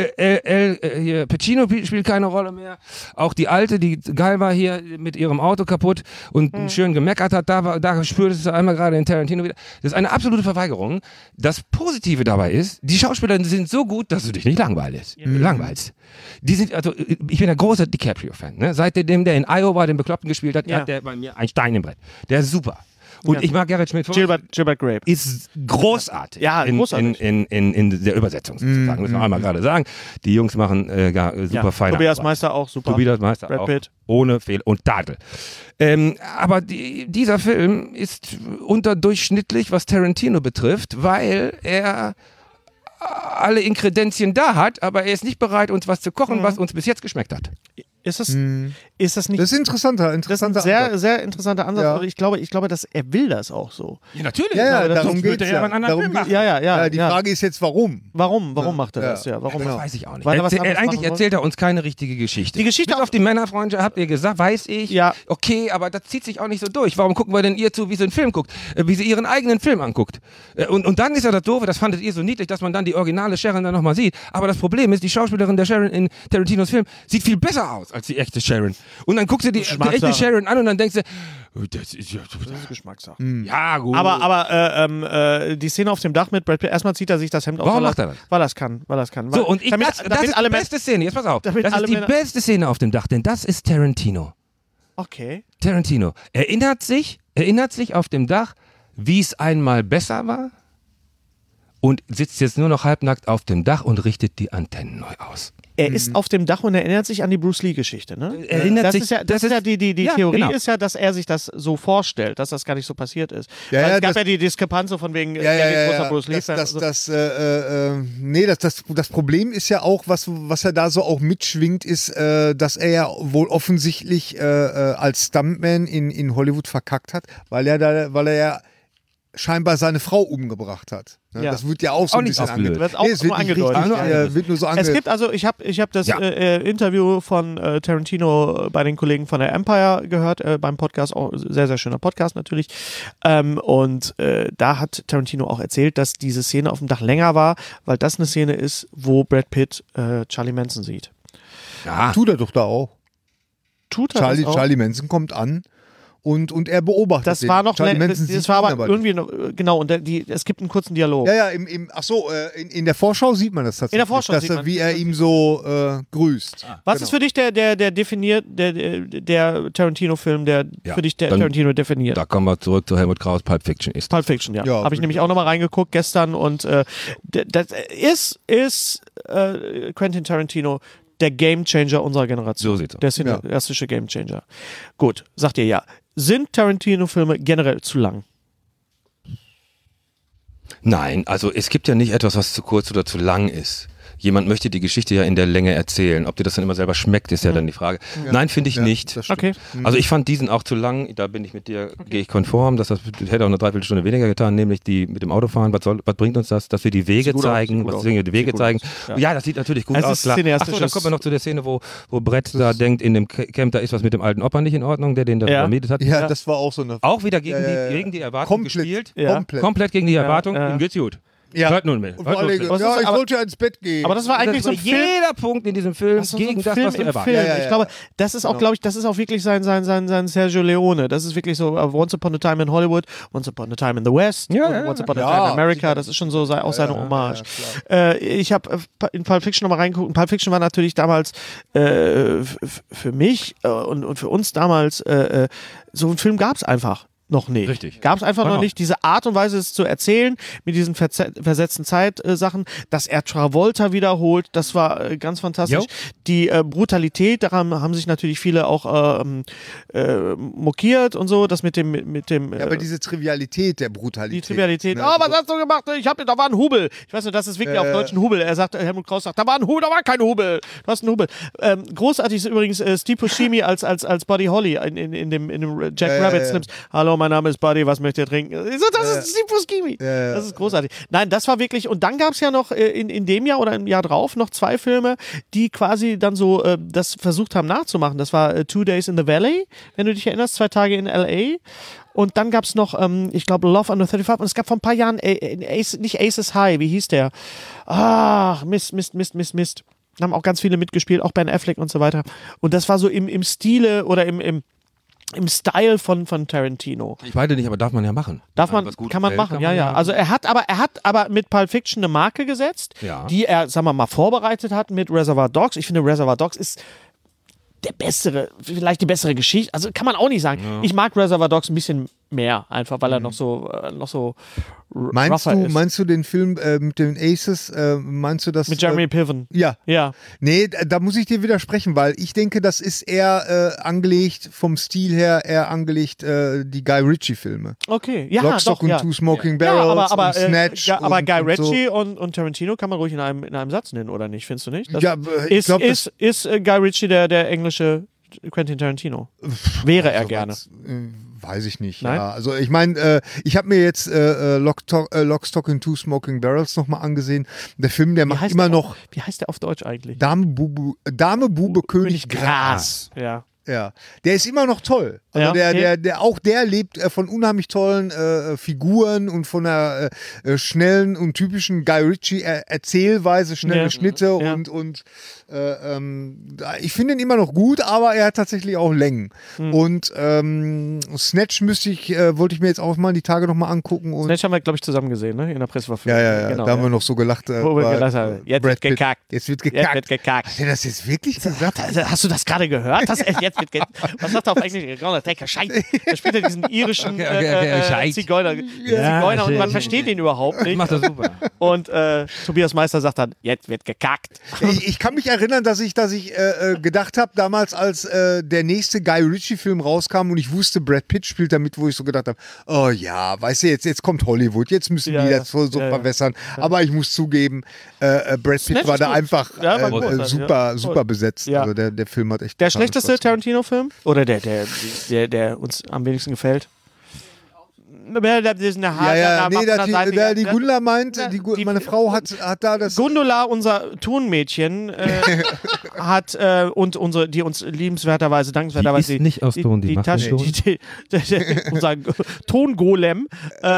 hier Pacino spielt keine Rolle mehr. Auch die Alte, die geil war hier mit ihrem Auto kaputt und schön gemeckert hat, da spürtest du einmal gerade in Tarantino wieder. Das ist eine absolute Verweigerung. Das Positive dabei ist, die Schauspieler sind so gut, dass du dich nicht langweilst. Die sind, also ich bin ein großer DiCaprio-Fan. Ne? Seitdem der in Iowa den Bekloppten gespielt hat, hat der bei mir ein Stein im Brett. Der ist super. Und ich mag Gerrit Schmidt. Gilbert Grape. Ist großartig. Ja, großartig. In der Übersetzung sozusagen, müssen wir einmal gerade sagen. Die Jungs machen super feine Tobias Arbeit. Meister auch super. Tobias Meister Brad auch. Pitt. Ohne Fehl und Tadel. Aber dieser Film ist unterdurchschnittlich, was Tarantino betrifft, weil er alle Inkredenzien da hat, aber er ist nicht bereit, uns was zu kochen, was uns bis jetzt geschmeckt hat. Ist das nicht. Das ist interessanter Das ist ein sehr, sehr interessanter Ansatz. Ja. Aber ich glaube, dass er will das auch so. Ja, natürlich. Ja, das darum geht es ja. einen anderen Film machen. Ja. Die Frage ist jetzt, warum? Warum macht er das? Ja, warum? Das weiß ich auch nicht. Weil er was anderes Eigentlich machen wollte? erzählt er uns keine richtige Geschichte. Die Geschichte Bis auf die Männerfreunde habt ihr gesagt, weiß ich. Ja. Okay, aber das zieht sich auch nicht so durch. Warum gucken wir denn ihr zu, wie sie einen Film guckt? Wie sie ihren eigenen Film anguckt? Und dann ist ja das Doofe, das fandet ihr so niedlich, dass man dann die originale Sharon dann nochmal sieht. Aber das Problem ist, die Schauspielerin der Sharon in Tarantinos Film sieht viel besser aus als die echte Sharon. Und dann guckst du die echte Sharon an und dann denkst du, das ist Geschmackssache. ja gut. Aber die Szene auf dem Dach mit Brad Pitt, erstmal zieht er sich das Hemd aus. Warum macht er das? Weil er es kann. So, und damit das ist die beste Szene. Jetzt pass auf. Das ist alle die Männer- beste Szene auf dem Dach, denn das ist Tarantino. Okay. Tarantino erinnert sich auf dem Dach, wie es einmal besser war und sitzt jetzt nur noch halbnackt auf dem Dach und richtet die Antennen neu aus. Er ist auf dem Dach und erinnert sich an die Bruce Lee-Geschichte, ne? Die Theorie genau. ist ja, dass er sich das so vorstellt, dass das gar nicht so passiert ist. Ja, Weil ja, es gab das- ja die Diskrepanz so von wegen großer Bruce Lee-Fan. Das Problem ist ja auch, was er da so auch mitschwingt, ist, dass er ja wohl offensichtlich als Stuntman in Hollywood verkackt hat, weil er ja scheinbar seine Frau umgebracht hat. Ne? Ja. Das wird ja auch so Auch ein nicht bisschen ausgelöst. Wird auch Nee, es wird nur nicht angedeutet. richtig, wird nur so Es gibt also, ich hab das Ja. Interview von Tarantino bei den Kollegen von der Empire gehört, beim Podcast, auch sehr, sehr schöner Podcast natürlich. Und da hat Tarantino auch erzählt, dass diese Szene auf dem Dach länger war, weil das eine Szene ist, wo Brad Pitt Charlie Manson sieht. Ja. Tut er doch da auch. Tut er das auch? Charlie Manson kommt an und er beobachtet Das den. war noch, Charlie Manson das sieht war ihn aber nicht. irgendwie, noch, genau, und es gibt einen kurzen Dialog. Ja, in der Vorschau sieht man das tatsächlich. In der Vorschau dass sieht er, man. wie er ihm so grüßt. Was ist für dich der Tarantino-Film, der Ja, für dich der dann- Tarantino definiert? Da kommen wir zurück zu Helmut Kraus, Pulp Fiction ist. Pulp Fiction, ja. Ja, Habe ich nämlich auch nochmal reingeguckt gestern und das ist Quentin Tarantino der Gamechanger unserer Generation. So sieht's aus. Der cineastische Gamechanger. Gut, sagt ihr ja. Sind Tarantino-Filme generell zu lang? Nein, also es gibt ja nicht etwas, was zu kurz oder zu lang ist. Jemand möchte die Geschichte ja in der Länge erzählen. Ob dir das dann immer selber schmeckt, ist ja dann die Frage. Nein, finde ich nicht. Das stimmt. Okay. Also ich fand diesen auch zu lang, da bin ich mit dir, gehe ich konform, dass das hätte auch eine Dreiviertelstunde weniger getan, nämlich die mit dem Autofahren. Was bringt uns das? Dass wir die Wege zeigen, die Wege zeigen. Ja, das sieht natürlich gut Es aus. ist Klar. cineastisch, Achso, dann das- kommen wir noch zu der Szene, wo Brett da denkt, in dem Camp, da ist was mit dem alten Opa nicht in Ordnung, der den da vermietet hat. Ja, das war auch so eine. Auch wieder gegen die Erwartung Komplett. gespielt. Ja. Komplett gegen die Erwartung. ja. Ihm geht's gut. Ja. Hört nun mit. Und vor allem, Was ja, ist- ich aber- wollte ja ins Bett gehen. Aber das war eigentlich so ein Film. Jeder Punkt in diesem Film Das ist so gegen ein das, Film was du im erwartest. Film. Ja, ja, Ich glaube, das ist auch, glaube ich, das ist auch wirklich sein Sergio Leone. Das ist wirklich so Once Upon a Time in Hollywood, Once Upon a Time in the West, Once Upon a Time in America. Das ist schon so auch seine Hommage. Ich habe in Pulp Fiction nochmal reingeguckt. Pulp Fiction war natürlich damals für mich und für uns damals so einen Film gab es einfach noch nicht. Richtig. Gab es einfach Genau. noch nicht. Diese Art und Weise, es zu erzählen, mit diesen versetzten Zeitsachen, dass er Travolta wiederholt, das war ganz fantastisch. Jo. Die Brutalität, daran haben sich natürlich viele auch mokiert und so, das mit dem Ja, aber diese Trivialität der Brutalität. die Trivialität. Ne? Oh, was hast du gemacht? Da war ein Hubel. Ich weiß nicht, das ist wirklich auf Deutsch ein Hubel. Er sagt, Helmut Kraus sagt, da war ein Hubel, da war kein Hubel. Du hast einen Hubel. Großartig ist übrigens Steve Buscemi als Buddy Holly in dem Jack Rabbit Slims. Hallo, mein Name ist Buddy, was möchtet ihr trinken? Ich so, das ist Steve Buscemi. Das ist großartig. Nein, das war wirklich, und dann gab es ja noch in dem Jahr oder im Jahr drauf noch 2 Filme, die quasi dann so das versucht haben nachzumachen. Das war 2 Days in the Valley, wenn du dich erinnerst, 2 Tage in L.A., und dann gab es noch, ich glaube, Love Under 35. Und es gab vor ein paar Jahren, nicht Aces High, wie hieß der? Ach, Mist. Da haben auch ganz viele mitgespielt, auch Ben Affleck und so weiter. Und das war so im Stile oder im Style von Tarantino. Ich weiß nicht, aber darf man ja machen. Kann man gefällt, machen, ja. Also er hat aber mit Pulp Fiction eine Marke gesetzt, Ja. die er, sagen wir mal, vorbereitet hat mit Reservoir Dogs. Ich finde, Reservoir Dogs ist vielleicht die bessere Geschichte. Also kann man auch nicht sagen. Ja. Ich mag Reservoir Dogs ein bisschen mehr, einfach weil er noch so Meinst du den Film mit den Aces, meinst du das? Mit Jeremy Piven. Ja. Ja. Nee, da muss ich dir widersprechen, weil ich denke, das ist eher angelegt, vom Stil her eher angelegt, die Guy Ritchie-Filme. Okay, ja, Lock, Stock doch, und ja. Two Smoking Barrels aber, und Snatch. aber Guy und Ritchie so. und Tarantino kann man ruhig in einem Satz nennen, oder nicht? Findest du nicht? Das Ja, ich glaub, ist Guy Ritchie der englische Quentin Tarantino? Wäre er gerne. Weiß ich nicht. Nein? Ja. Also ich meine, ich habe mir jetzt Lock, Stock and Two Smoking Barrels nochmal angesehen. Der Film, der macht immer noch... Wie heißt der auf Deutsch eigentlich? Dame, Bube, König, Gras. Ja. Ja, der ist immer noch toll. Also Ja, der lebt von unheimlich tollen Figuren und von einer schnellen und typischen Guy Ritchie Erzählweise, schnelle Schnitte und ich finde ihn immer noch gut, aber er hat tatsächlich auch Längen. Und Snatch wollte ich mir jetzt auch mal die Tage nochmal angucken. Und Snatch haben wir, glaube ich, zusammen gesehen, ne? In der Presseverführung. ja, Genau, da haben wir noch so gelacht. Wo wir gelacht haben. Jetzt wird gekackt. Jetzt wird gekackt. Jetzt wird gekackt. Hat er das jetzt wirklich gesagt? Hast du das gerade gehört? Was sagt er auf Englisch? Er spielt ja diesen irischen Zigeuner. Zigeuner und man versteht ihn überhaupt nicht. Macht er super. Und Tobias Meister sagt dann, jetzt wird gekackt. Ich kann mich erinnern, dass ich gedacht habe, damals als der nächste Guy Ritchie-Film rauskam und ich wusste, Brad Pitt spielt damit, wo ich so gedacht habe, oh ja, weißt du, jetzt kommt Hollywood, jetzt müssen die das so verwässern. Aber ich muss zugeben, Brad Pitt Snatch war da gut. einfach Ja, war gut, super besetzt. Ja. Also der Film hat echt... Der total schlechteste Spaß gemacht. Tarantino-Film? Oder der uns am wenigsten gefällt? die Gundula meint, meine Frau hat da das... Gundula, unser Tonmädchen, hat und unsere, die uns liebenswerterweise, dankenswerterweise... Die ist nicht aus Ton, die macht Tasche, Ton. unser Tongolem,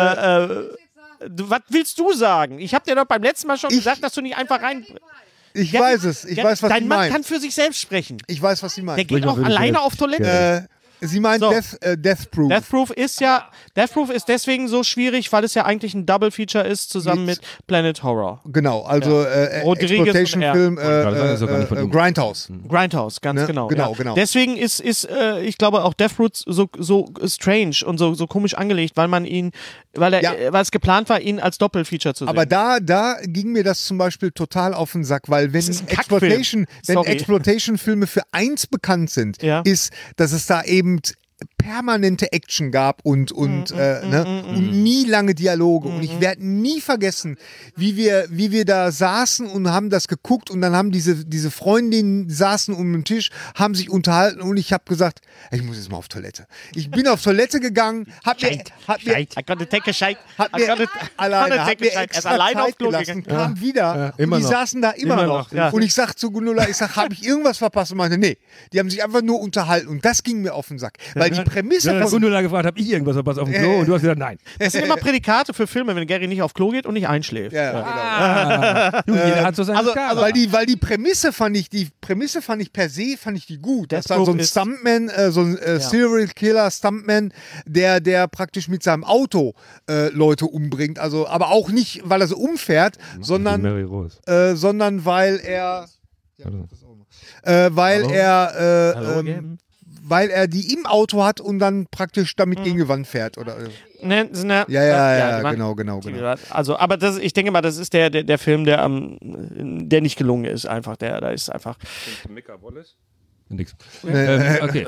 was willst du sagen? Ich habe dir doch beim letzten Mal schon gesagt, dass du nicht einfach rein... Ich weiß es. Ich weiß, was sie Dein Mann meint. kann für sich selbst sprechen. Ich weiß, was sie meint. Der geht auch alleine auf Toilette. Sie meint So. Death Proof. Death Proof ist deswegen so schwierig, weil es ja eigentlich ein Double Feature ist, zusammen mit Planet Horror. Genau, also Rodriguez Exploitation-Film Grindhouse. Grindhouse, ganz Ne? genau. Genau, ja. genau. Deswegen ist ich glaube auch Death Proof so strange und so komisch angelegt, weil es geplant war, ihn als Doppelfeature zu sehen. Aber da ging mir das zum Beispiel total auf den Sack, weil wenn ist ein Kackfilm. Exploitation-Filme für eins bekannt sind, ist, dass es da eben permanente Action gab und nie lange Dialoge. Und ich werde nie vergessen, wie wir da saßen und haben das geguckt und dann haben diese Freundinnen saßen um den Tisch, haben sich unterhalten und ich habe gesagt, ich muss jetzt mal auf Toilette. Ich bin auf Toilette gegangen, hat mir extra Zeit gelassen, kam wieder und die saßen da immer noch. Ja. Und ich sag zu Gundula, habe ich irgendwas verpasst? Und meinte, nee, die haben sich einfach nur unterhalten und das ging mir auf den Sack. Weil die Prämisse Dann hat Gundula gefragt, habe ich irgendwas verpasst auf dem Klo? Und du hast gesagt, nein. Das sind immer Prädikate für Filme, wenn Gary nicht auf Klo geht und nicht einschläft. Jeder hat so seine Skala. Weil die Prämisse fand ich per se die gut. Das war so ein Stuntman, so ein Serial Killer Stuntman, der praktisch mit seinem Auto Leute umbringt. Also, aber auch nicht, weil er so umfährt, sondern weil er weil er die im Auto hat und dann praktisch damit gegen die Wand fährt. Oder? Genau. Also, aber ich denke mal, das ist der Film, der nicht gelungen ist. Einfach da ist einfach. Nix. Okay.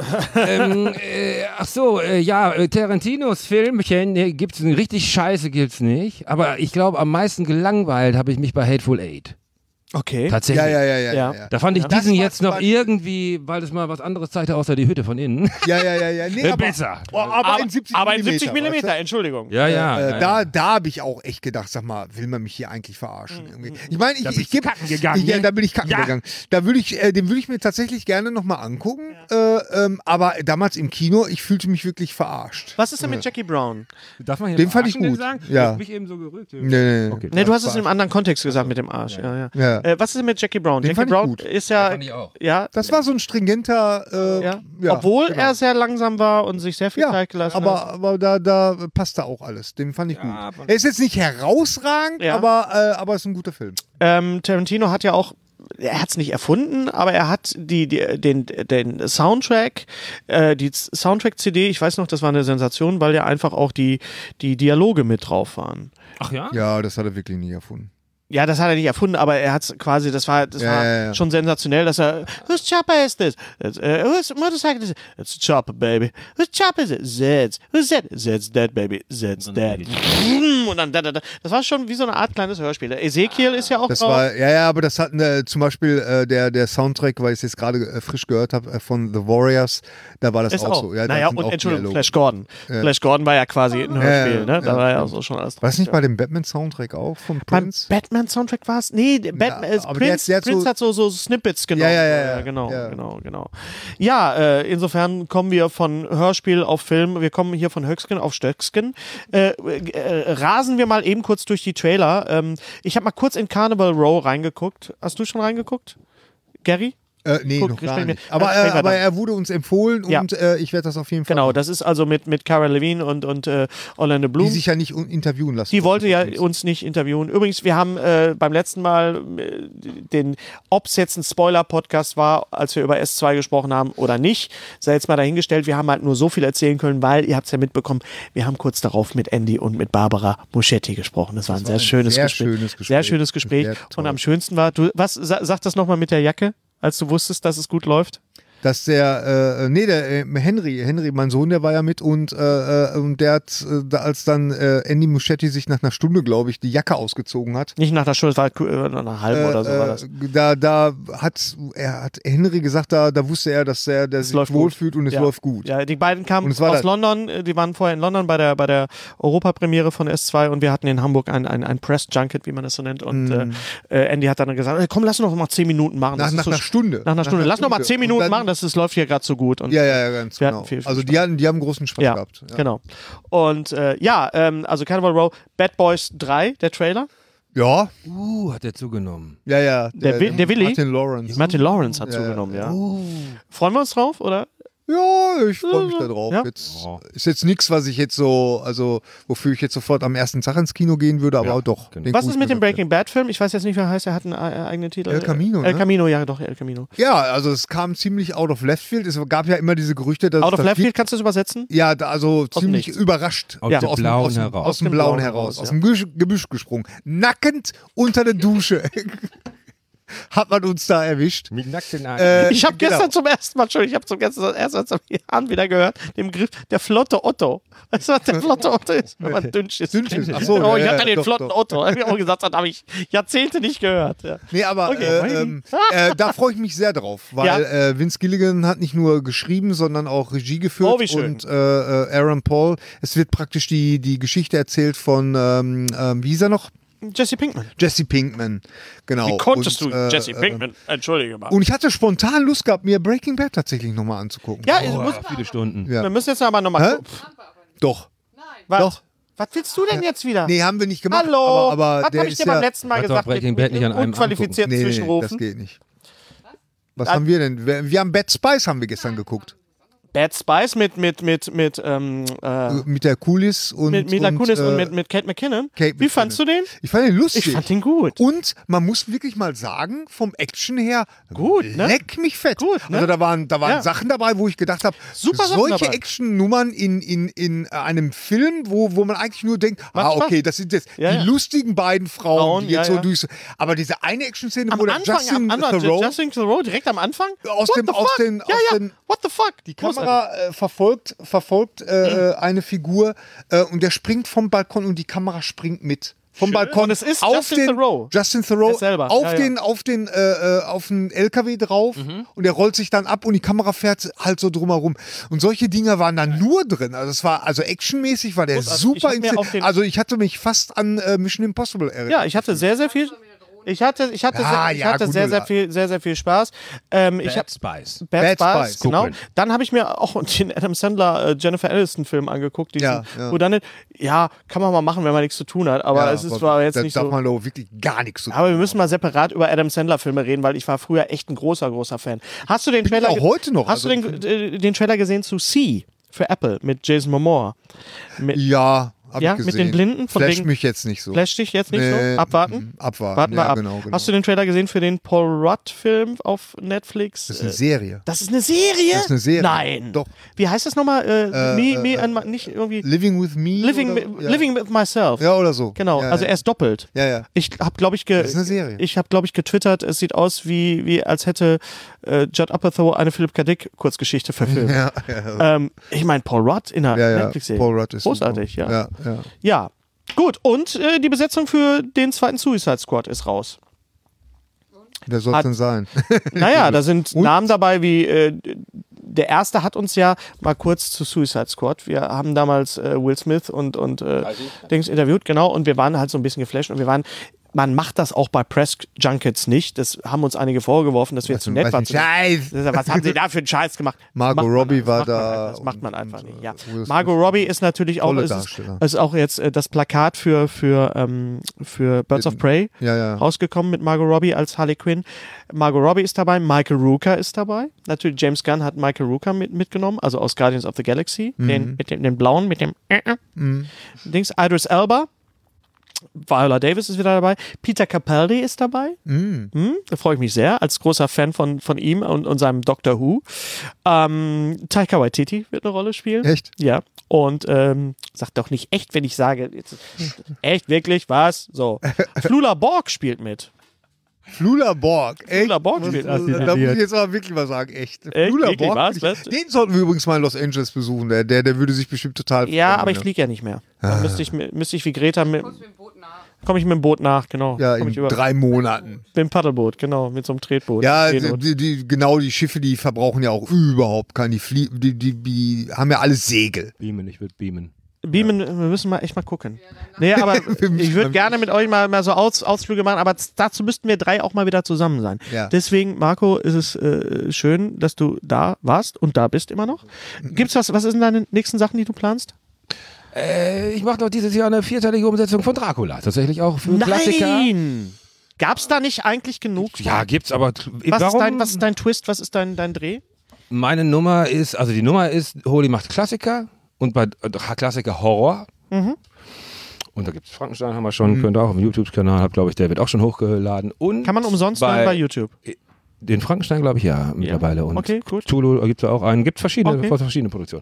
Tarantinos Filmchen gibt's richtig scheiße, gibt's nicht. Aber ich glaube, am meisten gelangweilt habe ich mich bei Hateful Eight. Okay. Tatsächlich. Ja. Da fand ich diesen jetzt noch irgendwie, weil es mal was anderes zeigte, außer die Hütte von innen. Nee, besser. Aber in 70 aber in 70 Millimeter, Millimeter, Entschuldigung. Ja. Da habe ich auch echt gedacht, sag mal, will man mich hier eigentlich verarschen? Irgendwie. Ich meine, Da bin ich kacken gegangen. Da bin ich kacken gegangen. Den würde ich mir tatsächlich gerne nochmal angucken. Aber damals im Kino, ich fühlte mich wirklich verarscht. Was ist denn mit Jackie Brown? Darf man hier Den fand ich gut. Sagen? Ja. Ich mich eben so gerügt. Nee. Okay. Nee, du hast es in einem anderen Kontext gesagt mit dem Arsch. Ja. Was ist denn mit Jackie Brown? Den Jackie fand ich Brown gut. ist ja. fand ich auch. Ja. Das war so ein stringenter. Obwohl er sehr langsam war und sich sehr viel Zeit gelassen hat. Aber da passte auch alles. Den fand ich gut. Er ist jetzt nicht herausragend, aber es ist ein guter Film. Tarantino hat ja auch. Er hat es nicht erfunden, aber er hat den Soundtrack, die Soundtrack-CD, ich weiß noch, das war eine Sensation, weil ja einfach auch die Dialoge mit drauf waren. Ach ja? Ja, das hat er wirklich nie erfunden. Ja, das hat er nicht erfunden, aber er hat es quasi, das war schon sensationell, dass er, whose chopper is this? Whose motorcycle is it? It's a chopper, baby. Whose chopper is it? Zed's. Who's that? Zed's dead, baby. Zed's dead. Und dann das war schon wie so eine Art kleines Hörspiel. Der Ezekiel ist ja auch das drauf. Aber das hat zum Beispiel der Soundtrack, weil ich es jetzt gerade frisch gehört habe, von The Warriors, da war das ist auch so. Ja, naja, und Entschuldigung, Flash Gordon. Flash Gordon war ja quasi ein Hörspiel, ne? Da war ja auch so schon alles drauf. War es nicht bei dem Batman-Soundtrack auch von Prince? Beim Batman-Soundtrack war es? Nee, Prince hat so Snippets genommen. Ja. Genau. Ja, insofern kommen wir von Hörspiel auf Film, wir kommen hier von Höcksken auf Stöcksken. Rasen wir mal eben kurz durch die Trailer. Ich habe mal kurz in Carnival Row reingeguckt. Hast du schon reingeguckt, Gary? Nee, noch gar nicht. Aber er wurde uns empfohlen und ich werde das auf jeden Fall. Genau, das ist also mit Cara Levine und Orlando Bloom. Die sich ja nicht interviewen lassen. Die wollte ja uns nicht interviewen. Übrigens, wir haben beim letzten Mal ob es jetzt ein Spoiler-Podcast war, als wir über S2 gesprochen haben oder nicht, sei jetzt mal dahingestellt. Wir haben halt nur so viel erzählen können, weil, ihr habt es ja mitbekommen, wir haben kurz darauf mit Andy und mit Barbara Moschetti gesprochen. Das war ein sehr schönes Gespräch. Sehr schönes Gespräch. Und am schönsten war, sag das nochmal mit der Jacke, als du wusstest, dass es gut läuft? Dass der Henry, mein Sohn, der war ja mit und der hat, als dann Andy Muschietti sich nach einer Stunde, glaube ich, die Jacke ausgezogen hat. Nicht nach einer Stunde, es war nach einer halben oder so war das. Da hat Henry gesagt, da wusste er, dass er sich wohlfühlt und es läuft gut. Ja, die beiden kamen aus London, die waren vorher in London bei der Europapremiere von S2 und wir hatten in Hamburg ein Press-Junket, wie man das so nennt. Und Andy hat dann gesagt, komm, lass uns noch mal 10 Minuten machen. Nach einer Stunde. Lass noch mal 10 Minuten machen, das läuft hier gerade so gut. Und ja, ganz genau. Also die haben großen Spaß gehabt. Ja, genau. Und also Carnival Row, Bad Boys 3, der Trailer. Ja. Hat der zugenommen. Ja. Der Willi? Martin Lawrence hat zugenommen, ja. Freuen wir uns drauf, oder? Ja, ich freue mich da drauf. Ja. Ist jetzt nichts, was ich jetzt wofür ich jetzt sofort am ersten Tag ins Kino gehen würde, aber doch. Genau. Was ist mit dem Breaking Bad Film? Ich weiß jetzt nicht, wie er heißt, er hat einen eigenen Titel. El Camino, El Camino, ja doch, El Camino. Ja, also es kam ziemlich out of left field. Es gab ja immer diese Gerüchte, dass Out of left field, kannst du das übersetzen? Ja, ziemlich überrascht. Aus dem Blauen heraus. Aus dem Blauen heraus. Aus dem Gebüsch gesprungen. Nackend unter der Dusche. Hat man uns da erwischt. Mit nackten Armen. Ich habe gestern zum ersten Mal seit Jahren wieder gehört, den Begriff der flotte Otto. Weißt du, was der flotte Otto ist? Wenn man dünn ist. Ach so, ich hatte den flotten Otto. Hab ich auch gesagt, das habe ich Jahrzehnte nicht gehört. Ja. Nee, aber da freue ich mich sehr drauf, weil Vince Gilligan hat nicht nur geschrieben, sondern auch Regie geführt. Oh, wie schön. Und Aaron Paul. Es wird praktisch die Geschichte erzählt von, wie hieß er noch? Jesse Pinkman, genau. Wie konntest du Jesse Pinkman? Entschuldige mal. Und ich hatte spontan Lust gehabt, mir Breaking Bad tatsächlich nochmal anzugucken. Ja, viele Stunden. Ja. wir müssen jetzt aber nochmal. Doch. Was willst du denn jetzt wieder? Nee, haben wir nicht gemacht. Hallo, aber was der habe ich ist dir beim letzten Mal gesagt? Breaking Bad nicht an einem unqualifizierten Nee, Zwischenrufen. das geht nicht. Was haben wir denn? Wir haben Bad Spice haben wir gestern geguckt. Bad Spice mit Mit der Coolys und mit Mila Kunis und mit Kate McKinnon. Wie fandst du den? Ich fand den lustig. Ich fand den gut. Und man muss wirklich mal sagen, vom Action her, gut, ne? Leck mich fett. Gut, ne? Also da waren Sachen dabei, wo ich gedacht habe, solche Action-Nummern in einem Film, wo man eigentlich nur denkt, okay, das sind jetzt die lustigen beiden Frauen, die jetzt so durch. Aber diese eine Action-Szene, wo der Justin Theroux direkt am Anfang? What the fuck? Die Kamera verfolgt eine Figur und der springt vom Balkon und die Kamera springt mit. Vom Balkon. Und es ist auf Justin Theroux auf den LKW drauf und der rollt sich dann ab und die Kamera fährt halt so drumherum. Und solche Dinger waren dann nur drin. Also actionmäßig war der super. Also ich hatte mich fast an Mission Impossible erinnert. Ja, ich hatte sehr, sehr viel. Ich hatte sehr viel Spaß. Bad Spice, genau. Dann habe ich mir auch den Adam Sandler Jennifer Aniston Film angeguckt, wo dann kann man mal machen, wenn man nichts zu tun hat, aber war jetzt nicht so. Da darf man doch wirklich gar nichts zu tun. Aber wir müssen mal separat über Adam Sandler Filme reden, weil ich war früher echt ein großer Fan. Hast du den Trailer auch heute noch? Hast du den Trailer gesehen zu C für Apple mit Jason Momoa? Hab ich gesehen. Mit den Blinden? Flasht mich jetzt nicht so. Flasht dich jetzt nicht so? Abwarten? Warten wir ab. Genau. Hast du den Trailer gesehen für den Paul Rudd-Film auf Netflix? Das ist eine Serie. Das ist eine Serie? Das ist eine Serie. Nein. Doch. Wie heißt das nochmal? Nicht irgendwie... Living with Me? Living with Myself. Ja, oder so. Genau, also er ist doppelt. Ja. Ich habe, glaube ich, das ist eine Serie. getwittert, es sieht aus wie als hätte Judd Apatow eine Philip K. Dick Kurzgeschichte verfilmt. Ich meine, Paul Rudd in der Netflix-Serie. Paul Rudd ist großartig, super. Ja. Gut, und die Besetzung für den zweiten Suicide Squad ist raus. Wer soll es denn sein? Naja, da sind Namen dabei wie der erste hat uns ja mal kurz zu Suicide Squad. Wir haben damals Will Smith und Dings interviewt, genau, und wir waren halt so ein bisschen geflasht und man macht das auch bei Press-Junkets nicht. Das haben uns einige vorgeworfen, dass wir zu nett waren. Was haben sie da für einen Scheiß gemacht? Margot Robbie war da. Das macht man einfach nicht. Ja. Margot Robbie ist natürlich auch, ist auch jetzt das Plakat für Birds of Prey rausgekommen mit Margot Robbie als Harley Quinn. Margot Robbie ist dabei, Michael Rooker ist dabei. Natürlich, James Gunn hat Michael Rooker mitgenommen, also aus Guardians of the Galaxy. Den blauen, mit dem Dings. Idris Elba. Viola Davis ist wieder dabei. Peter Capaldi ist dabei. Da freue ich mich sehr, als großer Fan von ihm und seinem Doctor Who. Taika Waititi wird eine Rolle spielen. Echt? Ja. Und sag doch nicht echt, wenn ich sage, echt, wirklich, was? So. Flula Borg spielt mit. Flula Borg, echt? Flula Borg spielt. Da muss ich jetzt aber wirklich mal sagen, echt. Flula Wirklich, Borg, was? den sollten wir übrigens mal in Los Angeles besuchen. Der würde sich bestimmt total freuen. Ja, aber ich fliege ja nicht mehr. Dann müsste ich wie Greta komme ich mit dem Boot nach, genau. Ja, Komm in ich über, 3 Monaten. mit dem Paddelboot, genau, mit so einem Tretboot. Ja, Tretboot. die Schiffe, die verbrauchen ja auch überhaupt keine, die haben ja alle Segel. Beamen, ich würde beamen. Beamen, wir müssen mal echt mal gucken. Nee, aber ich würde gerne mit euch mal so Ausflüge machen, aber dazu müssten wir 3 auch mal wieder zusammen sein. Ja. Deswegen, Marco, ist es schön, dass du da warst und da bist immer noch. Gibt's was sind deine nächsten Sachen, die du planst? Ich mache noch dieses Jahr eine 4-teilige Umsetzung von Dracula. Tatsächlich auch für Klassiker. Nein! Gab's da nicht eigentlich genug? Ja, gibt's, aber Was ist dein Twist, was ist dein Dreh? Meine Nummer ist, also die Nummer ist, Holy macht Klassiker und bei Klassiker Horror. Mhm. Und da gibt's Frankenstein, haben wir schon, könnt ihr auch auf dem YouTube-Kanal, glaube ich, der wird auch schon hochgeladen. Und Kann man umsonst hören bei YouTube? Den Frankenstein, glaube ich, ja, mittlerweile. Und Okay, gut. Cthulhu gibt es auch einen, gibt verschiedene Produktionen.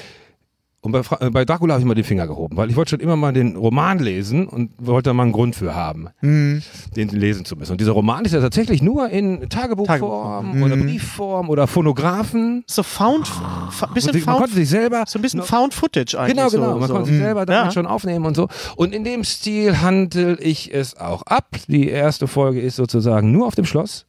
Und bei Dracula habe ich mal den Finger gehoben, weil ich wollte schon immer mal den Roman lesen und wollte da mal einen Grund für haben, den lesen zu müssen. Und dieser Roman ist ja tatsächlich nur in Tagebuchform oder Briefform oder Phonographen. So man konnte sich selber so ein bisschen Found Footage eigentlich. Genau. Man konnte sich selber damit Ja. schon aufnehmen und so. Und in dem Stil handle ich es auch ab. Die erste Folge ist sozusagen nur auf dem Schloss.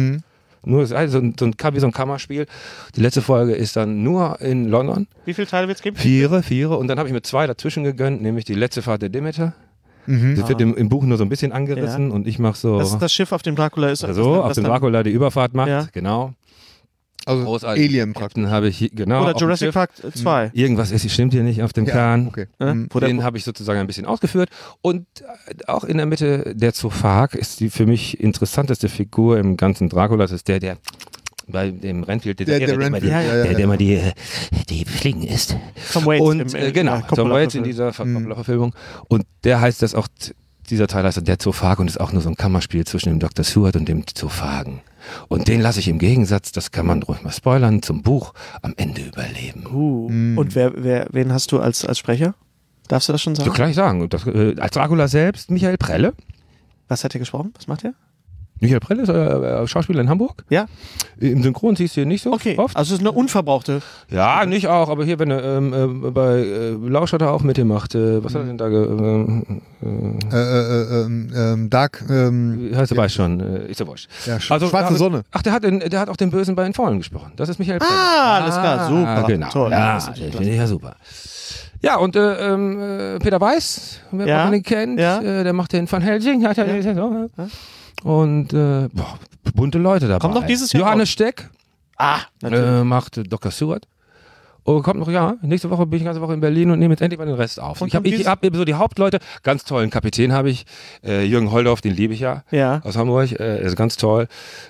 Nur also wie so ein Kammerspiel. Die letzte Folge ist dann nur in London. Wie viele Teile wird es geben? 4. Und dann habe ich mir 2 dazwischen gegönnt, nämlich die letzte Fahrt der Demeter. Das wird im Buch nur so ein bisschen angerissen und ich mache so. Das ist das Schiff, auf dem Dracula ist. So, auf dem Dracula die Überfahrt macht. Ja. Genau. Also Großartig. Alien praktisch. Captain habe ich hier, genau. Oder auf dem Jurassic Schiff. Park 2. Irgendwas stimmt hier nicht auf dem Kahn. Okay. Den habe ich sozusagen ein bisschen ausgeführt. Und auch in der Mitte der Zophag ist die für mich interessanteste Figur im ganzen Dracula. Das ist der bei dem Renfield, der immer die Fliegen isst. Tom Waits. Und genau, Tom Waits in dieser Verfilmung. Und der heißt das auch, dieser Teil heißt der Zophag und ist auch nur so ein Kammerspiel zwischen dem Dr. Seward und dem Zophagen. Und den lasse ich im Gegensatz, das kann man ruhig mal spoilern, zum Buch am Ende überleben. Und wen hast du als Sprecher? Darfst du das schon sagen? So kann ich sagen. Das, als Dracula selbst, Michael Prelle. Was hat er gesprochen? Was macht er? Michael Prelle ist Schauspieler in Hamburg. Ja. Im Synchron siehst du ihn nicht so Okay, oft. also es ist eine unverbrauchte. Ja, nicht auch, aber hier, wenn er bei Lausch hat er auch mitgemacht. Was hat er denn da Dark. wie heißt der weiß schon? Ist ja wurscht. Ja, Schwarze Sonne. Ach, der hat auch den Bösen bei den Fallen gesprochen. Das ist Michael Prelle. Alles klar, super. Genau. Toll. Ja, Das ist den natürlich finde ich ja super. Ja, und Peter Weiß, wer man den kennt, der macht den Van Helsing. Und bunte Leute dabei. Kommt noch dieses Jahr Johannes Steck natürlich. macht Dr. Seward. Oh, kommt noch, nächste Woche bin ich die ganze Woche in Berlin und nehme jetzt endlich mal den Rest auf. Und Ich hab eben so die Hauptleute, ganz tollen Kapitän habe ich, Jürgen Holdorf, den liebe ich ja, aus Hamburg, ist ganz toll.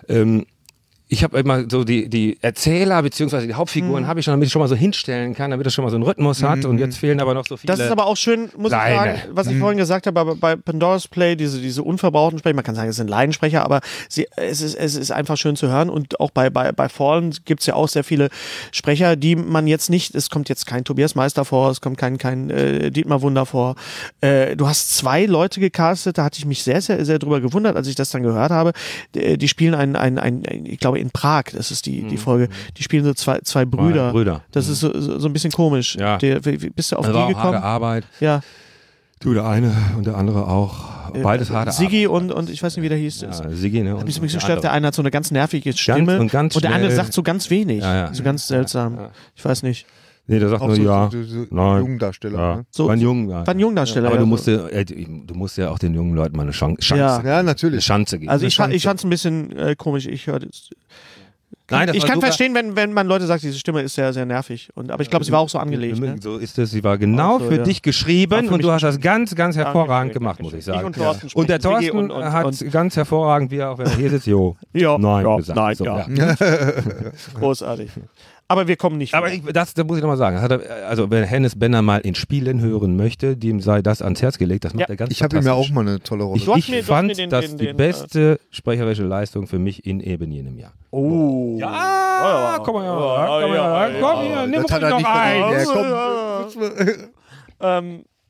Ich habe immer so die Erzähler bzw. die Hauptfiguren habe ich schon, damit ich schon mal so hinstellen kann, damit das schon mal so einen Rhythmus hat und jetzt fehlen aber noch so viele. Das ist aber auch schön, muss ich sagen, was ich vorhin gesagt habe, aber bei Pandora's Play, diese unverbrauchten Sprecher, man kann sagen, es sind Leidensprecher, aber es ist einfach schön zu hören und auch bei Fallen gibt es ja auch sehr viele Sprecher, die man jetzt nicht, es kommt jetzt kein Tobias Meister vor, es kommt kein Dietmar Wunder vor. Du hast 2 Leute gecastet, da hatte ich mich sehr, sehr, sehr drüber gewundert, als ich das dann gehört habe. Die spielen ich glaube in Prag, das ist die Folge, die spielen so zwei Brüder. Das ist so ein bisschen komisch. Ja. Bist du auf das die war auch gekommen? harte Arbeit. Ja. Du, der eine und der andere auch. Beides harte Siggi Arbeit. und ich weiß nicht, wie der hieß. Ja, Siggi, ne? Hat mich so ein bisschen gestört, der eine hat so eine ganz nervige Stimme und ganz der andere schnell. sagt so ganz wenig. Ja. So ganz seltsam. Ja. Ich weiß nicht. Nee, der sagt Auch nur so nein. Jungdarsteller. Ja. Ne? So, War ein Jungen. War ein Jungdarsteller. Aber ja, du musst ja auch den jungen Leuten mal eine Chance Ja, eine natürlich. Chance geben. Also ich fand es ein bisschen komisch. Ich Nein, das ich war kann super. verstehen, wenn man Leute sagt, diese Stimme ist sehr, sehr nervig. Aber ich glaube, sie war auch so angelegt. Ne? So ist es. Sie war genau Auch so, für ja. dich geschrieben War für und mich du hast das ganz, ganz hervorragend Dankeschön, gemacht, muss ich sagen. Ich und Thorsten Und der sprechen. Siggi Thorsten hat ganz hervorragend, wie er auch wenn er hier sitzt, nein gesagt. So, ja. Großartig. Aber wir kommen nicht. Aber das muss ich nochmal sagen. Also wenn Hennes Benner mal in Spielen hören möchte, dem sei das ans Herz gelegt. Das macht er ganz Ich habe ihm ja auch fantastisch. mal eine tolle Rolle. Ich fand das die beste sprecherische Leistung für mich in eben jenem Jahr. Oh. Ja, komm mal her, komm hier, nimm Das uns hat er noch nicht ein. verdient. Ja, komm.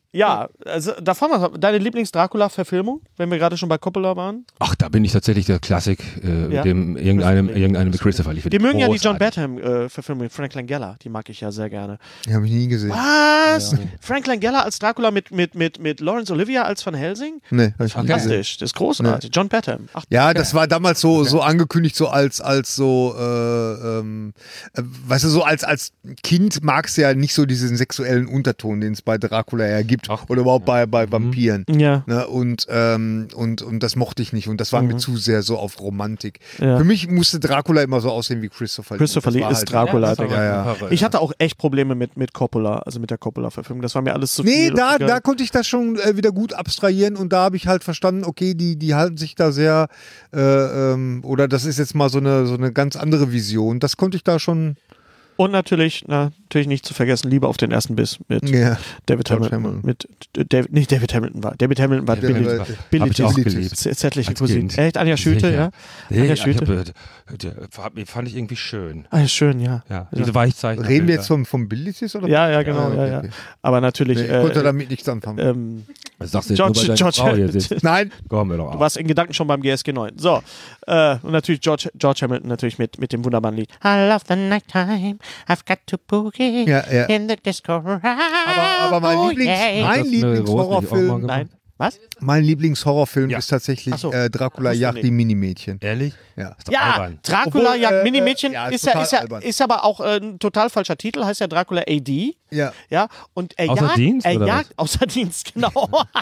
Ja, also da fahren wir. Deine Lieblings-Dracula-Verfilmung, wenn wir gerade schon bei Coppola waren? Ach, da bin ich tatsächlich der Klassik, irgendeinem mit Christopher Lee. Die mögen ja die John Badham-Verfilmung mit Frank Langella, die mag ich ja sehr gerne. Die habe ich nie gesehen. Was? Ja. Frank Langella als Dracula mit Laurence Olivier als Van Helsing? Nee, hab ich nie gesehen. Fantastisch, das ist großartig. Nee. John Badham. Ach, ja, das war damals so angekündigt, so als so, weißt du, so als Kind magst du ja nicht so diesen sexuellen Unterton, den es bei Dracula ja gibt. Oder überhaupt bei Vampiren. Ja. Ne? Und das mochte ich nicht. Und das war mir zu sehr so auf Romantik. Ja. Für mich musste Dracula immer so aussehen wie Christopher Lee. Christopher Lee ist halt Dracula. Ja. Ich hatte auch echt Probleme mit Coppola, also mit der Coppola-Verfilmung. Das war mir alles zu viel. Nee, da konnte ich das schon wieder gut abstrahieren und da habe ich halt verstanden, okay, die halten sich da sehr, oder das ist jetzt mal so eine ganz andere Vision. Das konnte ich da schon. Und natürlich nicht zu vergessen, Liebe auf den ersten Biss mit David Hamilton. David Hamilton war Billy zärtliche Cousine. Echt? Anja Schüte, ja? Anja Schüte. Fand ich irgendwie schön. Ah, schön, ja. Diese Weichzeichen. Reden wir jetzt vom Billy oder? Ja, genau. Ja. Aber natürlich. Ich konnte damit nichts anfangen. Was sagst du jetzt nur, weil deine Frau hier sitzt? Nein. Komm, wir doch auf. Du warst in Gedanken schon beim GSG 9. So. Und natürlich George Hamilton natürlich mit dem wunderbaren Lied. I love the nighttime, I've got to boogie in the disco. Aber mein Lieblingshorrorfilm. Nein. Was? Mein Lieblingshorrorfilm ist tatsächlich Dracula jagt die Minimädchen. Ehrlich? Ja. Dracula jagt Minimädchen ist aber auch ein total falscher Titel, heißt ja Dracula AD. Ja. Und er außer Dienst, außer Dienst, genau.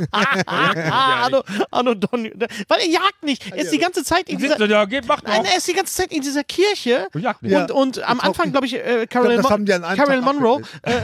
Anno Don, weil er jagt nicht. Er ist die ganze Zeit in dieser er ist die ganze Zeit in dieser Kirche. Und am Anfang, glaube ich, Carol Monroe,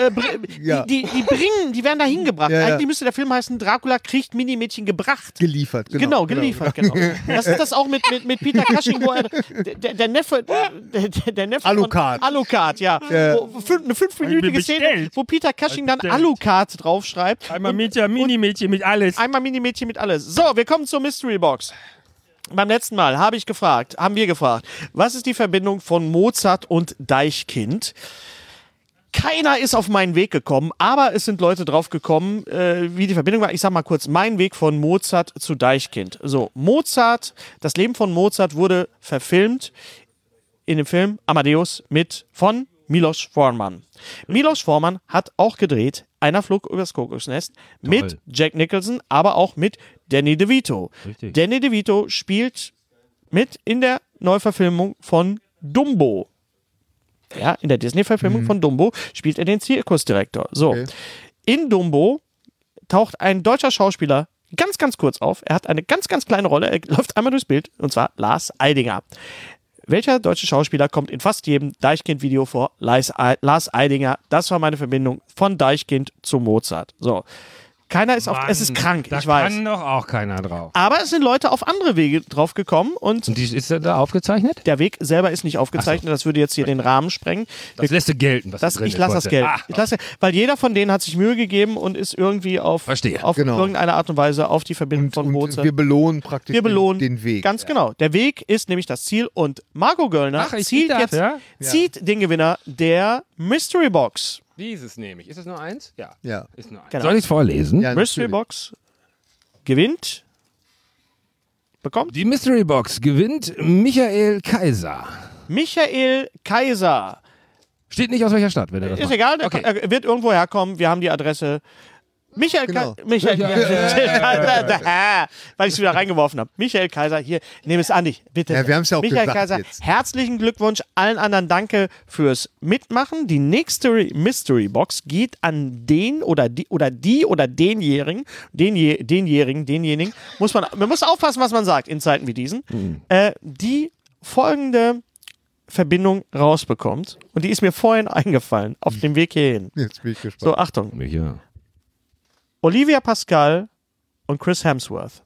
die werden da hingebracht. Eigentlich müsste der Film heißen, Dracula kriegt Minimädchen gebracht. Geliefert, genau. Das ist das auch mit Peter Cushing, wo der Neffe Alucard, ja. Eine 5-minütige Szene, wo Peter Cushing dann Alucard draufschreibt. Einmal Minimädchen mit alles. So, wir kommen zur Mystery Box. Beim letzten Mal haben wir gefragt, was ist die Verbindung von Mozart und Deichkind? Keiner ist auf meinen Weg gekommen, aber es sind Leute drauf gekommen, wie die Verbindung war. Ich sag mal kurz, mein Weg von Mozart zu Deichkind. So, das Leben von Mozart wurde verfilmt in dem Film Amadeus von Milos Forman. Milos Forman hat auch gedreht Einer flog übers Kokosnest mit Jack Nicholson, aber auch mit Danny DeVito. Richtig. Danny DeVito spielt mit in der Neuverfilmung von Dumbo. Ja, in der Disney-Verfilmung von Dumbo spielt er den Zirkusdirektor. So, in Dumbo taucht ein deutscher Schauspieler ganz, ganz kurz auf. Er hat eine ganz, ganz kleine Rolle. Er läuft einmal durchs Bild, und zwar Lars Eidinger. Welcher deutsche Schauspieler kommt in fast jedem Deichkind-Video vor? Lars Eidinger. Das war meine Verbindung von Deichkind zu Mozart. So. Keiner ist es ist krank, ich weiß. Da kann doch auch keiner drauf. Aber es sind Leute auf andere Wege drauf gekommen. Und ist der da aufgezeichnet? Der Weg selber ist nicht aufgezeichnet, das würde jetzt hier den Rahmen sprengen. Das lässt du gelten, ich lasse das gelten. Weil jeder von denen hat sich Mühe gegeben und ist irgendwie auf irgendeine Art und Weise auf die Verbindung von Mozart. Wir belohnen praktisch den Weg. Ganz genau. Der Weg ist nämlich das Ziel und Marco Göllner zieht den Gewinner der Mystery Box. Dieses nehme ich. Ist es nur eins? Ja. Ist nur eins. Genau. Soll ich es vorlesen? Ja, Mystery Box bekommt. Die Mystery Box gewinnt Michael Kaiser. Michael Kaiser. Steht nicht aus welcher Stadt, wenn er das ist macht. Egal, er wird irgendwo herkommen. Wir haben die Adresse. Michael Kaiser, weil ich es wieder reingeworfen habe. Michael Kaiser, hier, nehme es an dich, bitte. Ja, wir haben es ja auch Michael gesagt Kaiser, jetzt. Herzlichen Glückwunsch, allen anderen danke fürs Mitmachen. Die nächste Mystery Box geht an den oder denjenigen, man muss aufpassen, was man sagt in Zeiten wie diesen, die folgende Verbindung rausbekommt. Und die ist mir vorhin eingefallen, auf dem Weg hierhin. Jetzt bin ich gespannt. So, Achtung. Ja. Olivia Pascal und Chris Hemsworth.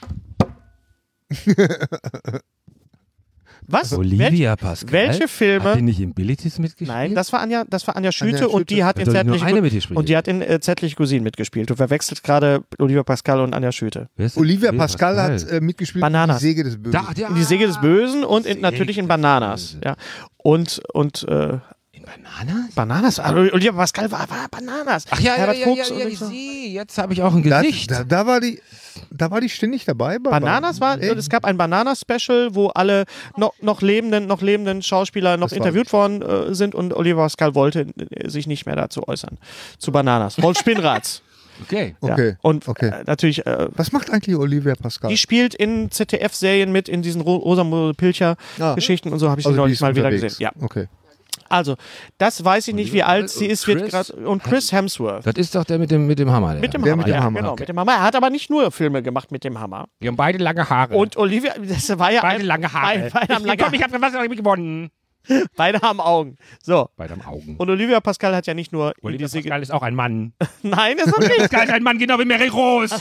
Was? Olivia Pascal? Welche Filme? Hat die nicht in Abilities mitgespielt? Nein, das war Anja Schüte und die hat in Zärtliche Cousine mitgespielt. Du verwechselst gerade Olivia Pascal und Anja Schüte. Olivia Pascal hat mitgespielt Bananas. in Die Säge des Bösen. In Die Säge des Bösen und natürlich in Bananas. Ja. Und Bananas? Olivia Pascal war Bananas. Ach ja, Herbert Fuchs und ich so. sehe. Jetzt habe ich auch ein Gesicht. Da war die ständig dabei. Bananas es gab ein Bananas-Special, wo alle noch lebenden Schauspieler noch interviewt worden sind und Olivia Pascal wollte sich nicht mehr dazu äußern. Zu Bananas. Rolf Spinrads. Okay. Ja. Okay. Und okay. Natürlich. Was macht eigentlich Olivia Pascal? Die spielt in ZDF-Serien mit, in diesen Rosamunde Pilcher-Geschichten und so habe ich sie neulich mal wieder gesehen. Ja. Okay. Also, das weiß ich nicht, wie alt sie ist. Und Chris Hemsworth. Das ist doch der mit dem Hammer. Mit dem Der Hammer, mit dem ja, Hammer, genau, okay. mit dem Hammer. Er hat aber nicht nur Filme gemacht mit dem Hammer. Die haben beide lange Haare. Und Olivia, das war ja beide lange Haare. Beide haben lange Haare. Ich habe was gewonnen. Beide haben Augen. So. Beide haben Augen. Und Olivia Pascal hat ja nicht nur Olivia Pascal ist auch ein Mann. Nein, ist er nicht. Pascal ist ein Mann, genau wie Mary Rose.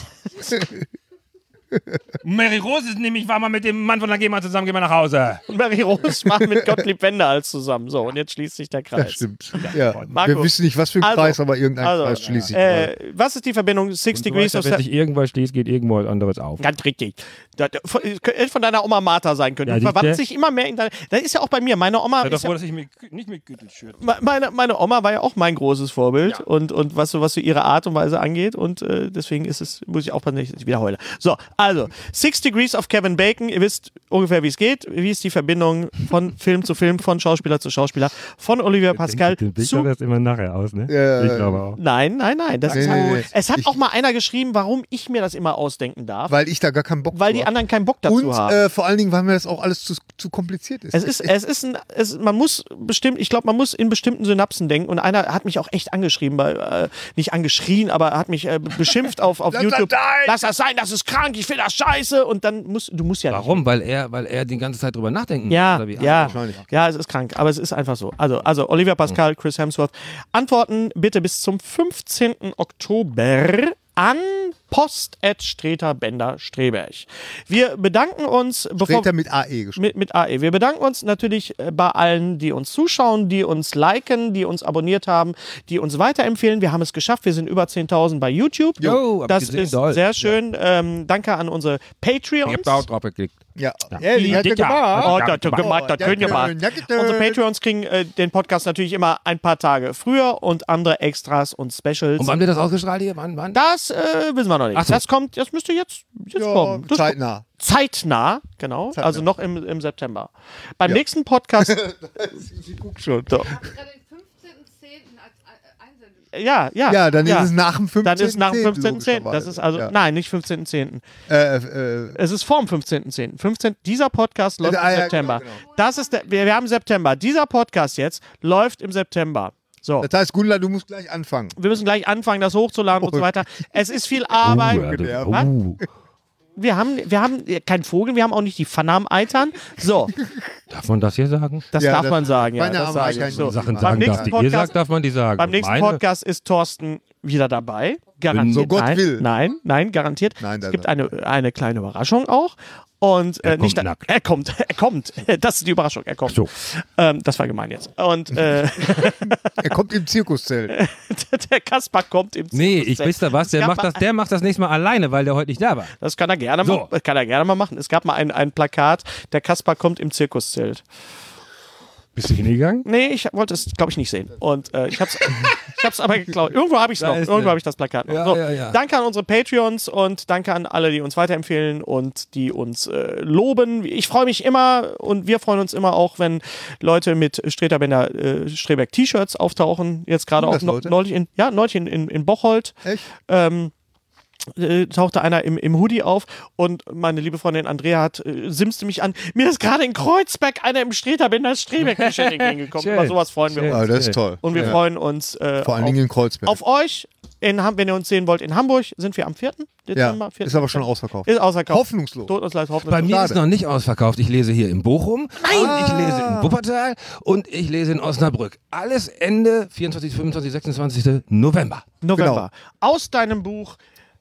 Mary Rose war mal mit dem Mann von der GEMA zusammen, geh mal nach Hause. Und Mary Rose macht mit Gottlieb Wendehals zusammen. So, und jetzt schließt sich der Kreis. Das stimmt. Ja. Marco. Wir wissen nicht, was für ein Kreis, aber irgendein Kreis schließt sich. Was ist die Verbindung? 6 Degrees of Wenn sich irgendwas schließt, geht irgendwo was anderes auf. Ganz richtig. Das hätte von deiner Oma Martha sein können. Ja, Du verwandelt sich immer mehr in deine. Das ist ja auch bei mir. Meine Oma. Ich dass ich nicht mit Gürtelschürt. Meine Oma war ja auch mein großes Vorbild und was so ihre Art und Weise angeht und deswegen muss ich aufpassen, dass ich wieder heule. So, also 6 Degrees of Kevin Bacon, ihr wisst ungefähr, wie es geht. Wie ist die Verbindung von Film zu Film, von Schauspieler zu Schauspieler, von Olivia Pascal zu... das immer nachher aus, ne? Ja. Ich glaube auch. Nein. Das ist Nee. gut. Es hat auch mal einer geschrieben, warum ich mir das immer ausdenken darf. Weil ich da gar keinen Bock Weil zu die hab. anderen keinen Bock dazu Und haben. vor allen Dingen, weil mir das auch alles zu kompliziert ist. Man muss in bestimmten Synapsen denken und einer hat mich auch echt angeschrieben, nicht angeschrien, aber hat mich beschimpft auf YouTube. Lass das sein, das ist krank, ich finde das scheiße und dann du musst ja Warum? Weil er die ganze Zeit drüber nachdenken muss. Ja, oder wie? ja, es ist krank, aber es ist einfach so. Also Olivia Pascal, Chris Hemsworth. Antworten bitte bis zum 15. Oktober an post@Streter-Bender-Streberg. Wir bedanken uns, Streter mit AE geschrieben. mit AE. Wir bedanken uns natürlich bei allen, die uns zuschauen, die uns liken, die uns abonniert haben, die uns weiterempfehlen. Wir haben es geschafft. Wir sind über 10.000 bei YouTube. Jo, hab das gesehen, ist toll. sehr schön. Danke an unsere Patreons. Ich hab da auch drauf geklickt. Ja, Die hat er Dicker. gemacht. Oh, das gemacht, das können wir mal. Unsere Patreons kriegen den Podcast natürlich immer ein paar Tage früher und andere Extras und Specials. Und wann wird das ausgestrahlt hier? Wann? Das wissen wir noch nicht. Ach so. Das müsste jetzt kommen. Das Zeitnah. Zeitnah, genau. Also noch im September. Beim nächsten Podcast. Sie guckt schon. So. gerade den 15.10. als Einsendung. Ja, dann ist es nach dem 15.10. Dann ist nach dem 15.10. Das ist also, Ja. nein, nicht 15.10. Es ist vorm 15.10. Dieser Podcast läuft im September. Genau. Das ist wir haben September. Dieser Podcast jetzt läuft im September. So. Das heißt, Gundula, du musst gleich anfangen. Wir müssen gleich anfangen, das hochzuladen und so weiter. Es ist viel Arbeit. Was? Wir haben keinen Vogel, wir haben auch nicht die Pfanne am Eitern. So, Darf man das hier sagen? das Ja, darf das- man sagen. Ja, meine das Arme sage Eitern ich. So. Sachen Beim sagen nächsten darf, die ihr Podcast- sagt, darf man die sagen. Beim nächsten Meine- Podcast ist Thorsten wieder dabei. Garantiert. So Gott nein, will. Nein, garantiert. Nein, es gibt eine kleine Überraschung auch. Und Er kommt nicht nackt. Er kommt. Das ist die Überraschung. Er kommt. So. Das war gemein jetzt. Und Er kommt im Zirkuszelt. der Kaspar kommt im Nee, ich Zirkuszelt. weiß da was, der macht das nächste Mal alleine, weil der heute nicht da war. Das kann er gerne So. mal machen. Es gab mal ein Plakat, der Kaspar kommt im Zirkuszelt. Bist du hingegangen? Nee, ich wollte es, glaube ich, nicht sehen. Und ich hab's aber geklaut. Irgendwo habe ich es noch. ist Irgendwo der. habe ich das Plakat noch. Ja, So, ja. Danke an unsere Patreons und danke an alle, die uns weiterempfehlen und die uns loben. Ich freue mich immer und wir freuen uns immer auch, wenn Leute mit Streter-Bender Streberg T-Shirts auftauchen. Jetzt gerade Tun auch das Leute? neulich in Bocholt. Echt? Tauchte einer im Hoodie auf und meine liebe Freundin Andrea simste mich an. Mir ist gerade in Kreuzberg einer im Streter-Bender Streberg T-Shirt entgegengekommen. Schön. Über sowas freuen wir Schön. uns. Ah, das ist toll. Und wir freuen uns Vor allen Dingen in Kreuzberg. auf euch. Wenn ihr uns sehen wollt, in Hamburg sind wir am 4. Dezember. Ja, 4. ist aber schon ausverkauft. Ist ausverkauft. Hoffnungslos. Tut uns leid, Bei hoffnungslos. mir Schade. ist noch nicht ausverkauft. Ich lese hier in Bochum, und ich lese in Wuppertal und ich lese in Osnabrück. Alles Ende 24., 25., 26. November. November. Aus deinem Buch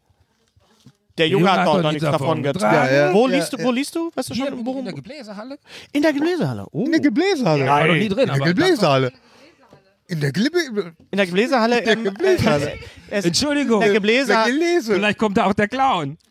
Der Junge hat noch nichts davon getragen. Ja, Wo ja, liest du? Wo liest du? Weißt du schon? In der Gebläsehalle? In der Gebläsehalle. Oh. In der Gebläsehalle. Ich war noch nie drin, In der aber Gebläsehalle. In der In der Gebläsehalle. Gebläsehalle. Entschuldigung, In der Gebläsehalle. Gelese. vielleicht kommt da auch der Clown.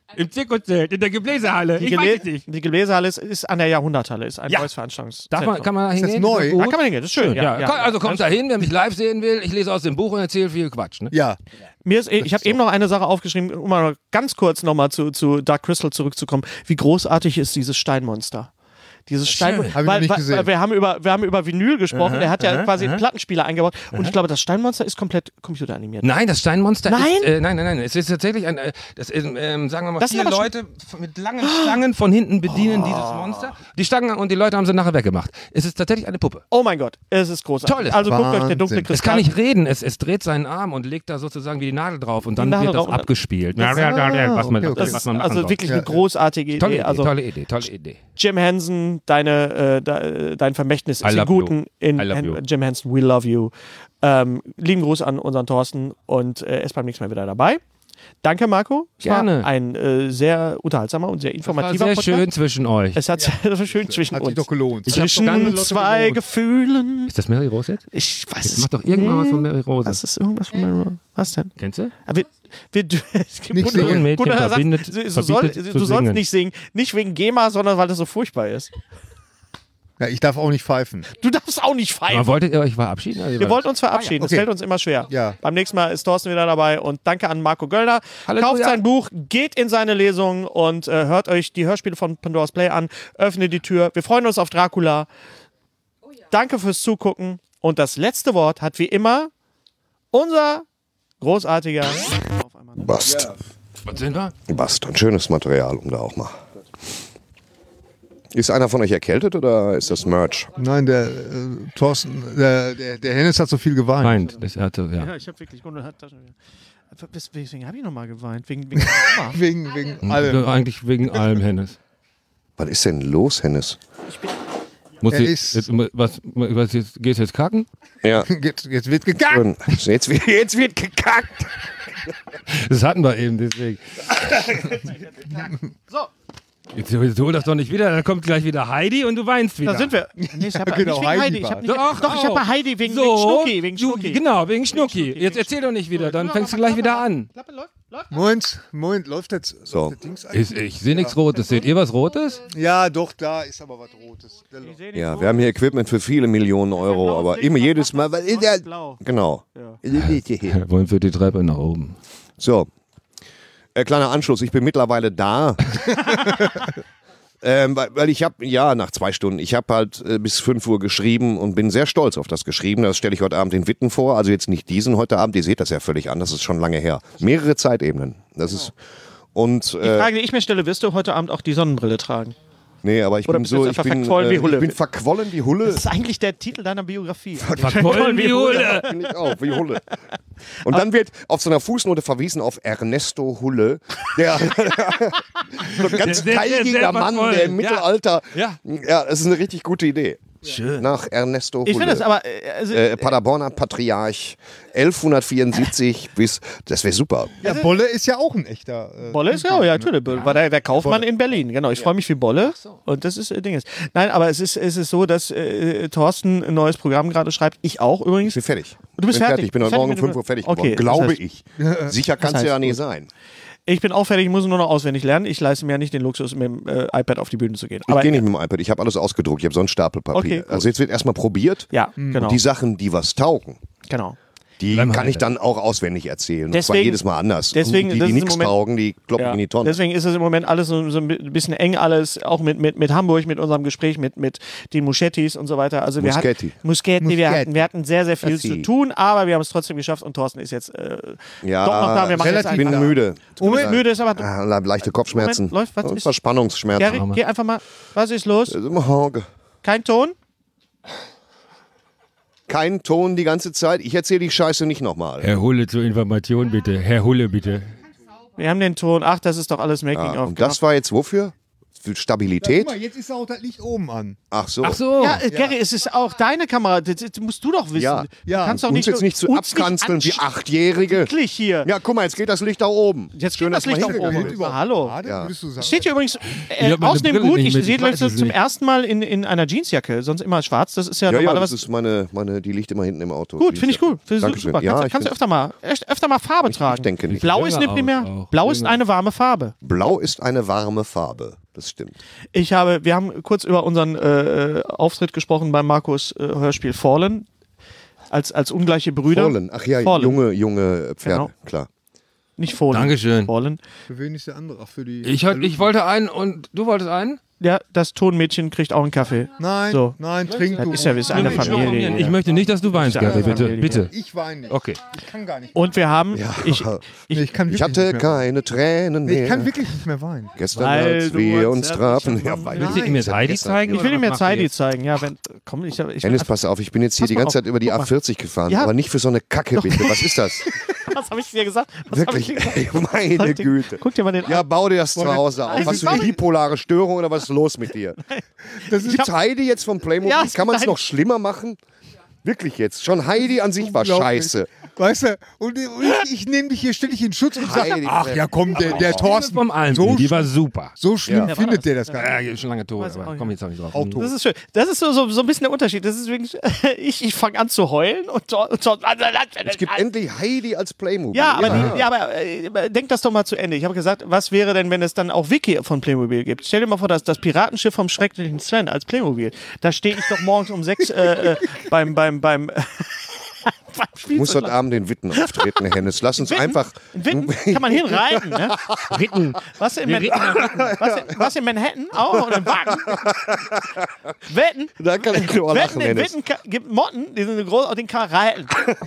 Im Zirkuszelt, in der Gebläsehalle. Ich weiß es nicht. Die Gebläsehalle ist an der Jahrhunderthalle, ist ein neues Veranstaltungszentrum. Kann man da hingehen? Ist das neu? Da kann man hingehen, das ist schön. Ja. Also kommt da hin, wer mich live sehen will. Ich lese aus dem Buch und erzähle viel Quatsch. Ne? Ja. Ich habe eben noch eine Sache aufgeschrieben, um mal ganz kurz nochmal zu Dark Crystal zurückzukommen. Wie großartig ist dieses Steinmonster? Dieses Steinmonster. Hab ich noch nicht gesehen. Wir haben über Vinyl gesprochen. Der hat ja quasi einen Plattenspieler eingebaut. Und ich glaube, das Steinmonster ist komplett computeranimiert. Nein, das Steinmonster Nein? ist... Nein. Es ist tatsächlich ein... das ist, sagen wir mal, 4 Leute mit langen Stangen von hinten bedienen dieses Monster. Die Stangen und die Leute haben sie nachher weggemacht. Es ist tatsächlich eine Puppe. Oh mein Gott, es ist großartig. Toll. Also guckt euch der dunkle Kristall. Es kann nicht reden. Es dreht seinen Arm und legt da sozusagen wie die Nadel drauf. Und dann wird das abgespielt. Was man machen also soll. wirklich eine großartige Idee. Tolle Idee. Jim Henson, dein Vermächtnis ist im Guten in Jim Henson, we love you. Lieben Gruß an unseren Thorsten und er ist beim nächsten Mal wieder dabei. Danke, Marco. Es Gerne. war ein sehr unterhaltsamer und sehr informativer Podcast. Sehr schön zwischen euch. Es hat sehr schön zwischen Hat uns. sich doch gelohnt. Zwischen zwei Gefühlen. Ist das Mary Rose jetzt? Ich weiß Jetzt es mach doch irgendwann was von Mary Rose. Was ist irgendwas von Mary Rose? Was denn? Kennst du? Aber es gibt Nicht singen. Mädchen Gunnar sagt, verbindet du zu sollst singen. nicht singen. Nicht wegen GEMA, sondern weil das so furchtbar ist. Ja, ich darf auch nicht pfeifen. Du darfst auch nicht feiern. Aber wolltet ihr euch verabschieden? Wir wollten uns verabschieden. Das Okay. fällt uns immer schwer. Ja. Beim nächsten Mal ist Thorsten wieder dabei. Und danke an Marco Göllner. Halleluja. Kauft sein Buch, geht in seine Lesung und hört euch die Hörspiele von Pandora's Play an. Öffnet die Tür. Wir freuen uns auf Dracula. Danke fürs Zugucken. Und das letzte Wort hat wie immer unser großartiger... Bast. Was sind wir? Bast. Ein schönes Material, um da auch mal. Ist einer von euch erkältet oder ist das Merch? Nein, der Thorsten, der Hennes hat so viel geweint. Meint. Das hatte, ja. Ja, ich habe wirklich... Weswegen habe ich nochmal geweint? Wegen Wegen allem. Eigentlich wegen allem, Hennes. Was ist denn los, Hennes? Muss Er ich, ist- was jetzt, gehst du jetzt kacken? Ja. Jetzt wird gegangen. Jetzt wird gekackt. Das hatten wir eben, deswegen. So. Jetzt hol das doch nicht wieder, dann kommt gleich wieder Heidi und du weinst wieder. Da sind wir. Nee, ich habe Genau, nicht wegen Heidi Heidi. Ich war hab nicht, Doch, doch, ich habe bei Heidi wegen Schnucki. Wegen Schnucki. Genau, wegen Schnucki. Jetzt erzähl doch nicht wieder, dann fängst du gleich wieder an. Klappe, läuft. Moment, läuft jetzt So. das Dings eigentlich? Ich sehe nichts Rotes. Seht ihr was Rotes? Ja, doch, da ist aber was Rotes. Ja, wir haben hier Equipment für viele Millionen Euro, aber immer jedes Mal. Blau. Genau. Wollen für die Treppe nach oben. So. Kleiner Anschluss, ich bin mittlerweile da. Weil ich habe, nach 2 Stunden, ich habe halt bis 5 Uhr geschrieben und bin sehr stolz auf das geschrieben. Das stelle ich heute Abend in Witten vor. Also jetzt nicht diesen heute Abend, ihr seht das ja völlig an, das ist schon lange her. Mehrere Zeitebenen. Das ist. Und, Die Frage, die ich mir stelle, wirst du heute Abend auch die Sonnenbrille tragen? nee, aber ich Oder bin bist du so, jetzt ich einfach bin verquollen wie Hulle? Ich bin verquollen wie Hulle. Das ist eigentlich der Titel deiner Biografie. Verquollen wie Hulle. Bin ich auch, wie Hulle. Und dann wird auf so einer Fußnote verwiesen auf Ernesto Hulle, der so ein ganz Der teigiger Mann, der im Mittelalter. Ja. Ja, das ist eine richtig gute Idee. Schön. Nach Ernesto Hulle. Ich finde das aber... Also, Paderborner Patriarch, 1174 bis, das wäre super. Ja, Bolle ist ja auch ein echter. Bolle ist ja, natürlich. War der Kaufmann in Berlin. Genau, ich freue mich wie Bolle. Und das ist Ding. Nein, aber es ist so, dass Thorsten ein neues Programm gerade schreibt. Ich auch übrigens. Ich bin fertig. Du bist fertig. Ich bin heute Morgen um 5 Uhr fertig geworden. Glaube ich. Sicher kann es ja nicht sein. Ich bin auch fertig, ich muss nur noch auswendig lernen. Ich leiste mir ja nicht den Luxus, mit dem iPad auf die Bühne zu gehen. Ich gehe nicht mit dem iPad, ich habe alles ausgedruckt, ich habe so einen Stapel Papier. Okay, gut. Also jetzt wird erstmal probiert. Ja, genau. Und die Sachen, die was taugen, Genau. die kann ich dann auch auswendig erzählen. Und zwar Deswegen- jedes Mal anders. deswegen- Und das die ist im nichts Moment- taugen, die kloppen Ja. in die Tonne. Deswegen ist es im Moment alles so ein bisschen eng, alles, auch mit Hamburg, mit unserem Gespräch, mit den Muschettis und so weiter. Also wir Muschetti. wir hatten sehr, sehr viel Muschetti. zu tun, aber wir haben es trotzdem geschafft und Thorsten ist jetzt Ja, doch noch da. Wir machen jetzt ich bin einfach- müde. Du bist müde, ist aber... Leichte Kopfschmerzen. Moment, läuft, was und ist- Verspannungsschmerzen. Gary, geh einfach mal. Was ist los? Kein Ton? Kein Ton die ganze Zeit. Ich erzähle die Scheiße nicht nochmal. Herr Hulle zur Information bitte. Herr Hulle bitte. Wir haben den Ton. Ach, das ist doch alles Making-of. Und das war jetzt wofür? für Stabilität. Guck mal, jetzt ist auch das Licht oben an. Ach so. Ja, Gary, es ist auch deine Kamera. Das musst du doch wissen. Ja. Du kannst doch Uns nicht jetzt nicht zu uns abkanzeln wie nicht Achtjährige. Wirklich hier. Ja, guck mal, jetzt geht das Licht da oben. Jetzt Schön, geht das dass Licht man nach hingekommen oben. ist. Hallo. Ja. Würdest du sagen? Steht hier übrigens hab meine außerdem Brille gut. nicht Ich mit, sehe ich weiß das es zum nicht. ersten Mal in einer Jeansjacke. Sonst immer schwarz. Das ist ja, Ja, das normalerweise. ist meine, die liegt immer hinten im Auto. Gut, Die finde ist ich gut. Finde ich Dankeschön. super. Ja, Kannst du ich öfter mal Farbe tragen. Ich denke nicht. Blau ist eine Jünger primär. auch. Blau ist Jünger. eine warme Farbe. Blau ist eine warme Farbe. Das stimmt. Wir haben kurz über unseren Auftritt gesprochen beim Markus Hörspiel Fallen. Als ungleiche Brüder. Fallen. Ach ja, Fallen. junge Pferde, Genau. klar. Nicht Fallen. Dankeschön. Fallen. Für wen ist der andere? Ach, für die. Ich wollte einen und du wolltest einen? Ja, das Tonmädchen kriegt auch einen Kaffee. Nein, So. nein, trink Das du. ist ja wie eine Familie. Ich möchte nicht, dass du weinst, Ja, Gary, bitte. Familie. Bitte. Ich weine nicht. Okay. Ich kann gar nicht. Und wir haben, Nee, ich kann Ich wirklich hatte nicht mehr weinen. keine Tränen Nee, mehr. ich kann wirklich nicht mehr weinen. Gestern, Weil als du wir uns uns ja trafen. nicht- Ja, weil Willst du ihm jetzt Heidi zeigen? ich will ihm oder jetzt was machst du Heidi jetzt? zeigen. Ja, komm, Hennes, pass auf, ich bin jetzt hier Pass die mal ganze auf. Zeit über die Guck mal. A40 gefahren, Ja. aber nicht für so eine Kacke, bitte. Was ist das? was habe ich dir gesagt? Wirklich, ey, meine Güte. Guck dir mal den Ja, an. bau dir das zu Hause auf. Hast du eine bipolare Störung oder was ist los mit dir? Gibt's Heidi jetzt vom Playmobil? Ja, Kann man es nein. noch schlimmer machen? Wirklich jetzt. Schon Heidi an sich war Unglaublich. scheiße. Weißt du, und ich nehme dich hier ständig in Schutz und sage, Heidi, ach ja komm, der Thorsten, Vom Alm, so, die war super. so schlimm Ja. findet der das gar Ja, nicht. ist schon lange tot, Weiß auch aber nicht. komm jetzt auch nicht drauf. Auch tot. Das ist schön. Das ist so ein bisschen der Unterschied. Das ist wirklich, ich fange an zu heulen und Es gibt endlich Heidi als Playmobil. ja, aber denk das doch mal zu Ende. Ich habe gesagt, was wäre denn, wenn es dann auch Wiki von Playmobil gibt? Stell dir mal vor, dass das Piratenschiff vom schrecklichen Sven als Playmobil. Da stehe ich doch morgens um 6 beim Ich muss heute Abend in Witten auftreten, Hennes. Lass uns einfach. In Witten kann man hinreiten, ne? Ritten. Was in was in Manhattan? Auch oder in Wagen? Wetten? Da kann ich nur lachen, Wetten in Hennes. Witten gibt Motten, die sind groß, und den kann man reiten.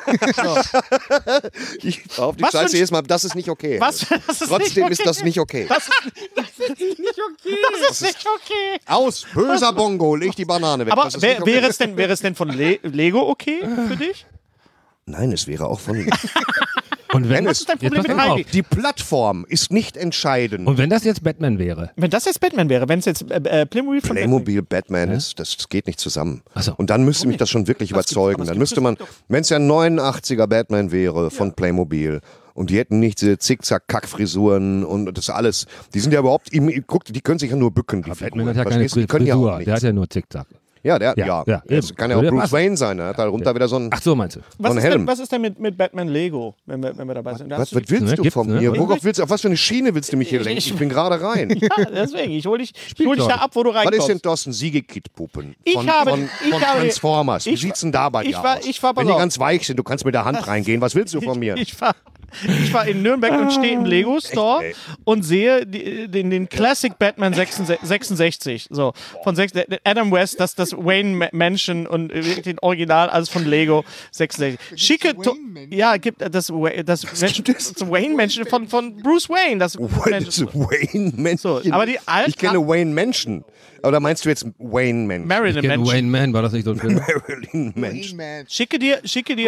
Ich auf die Was für ein Scheiße jedes Mal. Das ist nicht okay. Was? Das ist Trotzdem nicht ist das nicht okay. Das ist nicht okay. Aus, böser Bongo, leg die Banane weg. Aber Das ist nicht okay. wäre es denn von Lego okay für dich? Nein, es wäre auch von. Und wenn Was ist dein Problem jetzt mit pass mal Heidi? auf. Die Plattform ist nicht entscheidend. Und wenn das jetzt Batman wäre? Wenn das jetzt Batman wäre, wenn es jetzt Playmobil von Playmobil Batman ist, das geht nicht zusammen. Ach so. Und dann müsste mich das schon wirklich überzeugen. Dann müsste man, wenn es ja ein 89er Batman wäre von Playmobil und die hätten nicht diese Zickzack-Kackfrisuren und das alles, die sind ja überhaupt, guck, die können sich ja nur bücken, die Batman Figuren. hat ja keine Verstehst du? Die können ja auch Frisur, der nichts. hat ja nur Zickzack. Ja, der Ja, das eben. kann ja auch Würde Bruce passen. Wayne sein, er hat darunter wieder so ein Ach so, meinst du? Was ein ist, Helm. was ist denn mit Batman Lego, wenn wir dabei sind? Da Was hast du- willst ne? du Gibt's, von ne? mir? Auf was für eine Schiene willst du mich hier lenken? Ich bin gerade rein. Ja, deswegen, ich hol dich da ab, wo du Was ist reinkommst. denn Thorsten Siegekit-Puppen? Ich Von habe- Transformers. Wie ich- sieht's denn da bei dir ich war- aus? ich war- pass Wenn die auf. ganz weich sind, du kannst mit der Hand reingehen. Was willst du von mir? Ich war in Nürnberg und stehe im Lego Store ey. und sehe den Classic Batman 66. So, von Adam West, das Wayne Mansion und den Original, alles von Lego 66. Schicke, ja, gibt das Wayne Mansion von Bruce Wayne. Das Wayne Mansion. So, aber die alten- ich kenne Wayne Mansion. Oder meinst du jetzt Wayne Mansion? Marilyn Ken Mansion. Wayne Man, war das nicht so ein Film? Marilyn Mansion. Schicke dir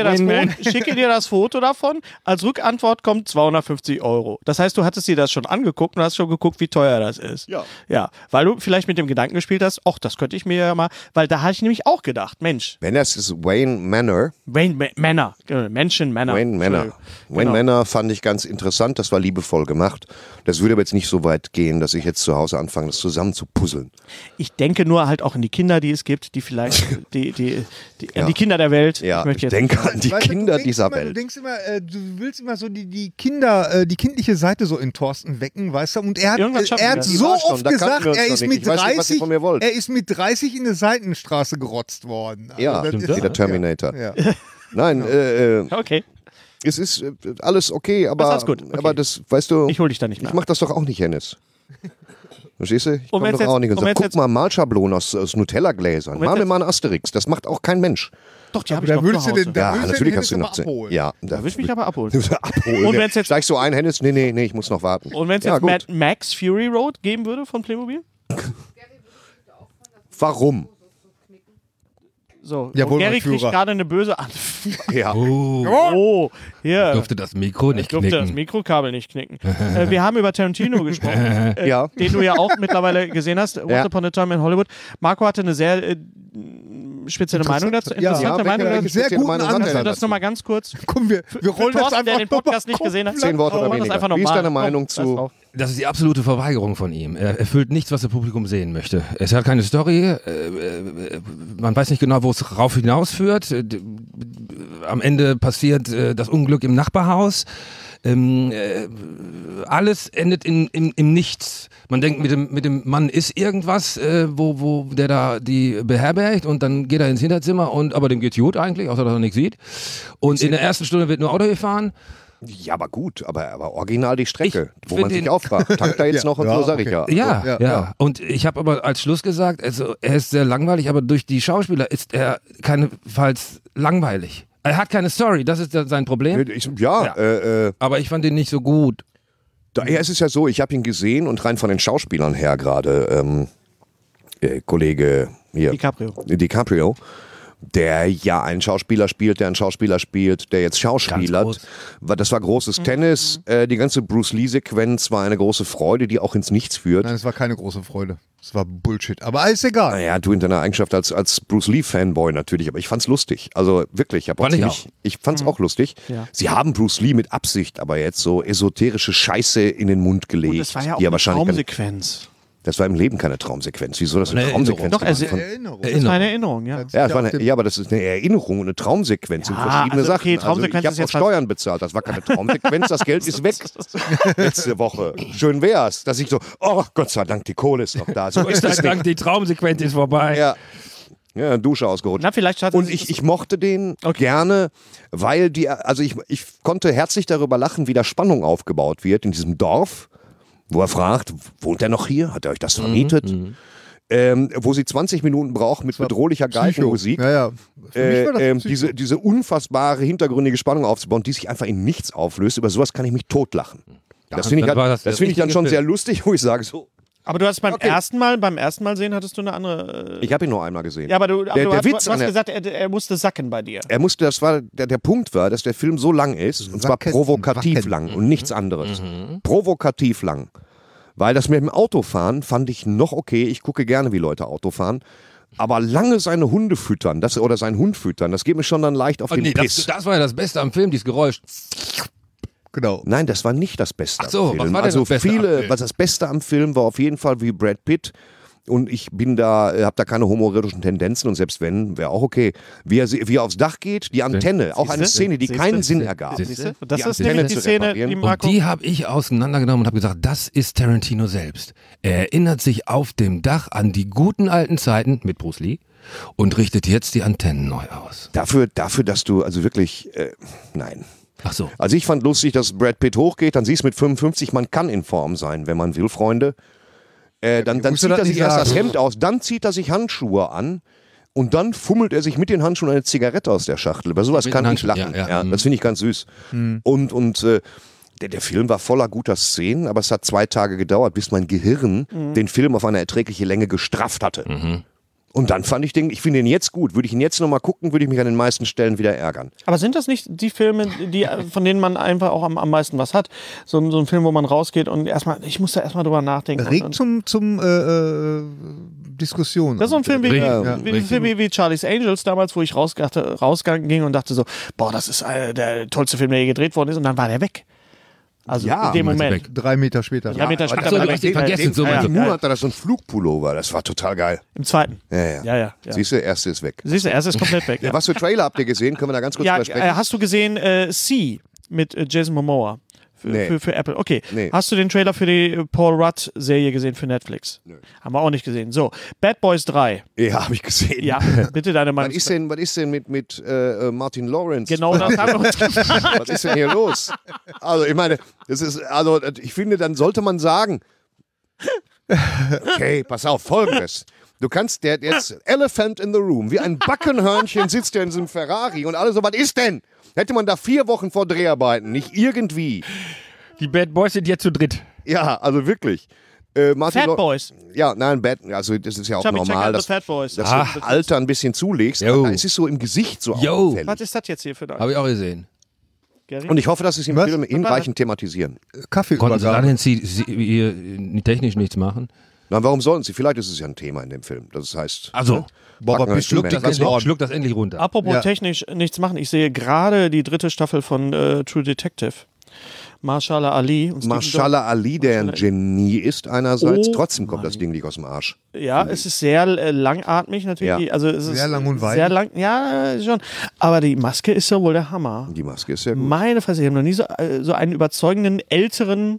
das Foto davon. Als Rückantwort kommt 250 €. Das heißt, du hattest dir das schon angeguckt und hast schon geguckt, wie teuer das ist. Ja. Ja, weil du vielleicht mit dem Gedanken gespielt hast, ach, das könnte ich mir ja mal, weil da habe ich nämlich auch gedacht, Mensch, Wenn das ist Wayne Manor. Männer, Menschen, Männer. Wayne Manor. Wayne Manor fand ich ganz interessant. Das war liebevoll gemacht. Das würde aber jetzt nicht so weit gehen, dass ich jetzt zu Hause anfange, das zusammen zu puzzeln. Ich denke nur halt auch in die Kinder, die es gibt, die vielleicht, an die Kinder der Welt. Ja, möchte ich jetzt- denke an die Weißt du, Kinder du denkst dieser immer, Du Welt. denkst immer, du willst immer so die kindliche Seite so in Thorsten wecken, weißt du? Und er Irgendwann hat, schaffen er wir hat das. so Die war schon, oft da kannten gesagt, wir uns er noch ist nicht. mit Ich weiß nicht, was ihr 30, von mir wollt. er ist mit 30 in eine Seitenstraße gerotzt worden. Also Ja, das wie ist- der Terminator. Ja. Nein, Okay, es ist alles okay, aber, Das ist alles gut, okay. aber das, weißt du, ich hole dich da nicht mehr. ich mach das doch auch nicht, Hennes. Verstehst du? Ich komme wenn's doch auch jetzt- nicht und und sag, wenn's guck jetzt- mal, Malschablonen aus Nutella-Gläsern. wenn's Mach mir jetzt- mal einen Asterix. Das macht auch kein Mensch. Doch, die habe ich Da noch würdest zu du Hause. den- da Ja, willst du natürlich den hast du Hennes noch aber abholen. Ja, Da will ich mich aber abholen. abholen. Und wenn's jetzt- Steigst du ein, Hennes? Nee, ich muss noch warten. Und wenn es ja, jetzt gut. Mad Max Fury Road geben würde von Playmobil? Warum? So, Jawohl, und Gary mein kriegt Führer. gerade eine böse Antwort. Ja. Oh, hier. Durfte das Mikro nicht Ich durfte das knicken. Mikrokabel nicht knicken. Wir haben über Tarantino gesprochen, Ja. den du ja auch mittlerweile gesehen hast. Once Upon a Time in Hollywood. Marco hatte eine sehr spezielle Meinung dazu. Ja, Interessante Meinung dazu. sehr guten Meinung hat Ansatz. er Kannst du das dazu. nochmal ganz kurz? Komm, wir rollen das Thorsten, einfach der den Podcast nochmal nicht gesehen hat. 10 Worte oder Rollen das weniger. einfach Wie ist normal. deine Meinung Komm, zu... pass auf. Das ist die absolute Verweigerung von ihm. Er erfüllt nichts, was das Publikum sehen möchte. Es hat keine Story. Man weiß nicht genau, wo es rauf hinausführt. Am Ende passiert das Unglück im Nachbarhaus. Alles endet im Nichts. Man denkt, mit dem Mann ist irgendwas, wo der da die beherbergt und dann geht er ins Hinterzimmer aber dem geht's gut eigentlich, außer dass er nichts sieht. Und in der ersten Stunde wird nur Auto gefahren. Ja, aber gut, aber original die Strecke, Ich wo man find sich den- auffragt. Tankt da jetzt noch und Ja, so, sag ich okay. ja. Ja, Ja, ja, ja. Und ich habe aber als Schluss gesagt, also er ist sehr langweilig, aber durch die Schauspieler ist er keinesfalls langweilig. Er hat keine Story, das ist sein Problem. Aber ich fand ihn nicht so gut. Es ist ja so, ich habe ihn gesehen und rein von den Schauspielern her gerade, Kollege hier, DiCaprio, der ja einen Schauspieler spielt, der jetzt schauspielert. Das war großes Tennis. Die ganze Bruce Lee-Sequenz war eine große Freude, die auch ins Nichts führt. Nein, es war keine große Freude. Es war Bullshit. Aber alles egal. Naja, du in deiner Eigenschaft als Bruce Lee-Fanboy natürlich, aber ich fand's lustig. Also wirklich, ich fand's auch lustig. Ja. Sie haben Bruce Lee mit Absicht aber jetzt so esoterische Scheiße in den Mund gelegt. Und das war ja auch die er eine wahrscheinlich Traumsequenz. Das war im Leben keine Traumsequenz. Wieso das eine Eine Traumsequenz? Doch, gewesen? Erinnerung. Das war eine Erinnerung, ja. Ja, aber das ist eine Erinnerung und eine Traumsequenz sind verschiedene also okay, Sachen. Traumsequenz ich ist habe auch jetzt Steuern bezahlt. Das war keine Traumsequenz, das Geld ist weg. Letzte Woche. Schön wär's, dass ich so, oh Gott sei Dank, die Kohle ist noch da. So ist es nicht. Die Traumsequenz ist vorbei. Ja, Dusche ausgerutscht. Na, vielleicht hat Und ich mochte den gerne, weil ich konnte herzlich darüber lachen, wie da Spannung aufgebaut wird in diesem Dorf, wo er fragt, wohnt er noch hier? Hat er euch das vermietet? Wo sie 20 Minuten braucht mit bedrohlicher Geigenmusik. Ja. Für mich war das Psycho. Diese unfassbare hintergründige Spannung aufzubauen, die sich einfach in nichts auflöst. Über sowas kann ich mich totlachen. Das finde ich dann schon sehr lustig, wo ich sage so. Aber du hast beim ersten Mal sehen, hattest du eine andere. Ich habe ihn nur einmal gesehen. Ja, aber du der hast Witz an der- gesagt, er musste sacken bei dir. Der Punkt war, dass der Film so lang ist, und zwar provokativ lang und nichts anderes. Provokativ lang. Weil das mit dem Autofahren fand ich noch okay. Ich gucke gerne, wie Leute Auto fahren. Aber lange seine Hunde füttern, oder seinen Hund füttern, das geht mir schon dann leicht auf den Piss. Das war ja das Beste am Film, dieses Geräusch. Genau. Nein, das war nicht das Beste Ach so, am Film. was war denn Also das Beste am Film? das Beste am Film war auf jeden Fall wie Brad Pitt. Und ich habe da keine homoerotischen Tendenzen und selbst wenn, wäre auch okay. Wie er aufs Dach geht, die Antenne, auch eine Szene, die keinen Sinn ergab. Siehste? Das Die ist Antenne nämlich die zu Szene, reparieren. die Und Marco. Und die habe ich auseinandergenommen und habe gesagt, das ist Tarantino selbst. Er erinnert sich auf dem Dach an die guten alten Zeiten mit Bruce Lee und richtet jetzt die Antennen neu aus. Dafür, dass du also wirklich, nein. Ach so. Also ich fand lustig, dass Brad Pitt hochgeht, dann siehst du mit 55, man kann in Form sein, wenn man will, Freunde. Dann musst zieht du er das sich nicht erst das sagen. Hemd aus, dann zieht er sich Handschuhe an und dann fummelt er sich mit den Handschuhen eine Zigarette aus der Schachtel. Bei sowas Mit kann den ich lachen. Handschuhen, ja. Das finde ich ganz süß. Und der Film war voller guter Szenen, aber es hat 2 Tage gedauert, bis mein Gehirn den Film auf eine erträgliche Länge gestrafft hatte. Und dann fand ich finde ihn jetzt gut. Würde ich ihn jetzt nochmal gucken, würde ich mich an den meisten Stellen wieder ärgern. Aber sind das nicht die Filme, von denen man einfach auch am meisten was hat? So ein Film, wo man rausgeht und ich muss da erstmal drüber nachdenken. Regt zum Diskussion. Das ist so ein Film Richtig. wie Charlie's Angels damals, wo ich rausging und dachte so, boah, das ist der tollste Film, der je gedreht worden ist, und dann war der weg. Also Ja, in dem meinst du Moment. weg? 3 Meter später. 3 Meter aber später so, war du der hast ihn weg. vergessen, so meinst du. Moon hatte das so ein Flugpullover, das war total geil. Im zweiten. Ja. Siehst du, der erste ist weg. Siehst du, er ist komplett weg. Ja, Was für Trailer habt ihr gesehen? Können wir da ganz kurz drüber sprechen? hast du gesehen C mit Jason Momoa Nee. für Apple? Okay. Nee. Hast du den Trailer für die Paul Rudd-Serie gesehen für Netflix? Nö. Haben wir auch nicht gesehen. So, Bad Boys 3. Ja, habe ich gesehen. Ja, bitte deine Was Meinung. ist denn mit Martin Lawrence? Genau das haben wir uns Was ist denn hier los? Also, ich meine, ich finde, dann sollte man sagen, okay, pass auf, Folgendes. Du kannst, der jetzt Elephant in the Room, wie ein Backenhörnchen sitzt der in diesem Ferrari und alle so, was ist denn? Hätte man da 4 Wochen vor Dreharbeiten, nicht irgendwie. Die Bad Boys sind jetzt zu dritt. Ja, also wirklich. Fat Boys. Ja, nein, also das ist ja auch normal, dass Fat Boys. das Alter ein bisschen zulegst. Aber es ist so im Gesicht so auffällig. Was ist das jetzt hier für ein? Habe ich auch gesehen. Gary? Und ich hoffe, dass sie es im Film hinreichend thematisieren. Konnten Sie da Kaffeeübergabe. denn technisch nichts machen? Na, warum sollen sie? Vielleicht ist es ja ein Thema in dem Film. Das heißt, Also, schluck schluck das endlich runter. Apropos technisch nichts machen. Ich sehe gerade die 3. Staffel von True Detective. Mahershala Ali. Und Mahershala Ali, der ein Genie ist einerseits, trotzdem kommt das Ding nicht aus dem Arsch. Ja, es ist sehr langatmig natürlich. Ja. Also es ist Sehr lang und weit. Sehr lang, ja, schon. Aber die Maske ist ja wohl der Hammer. Die Maske ist sehr gut. Meine Fresse, ich habe noch nie so einen überzeugenden, älteren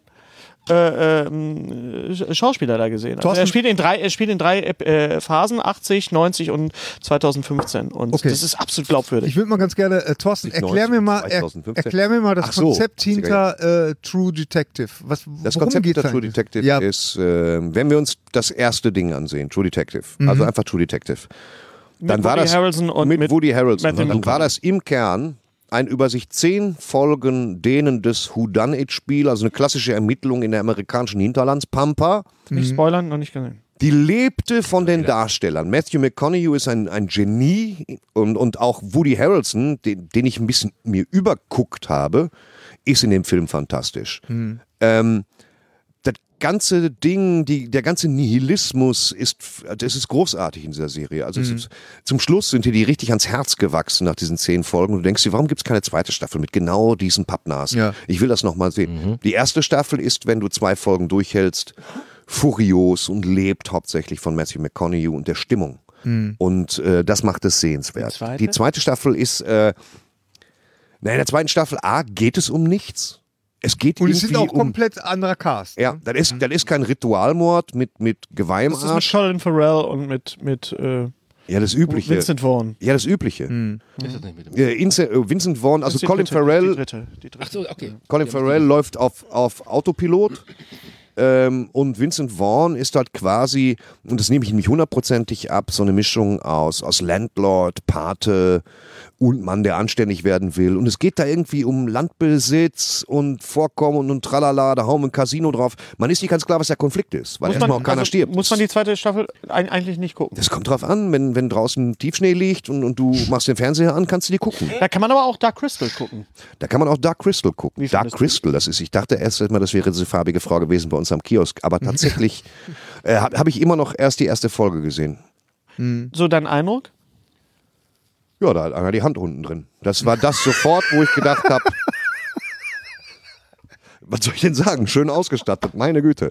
Schauspieler da gesehen. Also er spielt in drei Phasen, 80, 90 und 2015. Und das ist absolut glaubwürdig. Ich würde mal ganz gerne, Thorsten, erklär mir mal das Konzept hinter True Detective. Das Konzept hinter True Detective ist, wenn wir uns das erste Ding ansehen, True Detective, also einfach True Detective, dann war das mit Woody Harrelson. Und dann war das im Kern ein über sich 10 Folgen dehnendes Whodunit-Spiel, also eine klassische Ermittlung in der amerikanischen Hinterlandspampa. Nicht spoilern, noch nicht gesehen. Die lebte von den Darstellern. Matthew McConaughey ist ein Genie und auch Woody Harrelson, den ich ein bisschen mir überguckt habe, ist in dem Film fantastisch. Das ganze Ding, der ganze Nihilismus ist großartig in dieser Serie. Also zum Schluss sind dir die richtig ans Herz gewachsen nach diesen 10 Folgen. Und du denkst dir, warum gibt es keine zweite Staffel mit genau diesen Pappnasen? Ja. Ich will das nochmal sehen. Die erste Staffel ist, wenn du 2 Folgen durchhältst, furios und lebt hauptsächlich von Matthew McConaughey und der Stimmung. Und das macht es sehenswert. Die zweite Staffel ist, in der zweiten Staffel geht es um nichts. Es geht und es sind auch komplett anderer Cast. Ja, das ist kein Ritualmord mit Geweih im Arsch. Das ist mit Colin Farrell und mit ja, das Übliche. Vincent Vaughn. Ja, das Übliche. Ist das nicht mit dem Vincent Vaughn, also Colin Farrell. Die dritte. Ach so, okay. Colin Farrell läuft auf Autopilot. Und Vincent Vaughn ist halt quasi, und das nehme ich nicht 100%ig ab, so eine Mischung aus Landlord, Pate und Mann, der anständig werden will. Und es geht da irgendwie um Landbesitz und Vorkommen und tralala, da hauen wir ein Casino drauf. Man ist nicht ganz klar, was der Konflikt ist, weil erstmal auch keiner stirbt. Muss man die zweite Staffel eigentlich nicht gucken? Das kommt drauf an, wenn draußen Tiefschnee liegt und du machst den Fernseher an, kannst du die gucken. Da kann man aber auch Dark Crystal gucken. Da kann man auch Dark Crystal gucken. Dark Crystal, ich dachte erst mal, das wäre diese farbige Frau gewesen bei uns am Kiosk, aber tatsächlich habe ich immer noch erst die erste Folge gesehen. So dein Eindruck? Ja, da hat einer die Hand unten drin. Das war das sofort, wo ich gedacht habe, was soll ich denn sagen? Schön ausgestattet, meine Güte.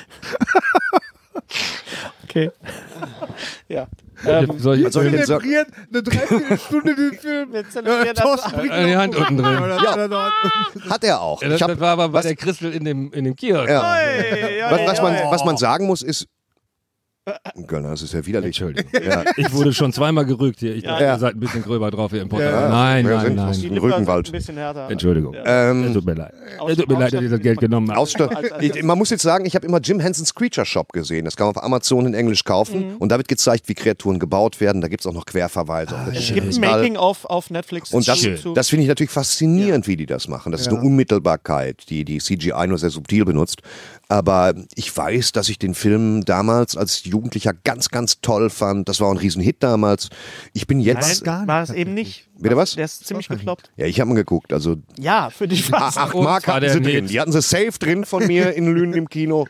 Okay. Ja. Was soll ich denn sagen? Eine Dreiviertelstunde den Film. Thorsten bringt die Hand unten drin. Ja, hat er auch. Das war aber bei der Christel in dem Kiosk. Ja. Was man sagen muss, ist, Gönner, das ist ja widerlich. Entschuldigung. Ja. Ich wurde schon zweimal gerügt hier. Ich dachte, ihr seid ein bisschen gröber drauf hier im Podcast. Nein. Ein Rückenwald. Ein bisschen härter. Entschuldigung. Tut mir leid. Tut mir leid, dass ich das Geld genommen habe. Man muss jetzt sagen, ich habe immer Jim Henson's Creature Shop gesehen. Das kann man auf Amazon in Englisch kaufen. Und da wird gezeigt, wie Kreaturen gebaut werden. Da gibt es auch noch Querverweise. Es gibt ein Making-of auf Netflix. Und das finde ich natürlich faszinierend, wie die das machen. Das ist eine Unmittelbarkeit, die CGI nur sehr subtil benutzt. Aber ich weiß, dass ich den Film damals als Jugendlicher ganz, ganz toll fand. Das war ein Riesenhit damals. Ich bin jetzt... Nein, war es eben nicht. Bitte was? Der ist ziemlich gefloppt. Ja, ich habe mal geguckt. Also ja, für dich was. 8 Mark hatten sie drin. Die hatten sie safe drin von mir in Lünen im Kino.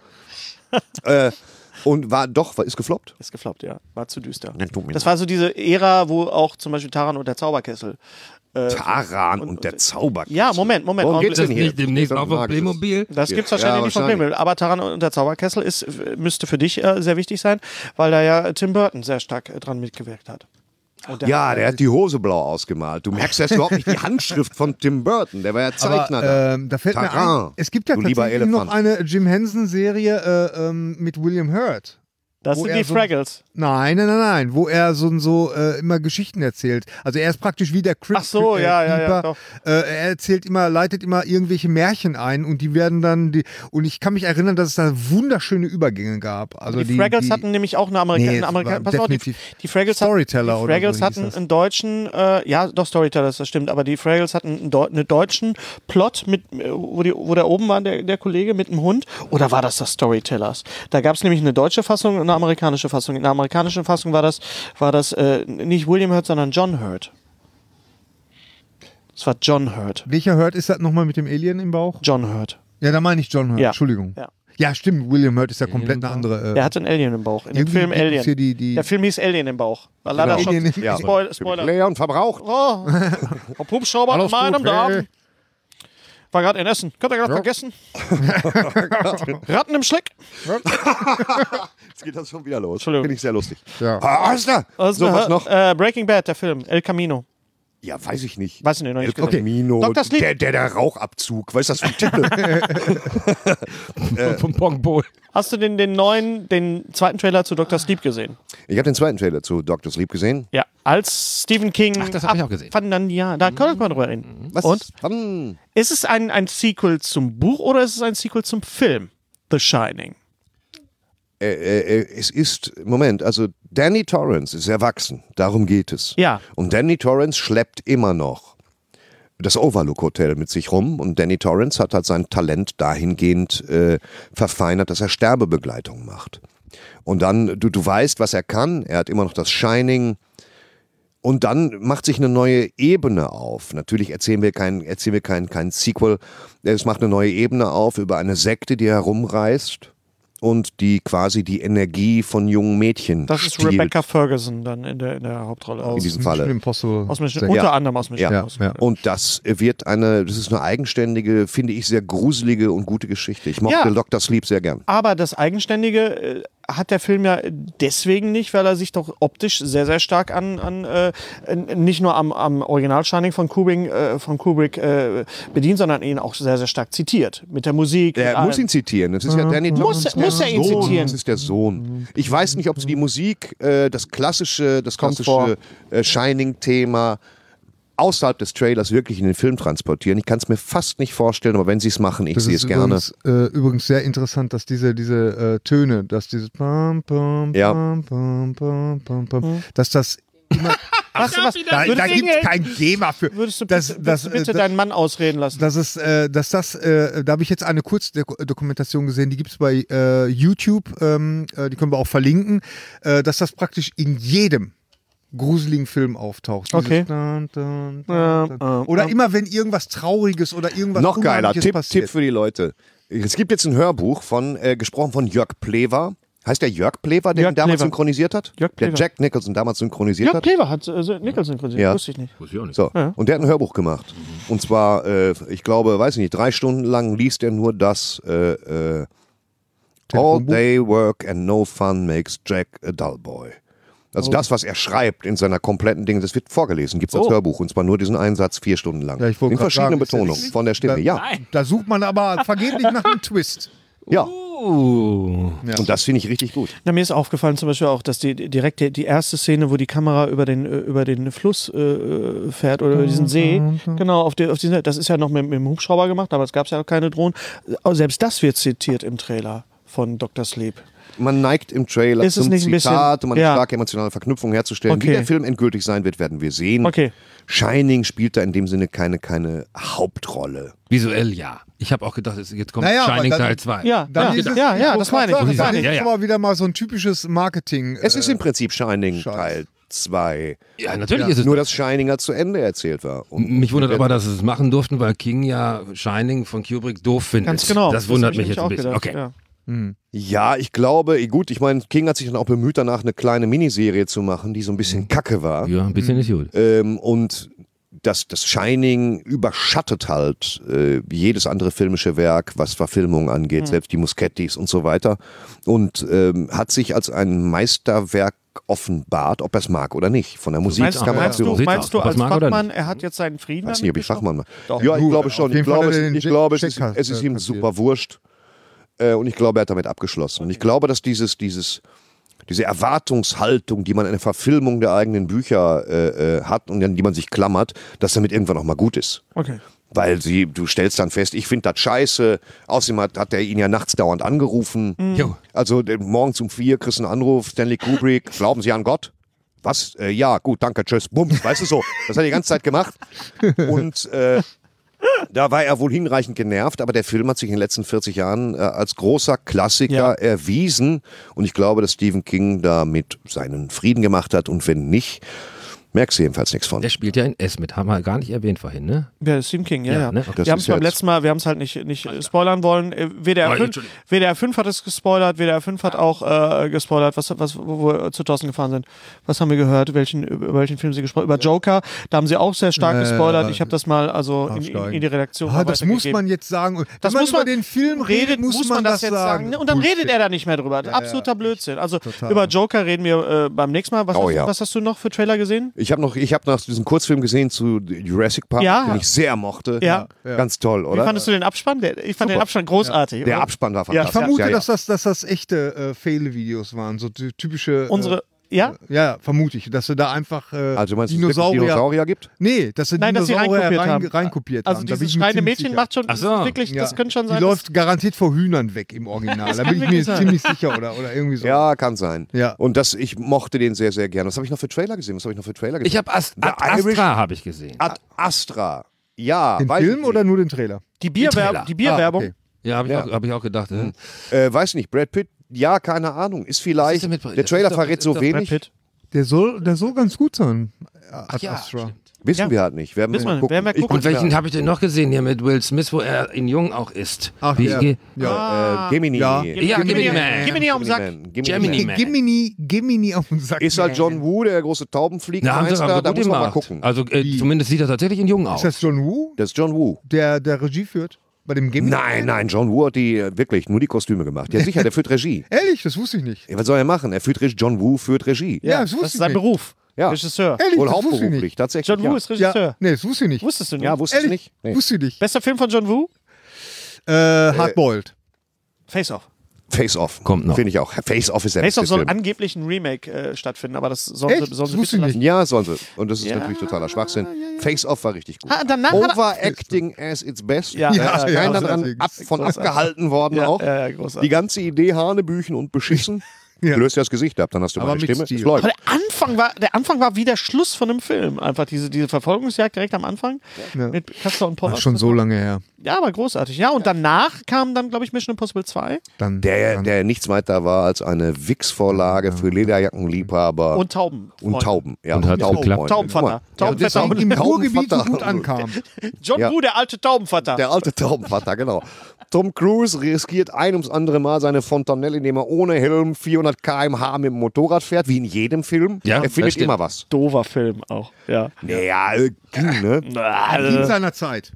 Und ist gefloppt? Ist gefloppt, ja. War zu düster. Das war so diese Ära, wo auch zum Beispiel Taran und der Zauberkessel. Taran und der Zauberkessel. Ja, Moment. Worum geht's denn hier? Nicht demnächst auch auf Playmobil? Das gibt's wahrscheinlich nicht von Playmobil. Aber Taran und der Zauberkessel müsste für dich sehr wichtig sein, weil da ja Tim Burton sehr stark dran mitgewirkt hat. Der hat die Hose blau ausgemalt. Du merkst erst überhaupt nicht die Handschrift von Tim Burton. Der war ja Zeichner. Aber, da fällt mir ein, es gibt ja tatsächlich noch eine Jim Henson-Serie mit William Hurt. Das wo sind er die Fraggles. Nein, wo er so immer Geschichten erzählt. Also er ist praktisch wie der Ach so, ja, doch. Er erzählt immer, leitet immer irgendwelche Märchen ein und die werden dann, und ich kann mich erinnern, dass es da wunderschöne Übergänge gab. Also die Fraggles hatten nämlich auch eine Amerikaner. Pass auf, die Fraggles Storyteller die Fraggles oder so hatten einen deutschen, ja, doch Storyteller, das stimmt, aber die Fraggles hatten einen deutschen Plot, mit, wo der oben war, der Kollege mit dem Hund. Oder war das Storytellers? Da gab es nämlich eine deutsche Fassung und eine amerikanische Fassung. In der amerikanischen Fassung war das nicht William Hurt, sondern John Hurt. Das war John Hurt. Welcher Hurt ist das nochmal mit dem Alien im Bauch? John Hurt. Ja, da meine ich John Hurt, Ja. Entschuldigung. Ja. Ja, stimmt, William Hurt ist ja komplett eine andere. Der hatte einen Alien im Bauch. In dem irgendwie Film gibt's Alien. hier die Der Film hieß Alien im Bauch. War leider Alien schon. im- Spoiler. Leer und verbraucht. Oh, auf Hubschrauber an meinem Darm. War gerade in Essen. Könnt ihr gerade vergessen? Ratten im Schleck. Jetzt geht das schon wieder los. Entschuldigung. Finde ich sehr lustig. Ja. Ah, ist da? So, was noch? Breaking Bad, der Film. El Camino. Ja, weiß ich nicht. Weiß ich nicht, noch nicht El gesehen. Camino, Dr. Sleep. der Rauchabzug. Was ist das für ein Titel? Vom Pongpol. Hast du den zweiten Trailer zu Dr. Sleep gesehen? Ich habe den zweiten Trailer zu Dr. Sleep gesehen. Ja. Als Stephen King. Ach, das hab ich auch gesehen. Ja, da können wir drüber reden. Was? Und? Ist es ein Sequel zum Buch oder ist es ein Sequel zum Film? The Shining. Es ist, Moment, also Danny Torrance ist erwachsen, darum geht es. Ja. Und Danny Torrance schleppt immer noch das Overlook Hotel mit sich rum und Danny Torrance hat halt sein Talent dahingehend verfeinert, dass er Sterbebegleitung macht. Und dann, du weißt, was er kann, er hat immer noch das Shining und dann macht sich eine neue Ebene auf. Natürlich erzählen wir kein Sequel, es macht eine neue Ebene auf über eine Sekte, die herumreist. Und die quasi die Energie von jungen Mädchen Das ist stiehlt. Rebecca Ferguson dann in der Hauptrolle. In diesem Falle. Unter anderem aus Mission Ja, Impossible. ja. Und das ist eine eigenständige, finde ich, sehr gruselige und gute Geschichte. Ich mochte Ja. Dr. Sleep sehr gern. Aber das Eigenständige hat der Film ja deswegen nicht, weil er sich doch optisch sehr, sehr stark nicht nur am Original Shining von Kubrick bedient, sondern ihn auch sehr, sehr stark zitiert. Mit der Musik. mit Er muss allem. ihn zitieren. Das ist ja Danny Muss er ihn Sohn. zitieren? Das ist der Sohn. Ich weiß nicht, ob sie die Musik, das klassische vor. Shining-Thema außerhalb des Trailers wirklich in den Film transportieren. Ich kann es mir fast nicht vorstellen, aber wenn sie es machen, ich sehe es gerne. Übrigens sehr interessant, dass diese Töne, dass dieses Pam, Pam, Ja. Pam, Pam, Pam, Pam, Pam, dass das immer. Was? Da gibt es kein GEMA für. Würdest du Das- bitte deinen Mann ausreden lassen? Da habe ich jetzt eine Kurzdokumentation gesehen, die gibt es bei YouTube, die können wir auch verlinken, dass das praktisch in jedem gruseligen Film auftaucht. Dieses Okay. Oder immer wenn irgendwas Trauriges oder irgendwas Noch geiler, Unheimliches passiert. Tipp für die Leute. Es gibt jetzt ein Hörbuch gesprochen von Jörg Plewa. Heißt der Jörg Plewa, der Jörg ihn damals Plewa. synchronisiert hat? Jörg Der Plewa. Jack Nicholson damals synchronisiert Jörg hat? Plewa hat Nicholson synchronisiert. Ja. Wusste ich nicht. Wusste ich auch nicht. So. Ja. Und der hat ein Hörbuch gemacht. Und zwar, ich glaube, weiß ich nicht, 3 Stunden lang liest er nur das All day work and no fun makes Jack a dull boy. Also das, was er schreibt in seiner kompletten Ding, das wird vorgelesen, gibt es als Hörbuch. Und zwar nur diesen Einsatz 4 Stunden lang. Ja, ich wollte in grad verschiedenen sagen, ist ja Betonungen nicht- von der Stimme. Ja. Da sucht man aber vergeblich nach einem Twist. Ja. Uh. Und das finde ich richtig gut. Na, mir ist aufgefallen zum Beispiel auch, dass die erste Szene, wo die Kamera über den Fluss fährt oder über diesen See, genau, auf diesen, das ist ja noch mit dem Hubschrauber gemacht, damals gab es ja noch keine Drohnen. Aber selbst das wird zitiert im Trailer von Dr. Sleep. Man neigt im Trailer Ist es zum nicht ein bisschen- Zitat, um eine ja. starke emotionale Verknüpfung herzustellen. Okay. Wie der Film endgültig sein wird, werden wir sehen. Okay. Shining spielt da in dem Sinne keine Hauptrolle. Visuell ja. Ich habe auch gedacht, jetzt kommt Naja, aber Shining dann- Teil 2. Ja, Dann ist es- das meine ich. Das sagen. ist Ja, ja. aber wieder mal so ein typisches Marketing. Es ist im Prinzip Shining Scheiß. Teil 2. Ja, natürlich ist es. Nur, dass Shining halt zu Ende erzählt war. Und Mich wundert aber, dass sie es machen durften, weil King ja Shining von Kubrick doof findet. Ganz genau. Das wundert hab mich ich jetzt ein auch bisschen. gedacht, Okay. ja. ja, ich glaube, gut, ich meine, King hat sich dann auch bemüht, danach eine kleine Miniserie zu machen, die so ein bisschen kacke war. Ja, ein bisschen ist gut. Und das Shining überschattet halt jedes andere filmische Werk, was Verfilmungen angeht, selbst die Muschettis und so weiter. Und hat sich als ein Meisterwerk offenbart, ob er es mag oder nicht. Von der Musik Meinst du Sieht's als aus. Was mag oder Fachmann, er hat jetzt seinen Frieden? Ich weiß nicht, ob ich damit Fachmann war. Doch. Ja, ich Gut, glaube schon. auf jeden Fall hat er den Ich glaube, es Check ist ihm kassiert. super wurscht. Und ich glaube, er hat damit abgeschlossen. Und ich glaube, dass dieses diese Erwartungshaltung, die man in der Verfilmung der eigenen Bücher hat und an die man sich klammert, dass damit irgendwann auch mal gut ist. Okay. Weil du stellst dann fest, ich finde das scheiße. Außerdem hat er ihn ja nachts dauernd angerufen. Also morgens um 4 kriegst du einen Anruf, Stanley Kubrick, glauben Sie an Gott? Was? Ja, gut, danke, tschüss, bums, weißt du so. Das hat er die ganze Zeit gemacht. Und da war er wohl hinreichend genervt, aber der Film hat sich in den letzten 40 Jahren als großer Klassiker erwiesen. Und ich glaube, dass Stephen King damit seinen Frieden gemacht hat. Und wenn nicht, merkst du jedenfalls nichts von. Der spielt ja in S mit, haben wir gar nicht erwähnt vorhin, ne? Ja, Stephen King, ja. Ne? Okay. Wir haben es beim letzten Mal, wir haben es halt nicht spoilern wollen. WDR 5 hat es gespoilert, WDR 5 hat auch gespoilert, wo wir zu Thorsten gefahren sind. Was haben wir gehört? Über welchen Film sie gesprochen haben? Über Joker, da haben sie auch sehr stark gespoilert. Ich habe das mal in die Redaktion das muss man jetzt sagen. Das Wenn muss man man über den Film redet, muss man das jetzt sagen. Und dann redet er da nicht mehr drüber. Absoluter Blödsinn. Also über Joker reden wir beim nächsten Mal. Was hast du noch für Trailer gesehen? Ich habe noch diesen Kurzfilm gesehen zu Jurassic Park, den ich sehr mochte. Ja. Ganz toll, oder? Wie fandest du den Abspann? Ich fand den Abspann großartig. Der Abspann war fantastisch. Ich vermute, dass das echte Fail-Videos waren, so typische... Ja? Ja, vermute ich, dass sie da einfach also meinst du, dass es Dinosaurier gibt? Nee, dass sie Dinosaurier reinkopiert haben. Also dieses schreiende Mädchen macht schon wirklich, das könnte schon sein. Die läuft garantiert vor Hühnern weg im Original. Da bin ich mir ziemlich sicher oder irgendwie so. Ja, kann sein. Ja. Und ich mochte den sehr, sehr gerne. Was habe ich noch für Trailer gesehen? Ich habe Astra habe ich gesehen. Ad Astra. Ja. Den Film oder nur den Trailer? Die Bierwerbung. Okay. Ja, hab ich auch gedacht. Weiß nicht, Brad Pitt? Ja, keine Ahnung. Ist vielleicht. Der Trailer verrät so wenig. Der soll ganz gut sein. Astra. Wissen wir halt nicht. Werden wir gucken. Und welchen habe ich denn noch gesehen hier mit Will Smith, wo er in Jung auch ist? Ach, Gemini. Ja, Gemini Man. Gemini auf den Sack. Gemini auf den Sack. Ist halt John Woo, der große Taubenfliegenmeister. Da muss man mal gucken. Also zumindest sieht er tatsächlich in Jung aus. Ist das John Woo? Das ist John Woo. Der Regie führt? Bei dem Gemini? Nein, John Woo hat wirklich nur die Kostüme gemacht. Ja, sicher, der führt Regie. Ehrlich, das wusste ich nicht. Ja, was soll er machen? John Woo führt Regie. Ja, das ist sein Beruf. Ja. Regisseur. Ehrlich, wohl hauptberuflich, tatsächlich. John Woo ist Regisseur. Ja, nee, das wusste ich nicht. Wusstest du nicht? Ja, wusste ich nicht. Nee. Wusste ich nicht. Bester Film von John Woo? Hardboiled. Face Off. Face Off. Kommt noch. Finde ich auch. Face Off ist der Face beste Off soll Film. angeblich ein Remake stattfinden, aber das sollen Echt? sie Das wusste ich nicht. Ja, sollen sie. Und das ist natürlich totaler Schwachsinn. Face Off war richtig gut. Danach Overacting as its best. Ja, da ist keiner dran allerdings. abgehalten worden auch. Ja, großartig. Die ganze Idee Hanebüchen und beschissen. Du löst ja das Gesicht ab, dann hast du Aber meine mit Stimme. Stil. Es läuft. Aber der Anfang war wie der Schluss von einem Film. Einfach diese Verfolgungsjagd direkt am Anfang mit Castor und Pollard. Schon so lange her. Ja, aber großartig. Ja, und danach kam dann, glaube ich, Mission Impossible 2. Der nichts weiter war als eine Wix-Vorlage für Lederjackenliebhaber. Und Tauben. Und Tauben. Ja, Und hat geklappt. Taubenvater. Taubenvater. Und im Ruhrgebiet so gut ankam. John Woo, der alte Taubenvater. Der alte Taubenvater, genau. Tom Cruise riskiert ein ums andere Mal seine Fontanelle, indem er ohne Helm 400 km/h mit dem Motorrad fährt, wie in jedem Film. Ja, er findet stimmt. immer was. Doofer Film auch. Ja. Naja, ging, ne? In seiner Zeit.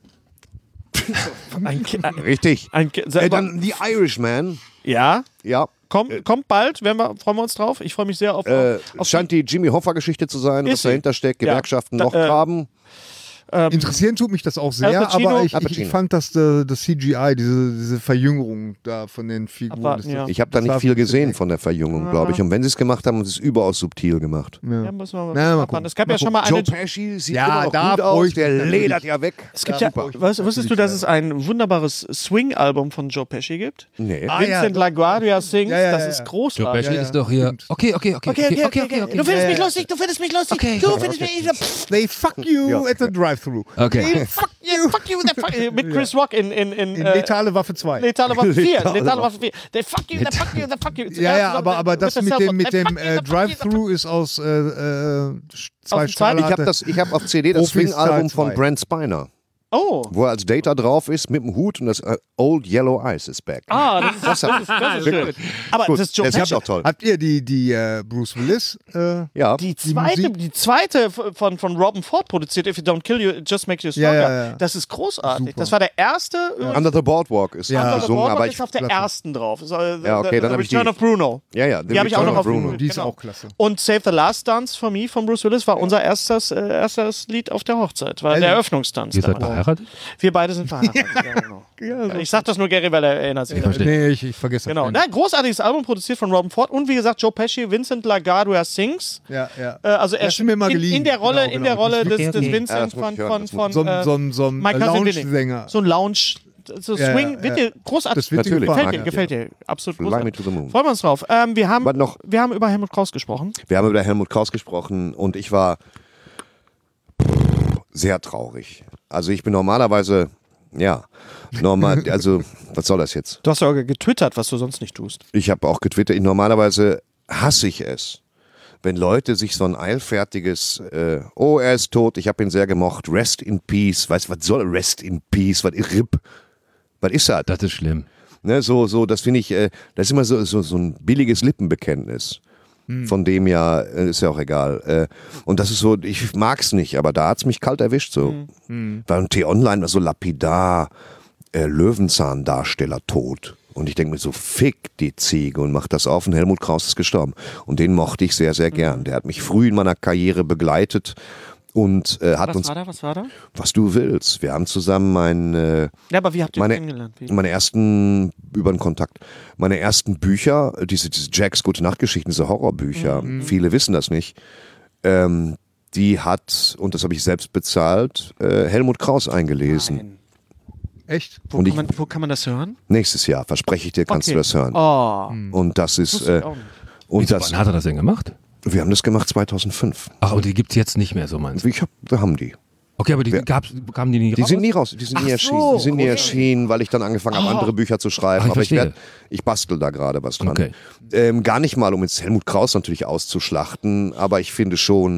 Richtig. Dann, Dann The Irishman. ja, Ja. kommt bald, freuen wir uns drauf. Ich freue mich sehr auf Scheint die Jimmy Hoffa-Geschichte zu sein, was Ist sie. dahinter steckt. Gewerkschaften noch graben. Interessieren tut mich das auch sehr, Al Pacino. aber ich fand, dass das CGI, diese Verjüngerung da von den Figuren. Abwarten, ja. Ich habe da nicht viel gesehen von der Verjüngung, glaube ich. Und wenn sie es gemacht haben, haben sie es überaus subtil gemacht. Ja, müssen wir mal abwarten. gucken. Es gab ja schon mal eine. Joe Pesci sieht Ja, immer noch da gut freu aus, ich der mich natürlich. ledert ja weg. Es gibt wusstest du, dass es ein wunderbares Swing-Album von Joe Pesci gibt? Nee. Vincent LaGuardia sings, Ja, das ja. ist Joe großartig. Pesci ist doch hier. Okay. Okay. Du findest mich lustig, du findest mich lustig. Okay. Du findest mich. They fuck you at the drive-thru. Okay. Fuck you, mit Chris Rock in Letale Waffe 2. Letale Waffe 4. Letale Waffe 4. They fuck you. Ja, aber das mit dem Drive-Thru ist aus zwei Stahlharte. Ich hab auf CD das Profis Swing-Album Teil von 2. Brent Spiner, Oh. wo er als Data drauf ist mit dem Hut und das Old Yellow Eyes is back. Das ist schön. Aber Gut, das ist Joe das ist Pesci. auch toll. Habt ihr die Bruce Willis? Ja. Die zweite von Robin Ford produziert, If You Don't Kill You, Just Make You Stronger. Ja. Das ist großartig. Super. Das war der erste. Under the Boardwalk ist Ja. gesungen, aber ich. ist auf der ersten drauf. Ja, okay, dann hab ich die. Return of Bruno. Ja, Die habe ich auch noch auf Bruno. Die ist Genau. auch klasse. Und Save the Last Dance for Me von Bruce Willis war unser erstes Lied auf der Hochzeit. War der Eröffnungstanz. Ihr seid damals. verheiratet? Wir beide sind verheiratet. Ja, genau. Ich sag das nur Gary, weil er erinnert sich. Nee, ich vergesse Genau. Na, großartiges Album, produziert von Robin Ford und wie gesagt Joe Pesci, Vincent LaGuardia sings. Ja, ja. Also er Das ist mir mal geliehen. in der Rolle, Genau, genau. des Ja, Vincent das muss ich hören, von So ein My Cousin Vinny. Lounge-Sänger. So ein Lounge, so Ja, Swing, ja, wird dir großartig. Das wird dir Natürlich. gefallen. Gefällt dir. Absolut Fly großartig. me to the moon. Freuen wir uns drauf. Wir haben über Helmut Krauss gesprochen. Wir haben über Helmut Krauss gesprochen und ich war sehr traurig. Also ich bin normalerweise, also was soll das jetzt? Du hast ja auch getwittert, was du sonst nicht tust. Ich habe auch getwittert, normalerweise hasse ich es, wenn Leute sich so ein eilfertiges, er ist tot, ich habe ihn sehr gemocht, Rest in Peace, weißt du, was soll Rest in Peace, was ist das? Das ist schlimm. Ne, das finde ich, das ist immer so ein billiges Lippenbekenntnis. Von dem ist ja auch egal. Und das ist so, ich mag's nicht, aber da hat's mich kalt erwischt so. Weil T-Online war so lapidar, Löwenzahn-Darsteller tot. Und ich denke mir so, fick die Ziege und mach das auf und Helmut Krauss ist gestorben. Und den mochte ich sehr, sehr gern. Der hat mich früh in meiner Karriere begleitet und hat uns... Was war da? Was du willst. Wir haben zusammen aber wie habt ihr kennengelernt? meine ersten, über den Kontakt, meine ersten Bücher, diese Jacks Gute-Nacht-Geschichten, diese Horrorbücher, viele wissen das nicht, die hat, und das habe ich selbst bezahlt, Helmut Krauss eingelesen. Nein. Echt? Wo kann man das hören? Nächstes Jahr, verspreche ich dir, kannst du das hören. Oh. Und das ist, Wusste ich auch nicht. und Wann hat er das denn gemacht? wir haben das gemacht 2005. Ach, aber die gibt's jetzt nicht mehr, so meinst du? Wir haben die. Okay, aber kamen die nicht Die raus? sind nie raus, die sind nie erschienen. Die sind nie erschienen, weil ich dann angefangen habe, andere Bücher zu schreiben. Ach, ich Aber verstehe. ich bastel da gerade was dran. Okay. Gar nicht mal, um jetzt Helmut Krauss natürlich auszuschlachten, aber ich finde schon,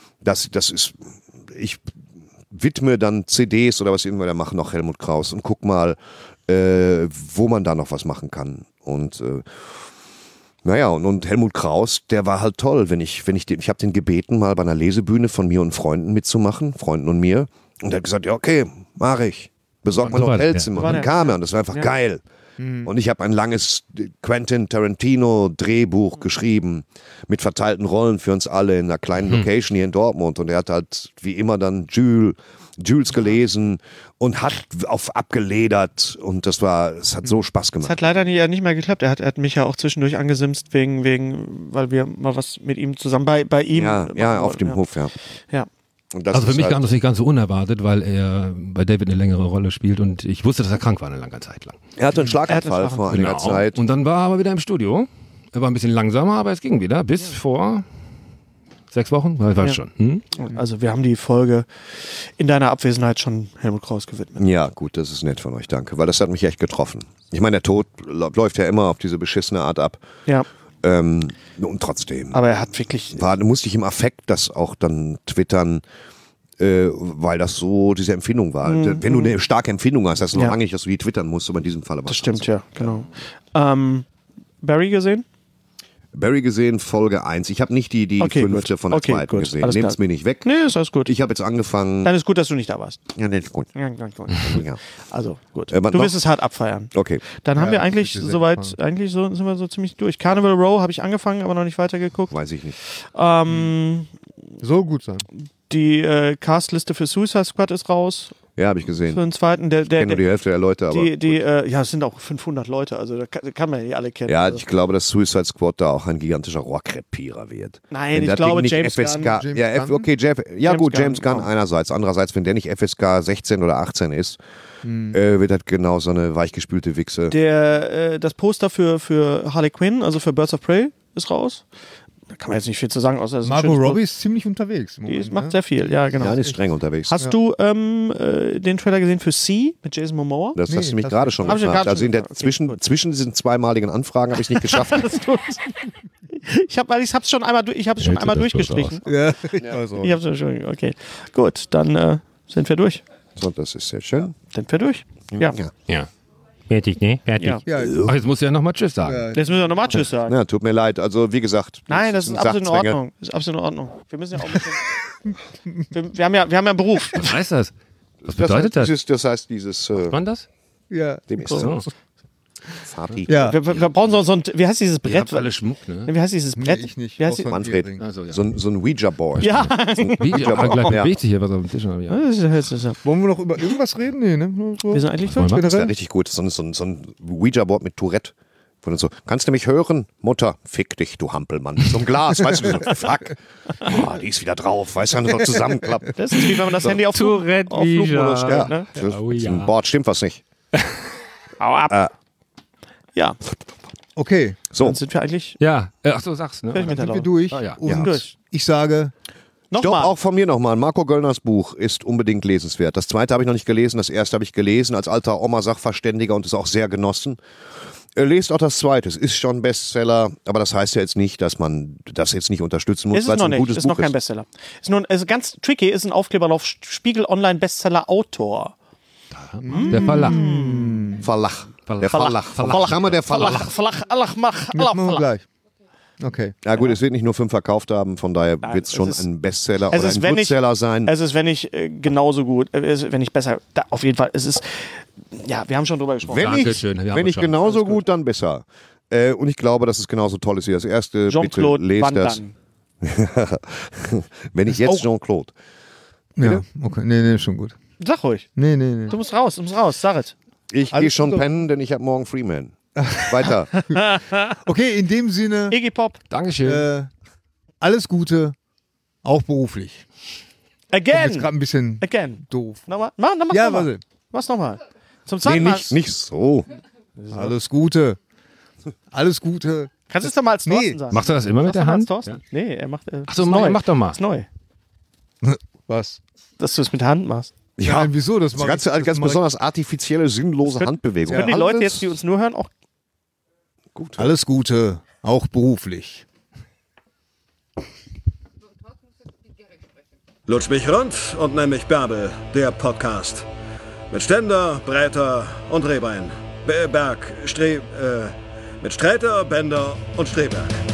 ich widme dann CDs oder was immer da machen noch Helmut Krauss und guck mal, wo man da noch was machen kann. Und und Helmut Krauss, der war halt toll, ich habe den gebeten, mal bei einer Lesebühne von mir und Freunden mitzumachen, Freunden und mir. Und er hat gesagt, ja okay, mach ich. Besorg mal ein Hotelzimmer. Und dann kam er und das war einfach geil. Und ich habe ein langes Quentin Tarantino Drehbuch geschrieben mit verteilten Rollen für uns alle in einer kleinen Location hier in Dortmund. Und er hat halt wie immer dann Jules gelesen und hat abgeledert und es hat so Spaß Es gemacht. hat leider nicht mehr geklappt. Er hat mich ja auch zwischendurch angesimst, weil wir mal was mit ihm zusammen bei ihm. Ja, auf dem Hof, ja. Ja. Und das Also für ist mich halt, kam das nicht ganz so unerwartet, weil er bei David eine längere Rolle spielt und ich wusste, dass er krank war eine lange Zeit lang. er hatte einen Schlaganfall vor einiger Zeit. Und dann war er aber wieder im Studio. Er war ein bisschen langsamer, aber es ging wieder. Bis vor 6 Wochen, weiß schon. Also wir haben die Folge in deiner Abwesenheit schon Helmut Krauss gewidmet. Ja, gut, das ist nett von euch, danke, weil das hat mich echt getroffen. Ich meine, der Tod läuft ja immer auf diese beschissene Art ab. Ja. Und trotzdem. Aber er hat wirklich. Musste ich im Affekt das auch dann twittern, weil das so diese Empfindung war. Wenn du eine starke Empfindung hast, heißt das noch lange nicht, dass du die twittern musst, aber in diesem Fall aber. Das stimmt, ja, genau. Barry gesehen? Barry gesehen, Folge 1. Ich habe nicht die fünfte von der zweiten gesehen. Nehm's mir nicht weg. Nee, ist alles gut. Ich habe jetzt angefangen. Dann ist gut, dass du nicht da warst. Ja, nee, ist gut. Ja. Also gut. Was Du noch? wirst es hart abfeiern. Okay. Dann haben wir eigentlich soweit, sind wir so ziemlich durch. Carnival Row habe ich angefangen, aber noch nicht weitergeguckt. Weiß ich nicht. So gut sein. Die Castliste für Suicide Squad ist raus. Ja, habe ich gesehen. Für den zweiten. Ich kenne nur die Hälfte der Leute, aber. Es sind auch 500 Leute, also da kann man ja nicht alle kennen. Ja, also. ich glaube, dass Suicide Squad da auch ein gigantischer Rohrkrepierer wird. Nein, wenn ich das glaube, Ding nicht James FSK, Gunn. James Gunn einerseits. Andererseits, wenn der nicht FSK 16 oder 18 ist, wird das genau so eine weichgespülte Wichse. Das Poster für Harley Quinn, also für Birds of Prey, ist raus. Da kann man jetzt nicht viel zu sagen, außer es ist Margot Robbie ist ziemlich unterwegs. Im Moment, die macht sehr viel, ja, genau. Ja, die ist streng unterwegs. Hast du den Trailer gesehen für C mit Jason Momoa? Das hast du mich gerade schon Hab ich gefragt. gerade Also schon gefragt. zwischen diesen zweimaligen Anfragen habe ich es nicht geschafft. Ich habe es schon einmal durchgestrichen. Ja, ich weiß auch. Ich hab's schon, okay. Gut, dann sind wir durch. So, das ist sehr schön. Sind wir durch? Ja. Ja. Fertig, ne? Fertig. Ja. Ja, Ach, jetzt musst du ja nochmal Tschüss sagen. Ja. Jetzt müssen wir nochmal Tschüss sagen. Ja, tut mir leid. Also, wie gesagt. Nein, das ist sind absolut in Sachzwänge. Ordnung. Das ist absolut in Ordnung. Wir müssen ja auch ein bisschen. wir haben ja einen Beruf. Was heißt das? Was bedeutet das? Das heißt, dieses. Macht man das? Ja. Dem ist So. Fati. Ja. Wir brauchen so ein, wie heißt dieses Ihr Brett? habt alle Schmuck, ne? Wie heißt dieses Brett? Nee, ich nicht. Wie heißt Außer Manfred. Gehring. Also, ja. So ein Ouija-Board. ja. Wie, gleich Ja. bewegt sich hier was auf dem Tisch. Ja. Wollen wir noch über irgendwas reden? Nee, ne? So. Wir sind eigentlich Wollen durch. wir? Das ist ja richtig gut. So ein Ouija-Board mit Tourette. Wo dann so, kannst du mich hören? Mutter, fick dich, du Hampelmann. So ein Glas, weißt du, so, fuck. Oh, die ist wieder drauf, weißt du, wenn es noch zusammenklappt. Das ist wie wenn man das Handy auf Flugmodus stellt. Ne? Ein Board stimmt was nicht. Hau ab. Ja, Okay, So, dann sind wir eigentlich Ja, ach so, sag's, ne? fertig mit der sind wir Laune. durch. Ah, ja. Und Durch. ich sage, Stopp, Nochmal. auch von mir nochmal. Marco Göllners Buch ist unbedingt lesenswert. Das zweite habe ich noch nicht gelesen, das erste habe ich gelesen als alter Oma-Sachverständiger und ist auch sehr genossen. Lest auch das zweite. Es ist schon ein Bestseller, aber das heißt ja jetzt nicht, dass man das jetzt nicht unterstützen muss, Ist es weil es noch ein nicht, gutes ist Buch noch kein Bestseller. Ist nur, also ganz tricky, ist ein Aufkleber auf Spiegel Online Bestseller Autor. Der Verlag. Verlach. Der Verlach. Name der Verlach. machen wir gleich. Okay. Ja gut, es wird nicht nur 5 verkauft haben, von daher wird es schon es ist- ein Bestseller es oder ist, ein wenn nicht- Bestseller sein. Es ist, wenn nicht genauso gut, wenn nicht besser, auf jeden Fall. Es ist, ja, wir haben schon drüber gesprochen. Dankeschön, wir haben Wenn uns nicht schon. genauso gut, dann besser. Und ich glaube, dass es genauso toll ist wie das erste. Bitte Jean-Claude lest Van das. Damme. Wenn ich jetzt Jean-Claude. Ja, okay. Nee, schon gut. Sag ruhig. Nee. Du musst raus, sag es. Ich gehe Alles schon gut. pennen, denn ich habe morgen Freeman. Weiter. Okay, in dem Sinne, Iggy Pop. Dankeschön. alles Gute, auch beruflich. Jetzt Again. gerade ein bisschen Again. doof. Nochmal. Mach Ja, nochmal. warte. Mach's nochmal. Zum Nee, zweiten Mal. nicht so. Alles Gute. Alles Gute. Kannst du es doch mal als Thorsten Nee. sagen? Macht er das immer mit der Sagst du mal Hand? als Thorsten? Nee, er macht. Achso, ist neu. mach doch mal. Ist neu. Was? Dass du es mit der Hand machst. Ja, Nein, wieso? Das das ganz, ganz besonders artifizielle, sinnlose Handbewegung. Können die Leute jetzt, die uns nur hören, auch. Gut. Alles Gute, auch beruflich. Lutsch mich rund und nenn mich Bärbel, der Podcast. Mit Ständer, Breiter und Rehbein. Mit Sträter, Bender und Strehberg.